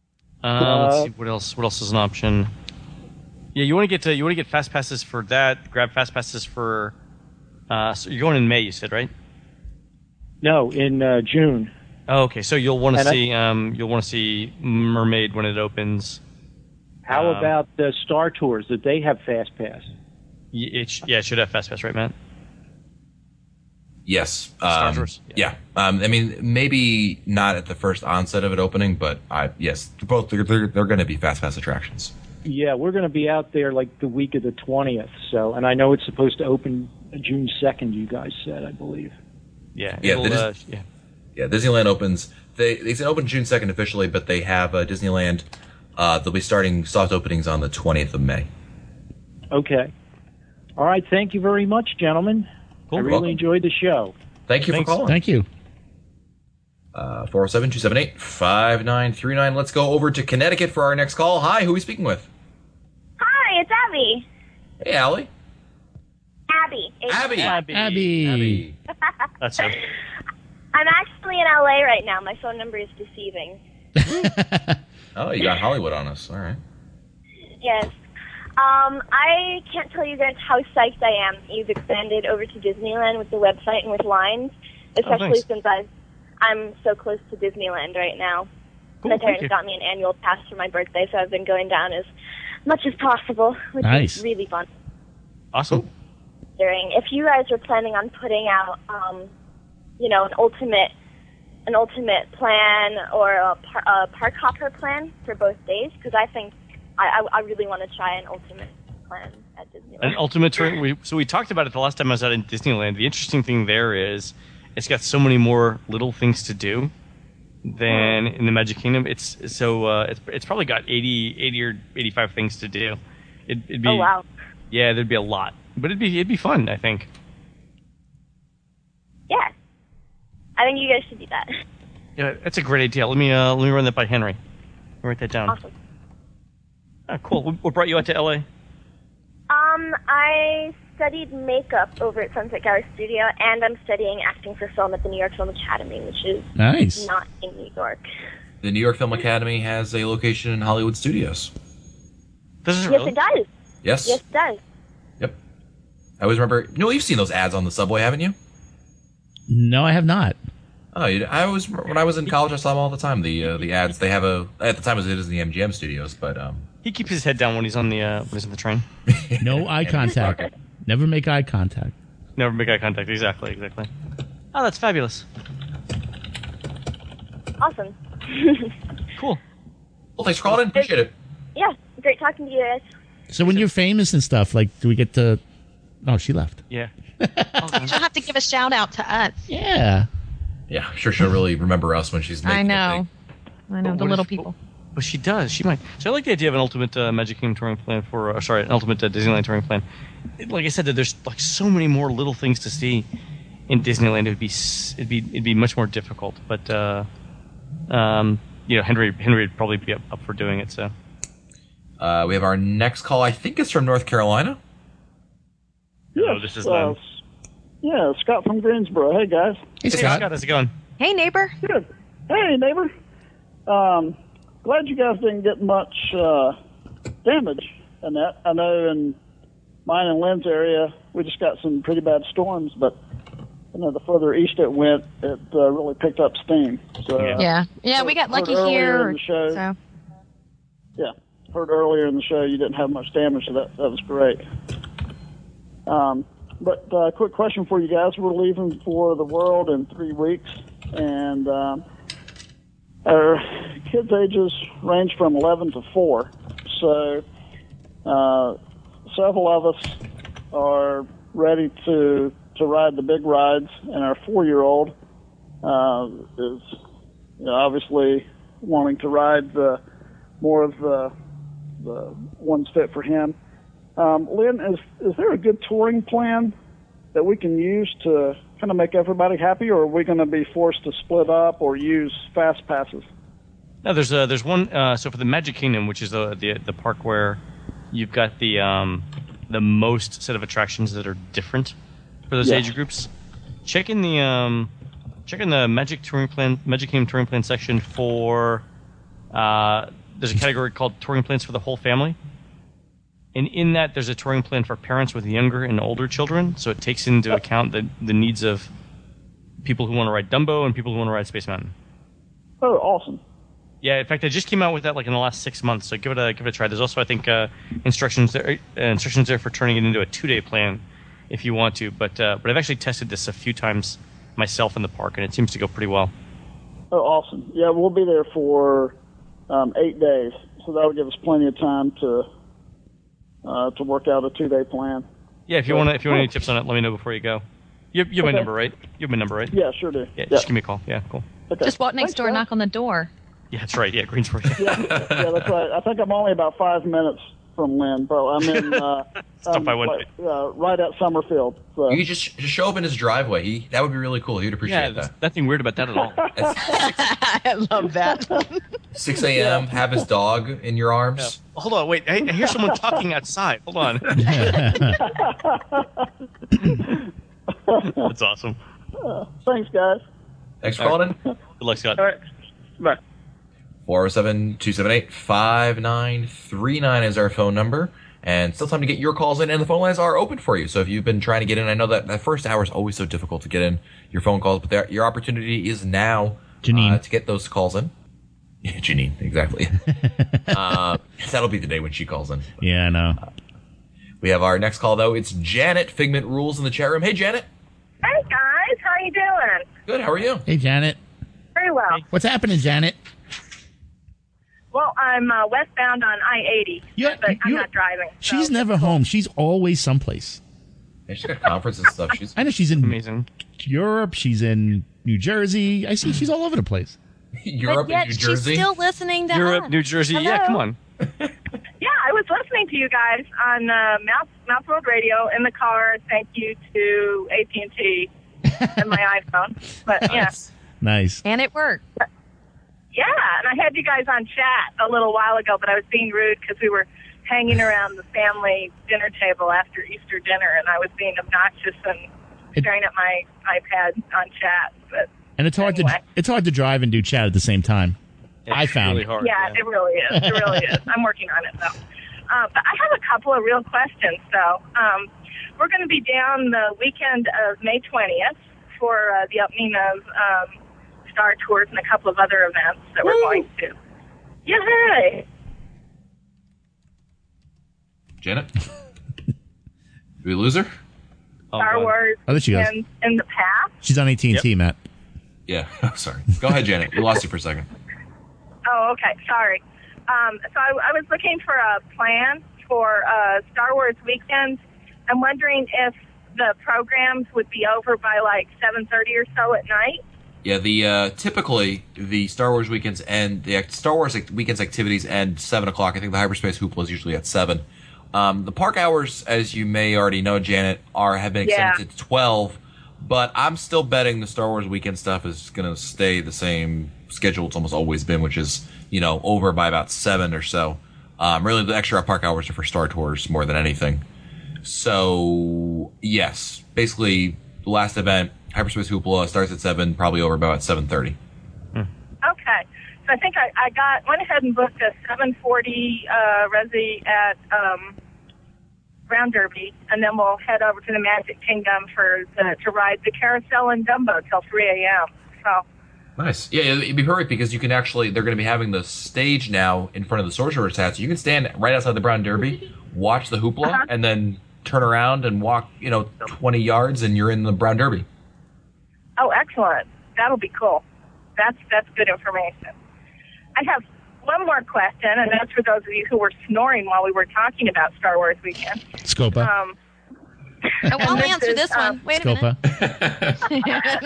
Uh, let's see what else. What else is an option? Yeah, you want to get to you want to get fast passes for that. Grab fast passes for. Uh, so you're going in May, you said, right? No, in uh, June. Oh, okay. So you'll want to And I- see um, you'll want to see Mermaid when it opens. How Um, about the Star Tours? Did they have Fast Pass? Y- It sh- yeah, it should have fast pass, right, Matt? Yes. Star Um, Tours. Yeah. Um, I mean, maybe not at the first onset of it opening, but I yes, both they're they're, they're going to be fast pass attractions. Yeah, we're going to be out there like the week of the twentieth. So, and I know it's supposed to open June second. You guys said, I believe. Yeah. Yeah, it'll, they just- uh, yeah. Yeah, Disneyland opens. They they said open June second officially, but they have uh, Disneyland. Uh, they'll be starting soft openings on the twentieth of May. Okay. All right. Thank you very much, gentlemen. I really Welcome. enjoyed the show. Thank you Thanks. for calling. Thank you. Uh, four oh seven, two seven eight, five nine three nine. Let's go over to Connecticut for our next call. Hi, who are we speaking with? Hi, it's Abby. Hey, Allie. Abby. It's Abby. Abby. Abby. That's it. I'm actually in L A right now. My phone number is deceiving. Oh, you got Hollywood on us. All right. Yes. Um, I can't tell you guys how psyched I am. You've expanded over to Disneyland with the website and with lines, especially thanks. since I've, I'm so close to Disneyland right now. Cool, my thank parents you. got me an annual pass for my birthday, so I've been going down as much as possible, which Nice. is really fun. Awesome. During, if you guys are planning on putting out, um, you know, an ultimate, an ultimate plan or a, par, a park hopper plan for both days, because I think I, I, I really want to try an ultimate plan at Disneyland. An ultimate touring. We, so we talked about it the last time I was out in Disneyland. The interesting thing there is it's got so many more little things to do than in the Magic Kingdom. It's so uh, it's it's probably got eighty, eighty or eighty-five things to do. It, it'd be Oh, wow. Yeah, there'd be a lot, but it'd be it'd be fun. I think. Yeah. I think you guys should do that. Yeah, that's a great idea. Let me uh, let me run that by Henry. Write that down. Awesome. Ah, cool. What- What brought you out to L A? Um, I studied makeup over at Sunset Gallery Studio, and I'm studying acting for film at the New York Film Academy, which is Nice. not in New York. The New York Film Academy has a location in Hollywood Studios. Does Yes, it does. Yes. Yes, it does. I always remember. No, you've seen those ads on the subway, haven't you? No, I have not. Oh, you, I was when I was in college. I saw them all the time. The uh, the ads. They have a at the time it was in the M G M studios, but um, He keeps his head down when he's on the uh, when he's on the train. No eye contact. Never make eye contact. Never make eye contact. Exactly. Exactly. Oh, that's fabulous. Awesome. Cool. Well, thanks for calling in. Appreciate it. Yeah, great talking to you guys. So when you're famous and stuff, like, do we get to? Oh, she left. Yeah. She'll have to give a shout out to us. Yeah. Yeah, I'm sure she'll really remember us when she's. I making it know. I know But the what little if- people. But she does. She might. So I like the idea of an ultimate uh, Magic Kingdom touring plan for. Uh, sorry, an ultimate uh, Disneyland touring plan. It- like I said, there's like so many more little things to see in Disneyland. It'd be s- it'd be it'd be much more difficult. But uh, um, you know, Henry Henry would probably be up, up for doing it. So. Uh, we have our next call. I think it's from North Carolina. Hello, this is uh, Len. Yeah, Scott from Greensboro. Hey, guys. Hey, Scott. How's it going? Hey, neighbor. Good. Hey, neighbor. Um, glad you guys didn't get much uh, damage in that. I know in mine and Lynn's area, we just got some pretty bad storms, but you know, the further east it went, it uh, really picked up steam. So, uh, Yeah. Yeah, we got heard lucky earlier here. in the show. So. Yeah, heard earlier in the show you didn't have much damage, so that that was great. Um, but uh, quick question for you guys: we're leaving for the world in three weeks, and um, our kids' ages range from eleven to four. So uh, several of us are ready to to ride the big rides, and our four-year-old uh, is you know, obviously wanting to ride the more of the the ones fit for him. Um, Lynn, is is there a good touring plan that we can use to kind of make everybody happy, or are we going to be forced to split up or use fast passes? No, there's uh, there's one. Uh, so for the Magic Kingdom, which is the the, the park where you've got the um, the most set of attractions that are different for those Yeah. age groups. Check in the um, check in the Magic touring plan, Magic Kingdom touring plan section for uh, there's a category called touring plans for the whole family. And in that, there's a touring plan for parents with younger and older children. So it takes into account the, the needs of people who want to ride Dumbo and people who want to ride Space Mountain. Oh, awesome. Yeah, in fact, I just came out with that like in the last six months. So give it a give it a try. There's also, I think, uh, instructions there uh, instructions there for turning it into a two-day plan if you want to. But uh, but I've actually tested this a few times myself in the park, and it seems to go pretty well. Oh, awesome. Yeah, we'll be there for um, eight days. So that'll give us plenty of time to uh, to work out a two-day plan. Yeah, if you want if you want any tips on it, let me know before you go. You, you have my Okay. number, right? You have my number, right? Yeah, sure do. Yeah, Yeah. just give me a call. Yeah, cool. Okay. Just walk next door and knock on the door. Yeah, that's right. Yeah, Greensboro. yeah, yeah, that's right. I think I'm only about five minutes from Lynn, but I'm in uh, Stop I'm by one like, uh, right at Summerfield. So. You could just just show up in his driveway. He that would be really cool. He'd appreciate Yeah, that. there's nothing weird about that at all. I love that. six a.m. Have his dog in your arms. Hold on, wait. I, I hear someone talking outside. Hold on. That's awesome. Uh, thanks, guys. Thanks for calling in. Good luck, Scott. All right. Bye. four oh seven, two seven eight, five nine three nine is our phone number. And still time to get your calls in, and the phone lines are open for you. So if you've been trying to get in, I know that that first hour is always so difficult to get in your phone calls, but there, your opportunity is now uh, to get those calls in. Yeah, Janine, exactly. uh, that'll be the day when she calls in. Yeah, I know. Uh, we have our next call, though. It's Janet, Figment Rules in the chat room. Hey, Janet. Hey guys, how you doing? Good, how are you? Hey, Janet. Very well. What's happening, Janet? Well, I'm uh, westbound on I eighty, but I'm not driving. She's never home. She's always someplace. Yeah, she's got conferences and stuff. She's I know she's in amazing. Europe. She's in New Jersey. I see she's all over the place. Europe But yet she's still listening to Europe, us. New Jersey. Hello? Yeah, come on. Yeah, I was listening to you guys on uh, Mouth Mouth Road Radio in the car. Thank you to A T and T and my iPhone. But yeah, Nice. And it worked. yeah, and I had you guys on chat a little while ago, but I was being rude because we were hanging around the family dinner table after Easter dinner, and I was being obnoxious and staring at my iPad on chat. But And it's hard Anyway. to it's hard to drive and do chat at the same time. I found. yeah, it really is. It really is. I'm working on it though. Uh, but I have a couple of real questions though. Um, we're going to be down the weekend of May twentieth for uh, the opening of um, Star Tours and a couple of other events that we're going to. Yay! Janet? Did we lose her? Star Wars Oh, there she goes. in, in the past. She's on A T and T, Matt. Yeah, sorry. Go ahead, Janet. We lost you for a second. Oh, okay. Sorry. Um, so I, I was looking for a plan for uh, Star Wars weekends. I'm wondering if the programs would be over by like seven thirty or so at night. Yeah, the uh, typically the Star Wars weekends and the act- Star Wars act- weekends activities end seven o'clock. I think the Hyperspace Hoopla is usually at seven. Um, the park hours, as you may already know, Janet, are have been extended Yeah. to twelve. But I'm still betting the Star Wars weekend stuff is going to stay the same schedule it's almost always been, which is, you know, over by about seven or so. Um, really, the extra park hours are for Star Tours more than anything. So, yes, basically, the last event, Hyperspace Hoopla, starts at seven, probably over by about seven thirty. Okay. So I think I, I got went ahead and booked a seven forty uh, resi at um, Brown Derby, and then we'll head over to the Magic Kingdom for the, to ride the carousel in Dumbo till three a.m. So Nice. Yeah, it'd be perfect because you can actually, they're going to be having the stage now in front of the Sorcerer's Hat. So you can stand right outside the Brown Derby, watch the hoopla, Uh-huh. and then turn around and walk, you know, twenty yards and you're in the Brown Derby. Oh, excellent. That'll be cool. That's that's good information. I have one more question, and that's for those of you who were snoring while we were talking about Star Wars weekend. Scopa. Um, Oh, I'll and this answer is, this um, one. Wait a Scopa. minute.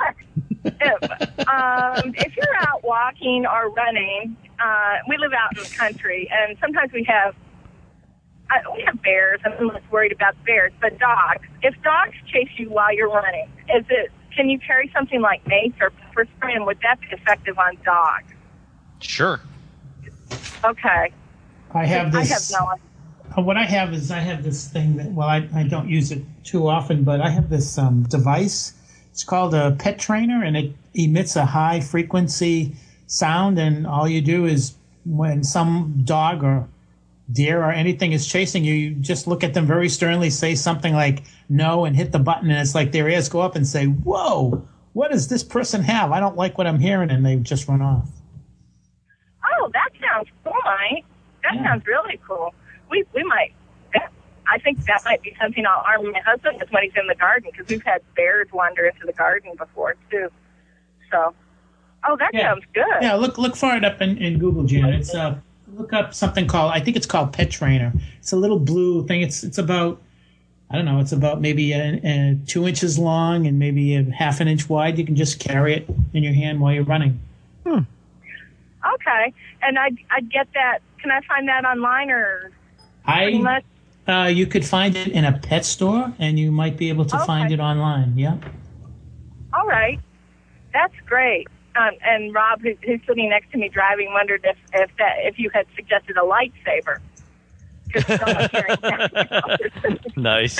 if, um, if you're out walking or running, uh, we live out in the country, and sometimes we have uh, we have bears. I'm less worried about bears, but dogs. If dogs chase you while you're running, is it? Can you carry something like mace or pepper spray, and would that be effective on dogs? Sure. Okay. I have I this. have no idea. Uh, What I have is I have this thing that, well, I, I don't use it too often, but I have this um, device. It's called a pet trainer, and it emits a high frequency sound, and all you do is when some dog or deer or anything is chasing you, you just look at them very sternly, say something like no, and hit the button, and it's like their ears go up and say, whoa, what does this person have? I don't like what I'm hearing, and they just run off. Oh, that sounds cool, Mike. That Yeah. sounds really cool. We we might. That, I think that might be something I'll arm my husband with when he's in the garden, because we've had bears wander into the garden before too. So, oh, that Yeah. sounds good. Yeah, look look for it up in, in Google, Janet. It's uh, look up something called, I think it's called Pet Trainer. It's a little blue thing. It's it's about, I don't know, it's about maybe a, a two inches long and maybe a half an inch wide. You can just carry it in your hand while you're running. Okay, and I I get that. Can I find that online or? pretty I much? uh, you could find it in a pet store, and you might be able to Okay. find it online. Yeah. All right, that's great. Um, and Rob, who, who's sitting next to me driving, wondered if if that if you had suggested a lightsaber. 'Cause he's almost hearing that. Nice.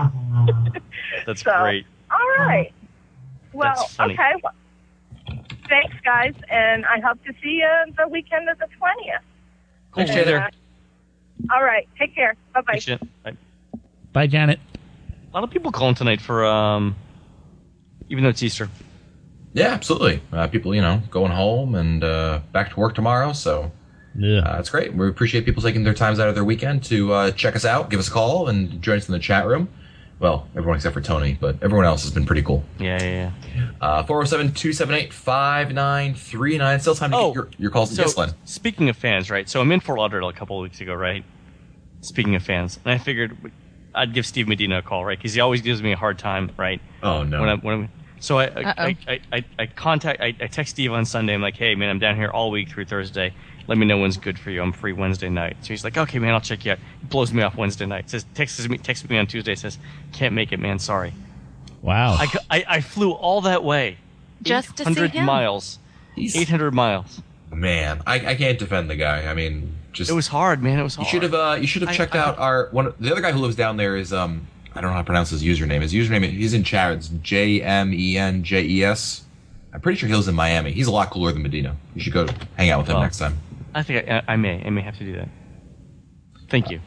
That's So, great. All right. Well, That's funny. okay. Well, thanks, guys, and I hope to see you the weekend of the twentieth. Thanks, And, Heather. uh, all right. Take care. Bye bye. Thanks, Jen. Bye. Bye, Janet. A lot of people calling tonight for, um, even though it's Easter. Yeah, absolutely. Uh, people, you know, going home and uh, back to work tomorrow, so yeah, uh, it's great. We appreciate people taking their times out of their weekend to uh, check us out, give us a call, and join us in the chat room. Well, everyone except for Tony, but everyone else has been pretty cool. Yeah, yeah, yeah. Uh, four oh seven, two seven eight, five nine three nine. Still time to get your, your calls. So, Yes, Len. speaking of fans, right? So I'm in Fort Lauderdale a couple of weeks ago, right? Speaking of fans, and I figured I'd give Steve Medina a call, right? Because he always gives me a hard time, right? Oh, no. When I'm, when I'm, so I I, Uh-oh. I, I, I, I contact I, I text Steve on Sunday. I'm like, hey man, I'm down here all week through Thursday. Let me know when's good for you. I'm free Wednesday night. So he's like, okay man, I'll check you out. He blows me off Wednesday night. Says texts me texts me on Tuesday. Says can't make it, man. Sorry. Wow. I, I, I flew all that way. Just to see eight hundred him. miles. eight hundred miles. Man, I, I can't defend the guy. I mean, just It was hard, man. It was you hard. should have uh, you should have I- checked I- out our one. The other guy who lives down there is um I don't know how to pronounce his username. His username he's in chat. It's J M E N J E S. I'm pretty sure he lives in Miami. He's a lot cooler than Medina. You should go hang out with him Well, next time. I think I, I may. I may have to do that. Thank you.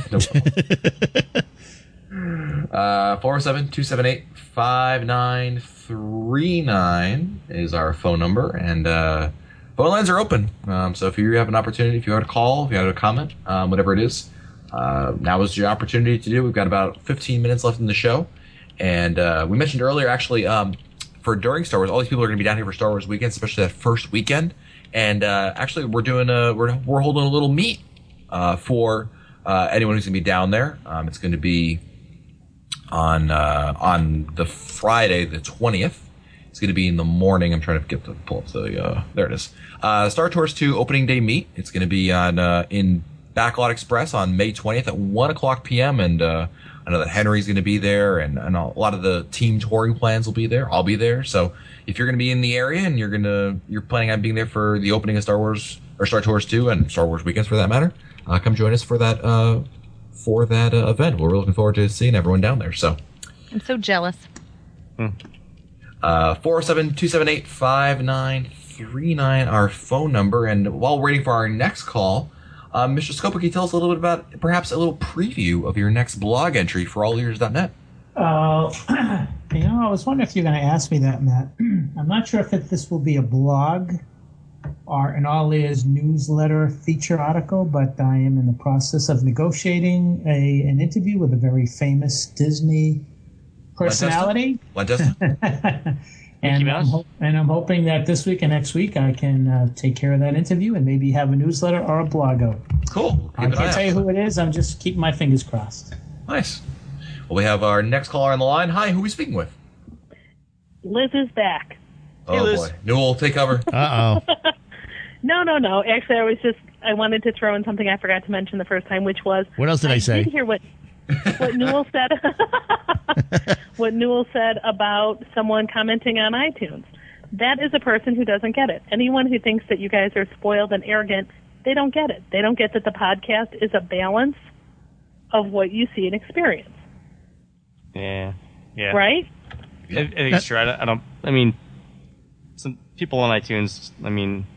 Uh, four oh seven, two seven eight, five nine three nine is our phone number, and uh, phone lines are open. Um, so if you have an opportunity, if you have a call, if you have a comment, um, whatever it is, uh, now is your opportunity to do. We've got about fifteen minutes left in the show, and uh, we mentioned earlier, actually, um, for during Star Wars, all these people are going to be down here for Star Wars weekend, especially that first weekend. And uh, actually, we're doing a we're we're holding a little meet uh, for uh, anyone who's going to be down there. Um, it's going to be on uh, on the Friday, the twentieth. It's going to be in the morning. I'm trying to get to pull up the uh, there it is. Uh, Star Tours two opening day meet. It's going to be on uh, in Backlot Express on May twentieth at one o'clock p.m. And uh, I know that Henry's going to be there, and, and a lot of the team touring plans will be there. I'll be there. So if you're going to be in the area and you're going to you're planning on being there for the opening of Star Wars or Star Tours two and Star Wars weekends for that matter, uh, come join us for that uh, for that uh, event. We're looking forward to seeing everyone down there. So. I'm so jealous. Uh, four oh seven, two seven eight, five nine three nine, our phone number. And while we're waiting for our next call, uh, Mister Scopa, can you tell us a little bit about perhaps a little preview of your next blog entry for all ears dot net? Uh, you know, I was wondering if you're going to ask me that, Matt. I'm not sure if it, this will be a blog or an All Ears newsletter feature article, but I am in the process of negotiating a an interview with a very famous Disney personality. Lanchester? and, I'm ho- and I'm hoping that this week and next week I can uh, take care of that interview and maybe have a newsletter or a blog out. Cool. I Keep an eye can't tell out. you who it is. I'm just keeping my fingers crossed. Nice. Well, we have our next caller on the line. Hi, who are we speaking with? Liz is back. Oh, boy. Newell, take cover. Uh-oh. No, no, no. Actually, I was just, I wanted to throw in something I forgot to mention the first time, which was... What else did I say? did hear what, what Newell said. What Newell said about someone commenting on iTunes. That is a person who doesn't get it. Anyone who thinks that you guys are spoiled and arrogant, they don't get it. They don't get that the podcast is a balance of what you see and experience. Yeah. Yeah. Right? I, I think it's true. I don't, I don't. I mean, some people on iTunes. I mean,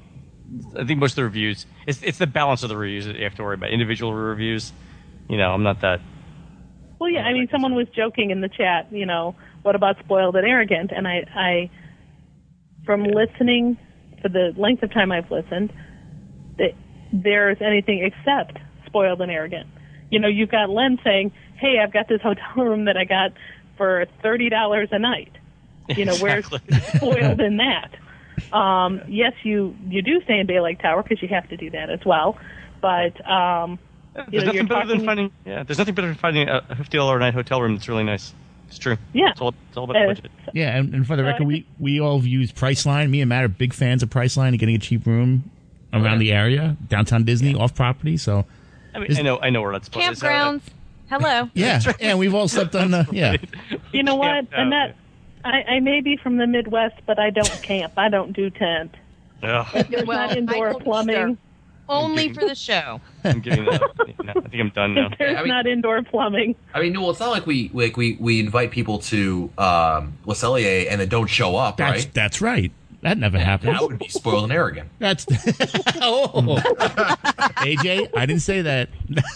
I think most of the reviews, it's it's the balance of the reviews that you have to worry about. Individual reviews, you know, I'm not that. Well, yeah, I mean, someone was joking in the chat, you know, what about spoiled and arrogant? And I, I from listening for the length of time I've listened, that there's anything except spoiled and arrogant. You know, you've got Len saying, hey, I've got this hotel room that I got for thirty dollars a night. You know, Exactly. where's spoiled in that? Um, yes, you, you do stay in Bay Lake Tower because you have to do that as well. But, um, you There's know, you're nothing better talking, than finding. Yeah, there's nothing better than finding a fifty dollar a night hotel room that's really nice. It's true. Yeah. It's all, it's all about Uh, budget. Yeah, and, and for the record, we, we all have used Priceline. Me and Matt are big fans of Priceline and getting a cheap room around the area, downtown Disney, off property. So, I mean, I know, I know where that's. Campgrounds. Hello. yeah, yeah, we've all slept on the yeah. You know what? Camp out, And that, I, I may be from the Midwest, but I don't camp. I don't do tent. There's Well, not indoor I told you, plumbing. sir, Only for the show. I'm giving that up. I think I'm done now. There's I mean- not indoor plumbing. I mean, well, it's not like we like we, we invite people to um, Le Cellier and then don't show up, That's right? that's right. That never happened. That would be spoiled and arrogant. That's oh, A J, I didn't say that.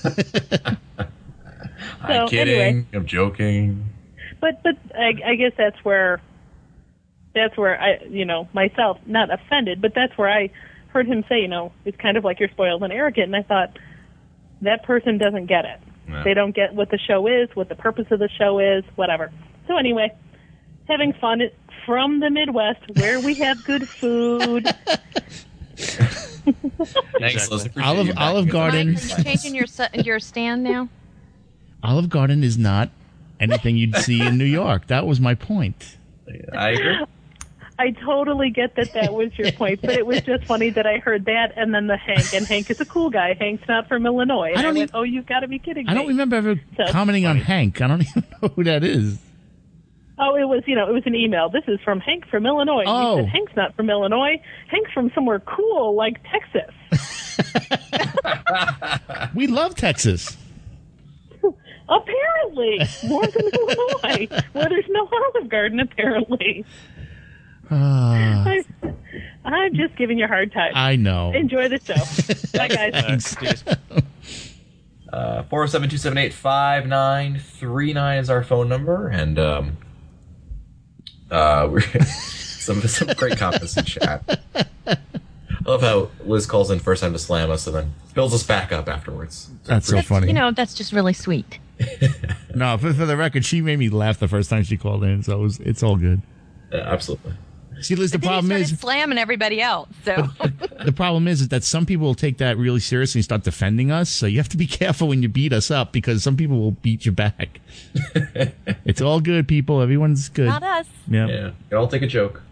I'm So, kidding. anyway. I'm joking. But but I, I guess that's where that's where I you know myself not offended, but that's where I heard him say, you know, it's kind of like you're spoiled and arrogant, and I thought that person doesn't get it. Yeah. They don't get what the show is, what the purpose of the show is, whatever. So anyway, having fun from the Midwest where we have good food. Thanks, Liz. Appreciate Olive you Olive backing us up. Garden. Mike, are you changing your su- your stand now? Olive Garden is not anything you'd see in New York. That was my point. I agree. I totally get that that was your point, but it was just funny that I heard that and then the Hank, and Hank is a cool guy. Hank's not from Illinois. And I I, don't went, even- oh, you've got to be kidding me. I don't remember ever So- commenting on Hank. I don't even know who that is. Oh, it was, you know, it was an email. This is from Hank from Illinois. Oh. He said, Hank's not from Illinois. Hank's from somewhere cool like Texas. We love Texas. Apparently. More than Illinois, where there's no Olive Garden, apparently. Ah, I, I'm just giving you a hard time. I know. Enjoy the show. Bye, guys. Thanks. Uh, four oh seven, two seven eight, five nine three nine is our phone number, and um, uh, we're some some great comments in chat. I love how Liz calls in first time to slam us and then builds us back up afterwards. That's so funny. You know, that's just really sweet. No, for, for the record, she made me laugh the first time she called in, so it was, it's all good. Yeah, absolutely. See, Liz, the But then problem he is started slamming everybody else. So the problem is, is that some people will take that really seriously and start defending us. So you have to be careful when you beat us up because some people will beat you back. It's all good, people. Everyone's good. not us. Yeah. Yeah, you all take a joke.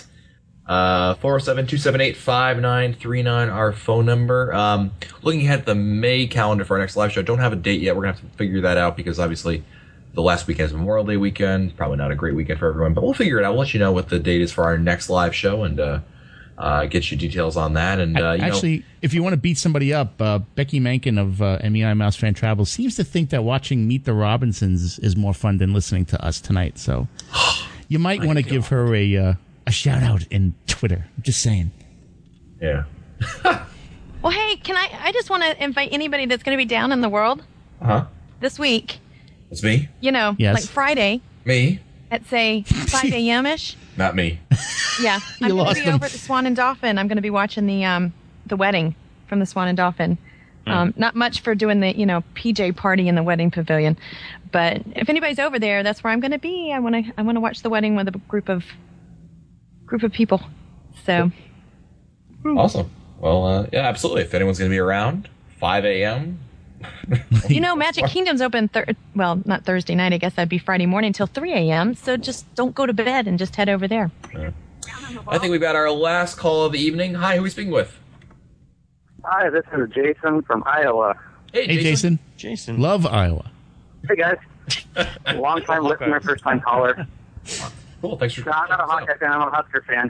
Uh, four oh seven, two seven eight, five nine three nine, our phone number. Um, looking ahead at the May calendar for our next live show. Don't have a date yet. We're going to have to figure that out because obviously the last weekend is Memorial Day weekend. Probably not a great weekend for everyone, but we'll figure it out. We'll let you know what the date is for our next live show and uh, uh, get you details on that. And uh, you Actually, know, if you want to beat somebody up, uh, Becky Mankin of uh, M E I Mouse Fan Travel seems to think that watching Meet the Robinsons is, is more fun than listening to us tonight. So you might want to give her a uh, a shout out in Twitter. I'm just saying. Yeah. Well, hey, can I? I just want to invite anybody that's going to be down in the world huh? this week. It's me. You know, Yes. like Friday Me. at say five a.m. ish. Not me. Yeah, You I'm going lost to be him. over at the Swan and Dolphin. I'm going to be watching the um the wedding from the Swan and Dolphin. Um, not much for doing the you know P J party in the wedding pavilion, but if anybody's over there, that's where I'm going to be. I want to I want to watch the wedding with a group of group of people. So Awesome. Well, uh, yeah, absolutely. If anyone's going to be around, five a.m. you know, Magic Kingdom's open. Thir- well, not Thursday night. I guess that'd be Friday morning till three a.m. So just don't go to bed and just head over there. I think we've got our last call of the evening. Hi, who are we speaking with? Hi, this is Jason from Iowa. Hey, Hey, Jason. Jason. Love Iowa. Hey, guys. Long time listener, first time caller. Cool. Thanks for. No, I'm not a Hawkeye fan. I'm a Husker fan.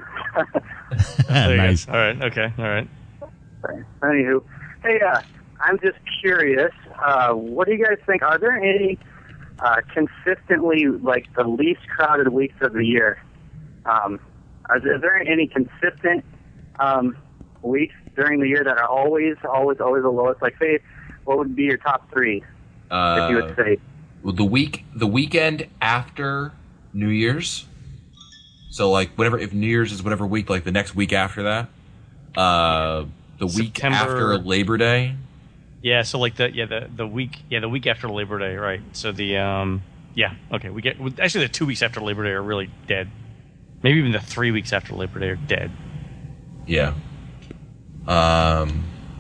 There you go. Nice. All right. Okay. All right. Anywho, hey, uh, I'm just curious. Uh, what do you guys think? Are there any uh, consistently like the least crowded weeks of the year? Um, are there, is there any consistent um, weeks during the year that are always, always, always the lowest? Like, say, what would be your top three, Uh, if you would say? Well, the week, the weekend after New Year's. So, like, whatever, if New Year's is whatever week, like the next week after that. Uh, the week September- after Labor Day. Yeah, so like the yeah the the week yeah the week after Labor Day, right? So the um yeah okay we get actually the two weeks after Labor Day are really dead. Maybe even the three weeks after Labor Day are dead. Yeah. Um.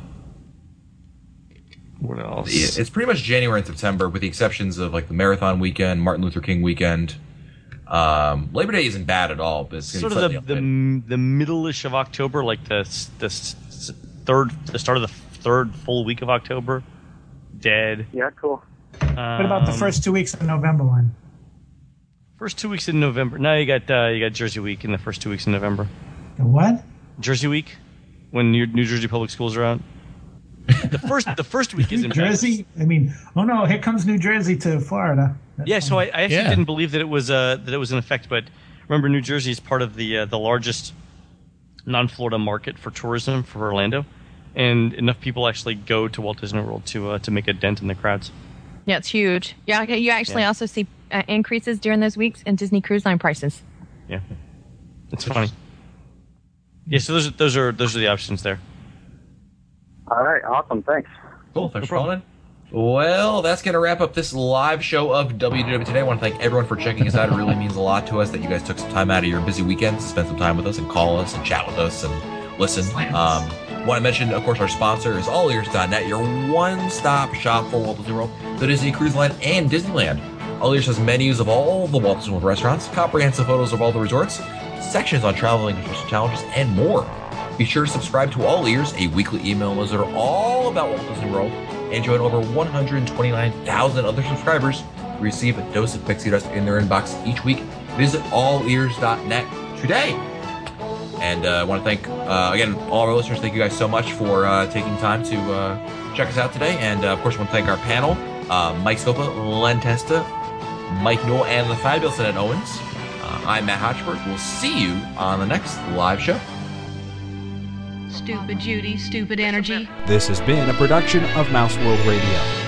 What else? Yeah, it's pretty much January and September, with the exceptions of like the Marathon weekend, Martin Luther King weekend. Um, Labor Day isn't bad at all, but it's gonna Sort be of slightly the the, the middle-ish of October, like the the s- third the start of the third full week of October, dead. Yeah, cool. Um, What about the first two weeks of November one? first two weeks in November? No, you got uh, you got Jersey Week in the first two weeks in November. The what? Jersey Week, when New, New Jersey public schools are out. The first the first week is New in fact- Jersey? I mean, oh no, here comes New Jersey to Florida. Yeah, so I, I actually Yeah. didn't believe that it was uh, that it was in effect, but remember, New Jersey is part of the uh, the largest non-Florida market for tourism for Orlando, and enough people actually go to Walt Disney World to uh, to make a dent in the crowds. Yeah, it's huge. Yeah, okay, you actually Yeah. also see uh, increases during those weeks in Disney Cruise Line prices. Yeah, it's funny. Yeah, so those are, those are those are the options there. All right, awesome. Thanks. Cool. Thanks for calling in. Well, that's going to wrap up this live show of W D W Today. I want to thank everyone for checking us out. It really means a lot to us that you guys took some time out of your busy weekends to spend some time with us and call us and chat with us and listen. Um, want to mention, of course, our sponsor is all ears dot net, your one-stop shop for Walt Disney World, the Disney Cruise Line, and Disneyland. All Ears has menus of all the Walt Disney World restaurants, comprehensive photos of all the resorts, sections on traveling and challenges, and more. Be sure to subscribe to All Ears, a weekly email newsletter all about Walt Disney World, and join over one hundred twenty-nine thousand other subscribers who receive a dose of pixie dust in their inbox each week. Visit all ears dot net today. And uh, I want to thank, uh, again, all our listeners. Thank you guys so much for uh, taking time to uh, check us out today. And, uh, of course, I want to thank our panel, uh, Mike Scopa, Len Testa, Mike Newell, and the fabulous Annette Owens. Uh, I'm Matt Hotchford. We'll see you on the next live show. Stupid Judy, stupid energy. This has been a production of Mouse World Radio.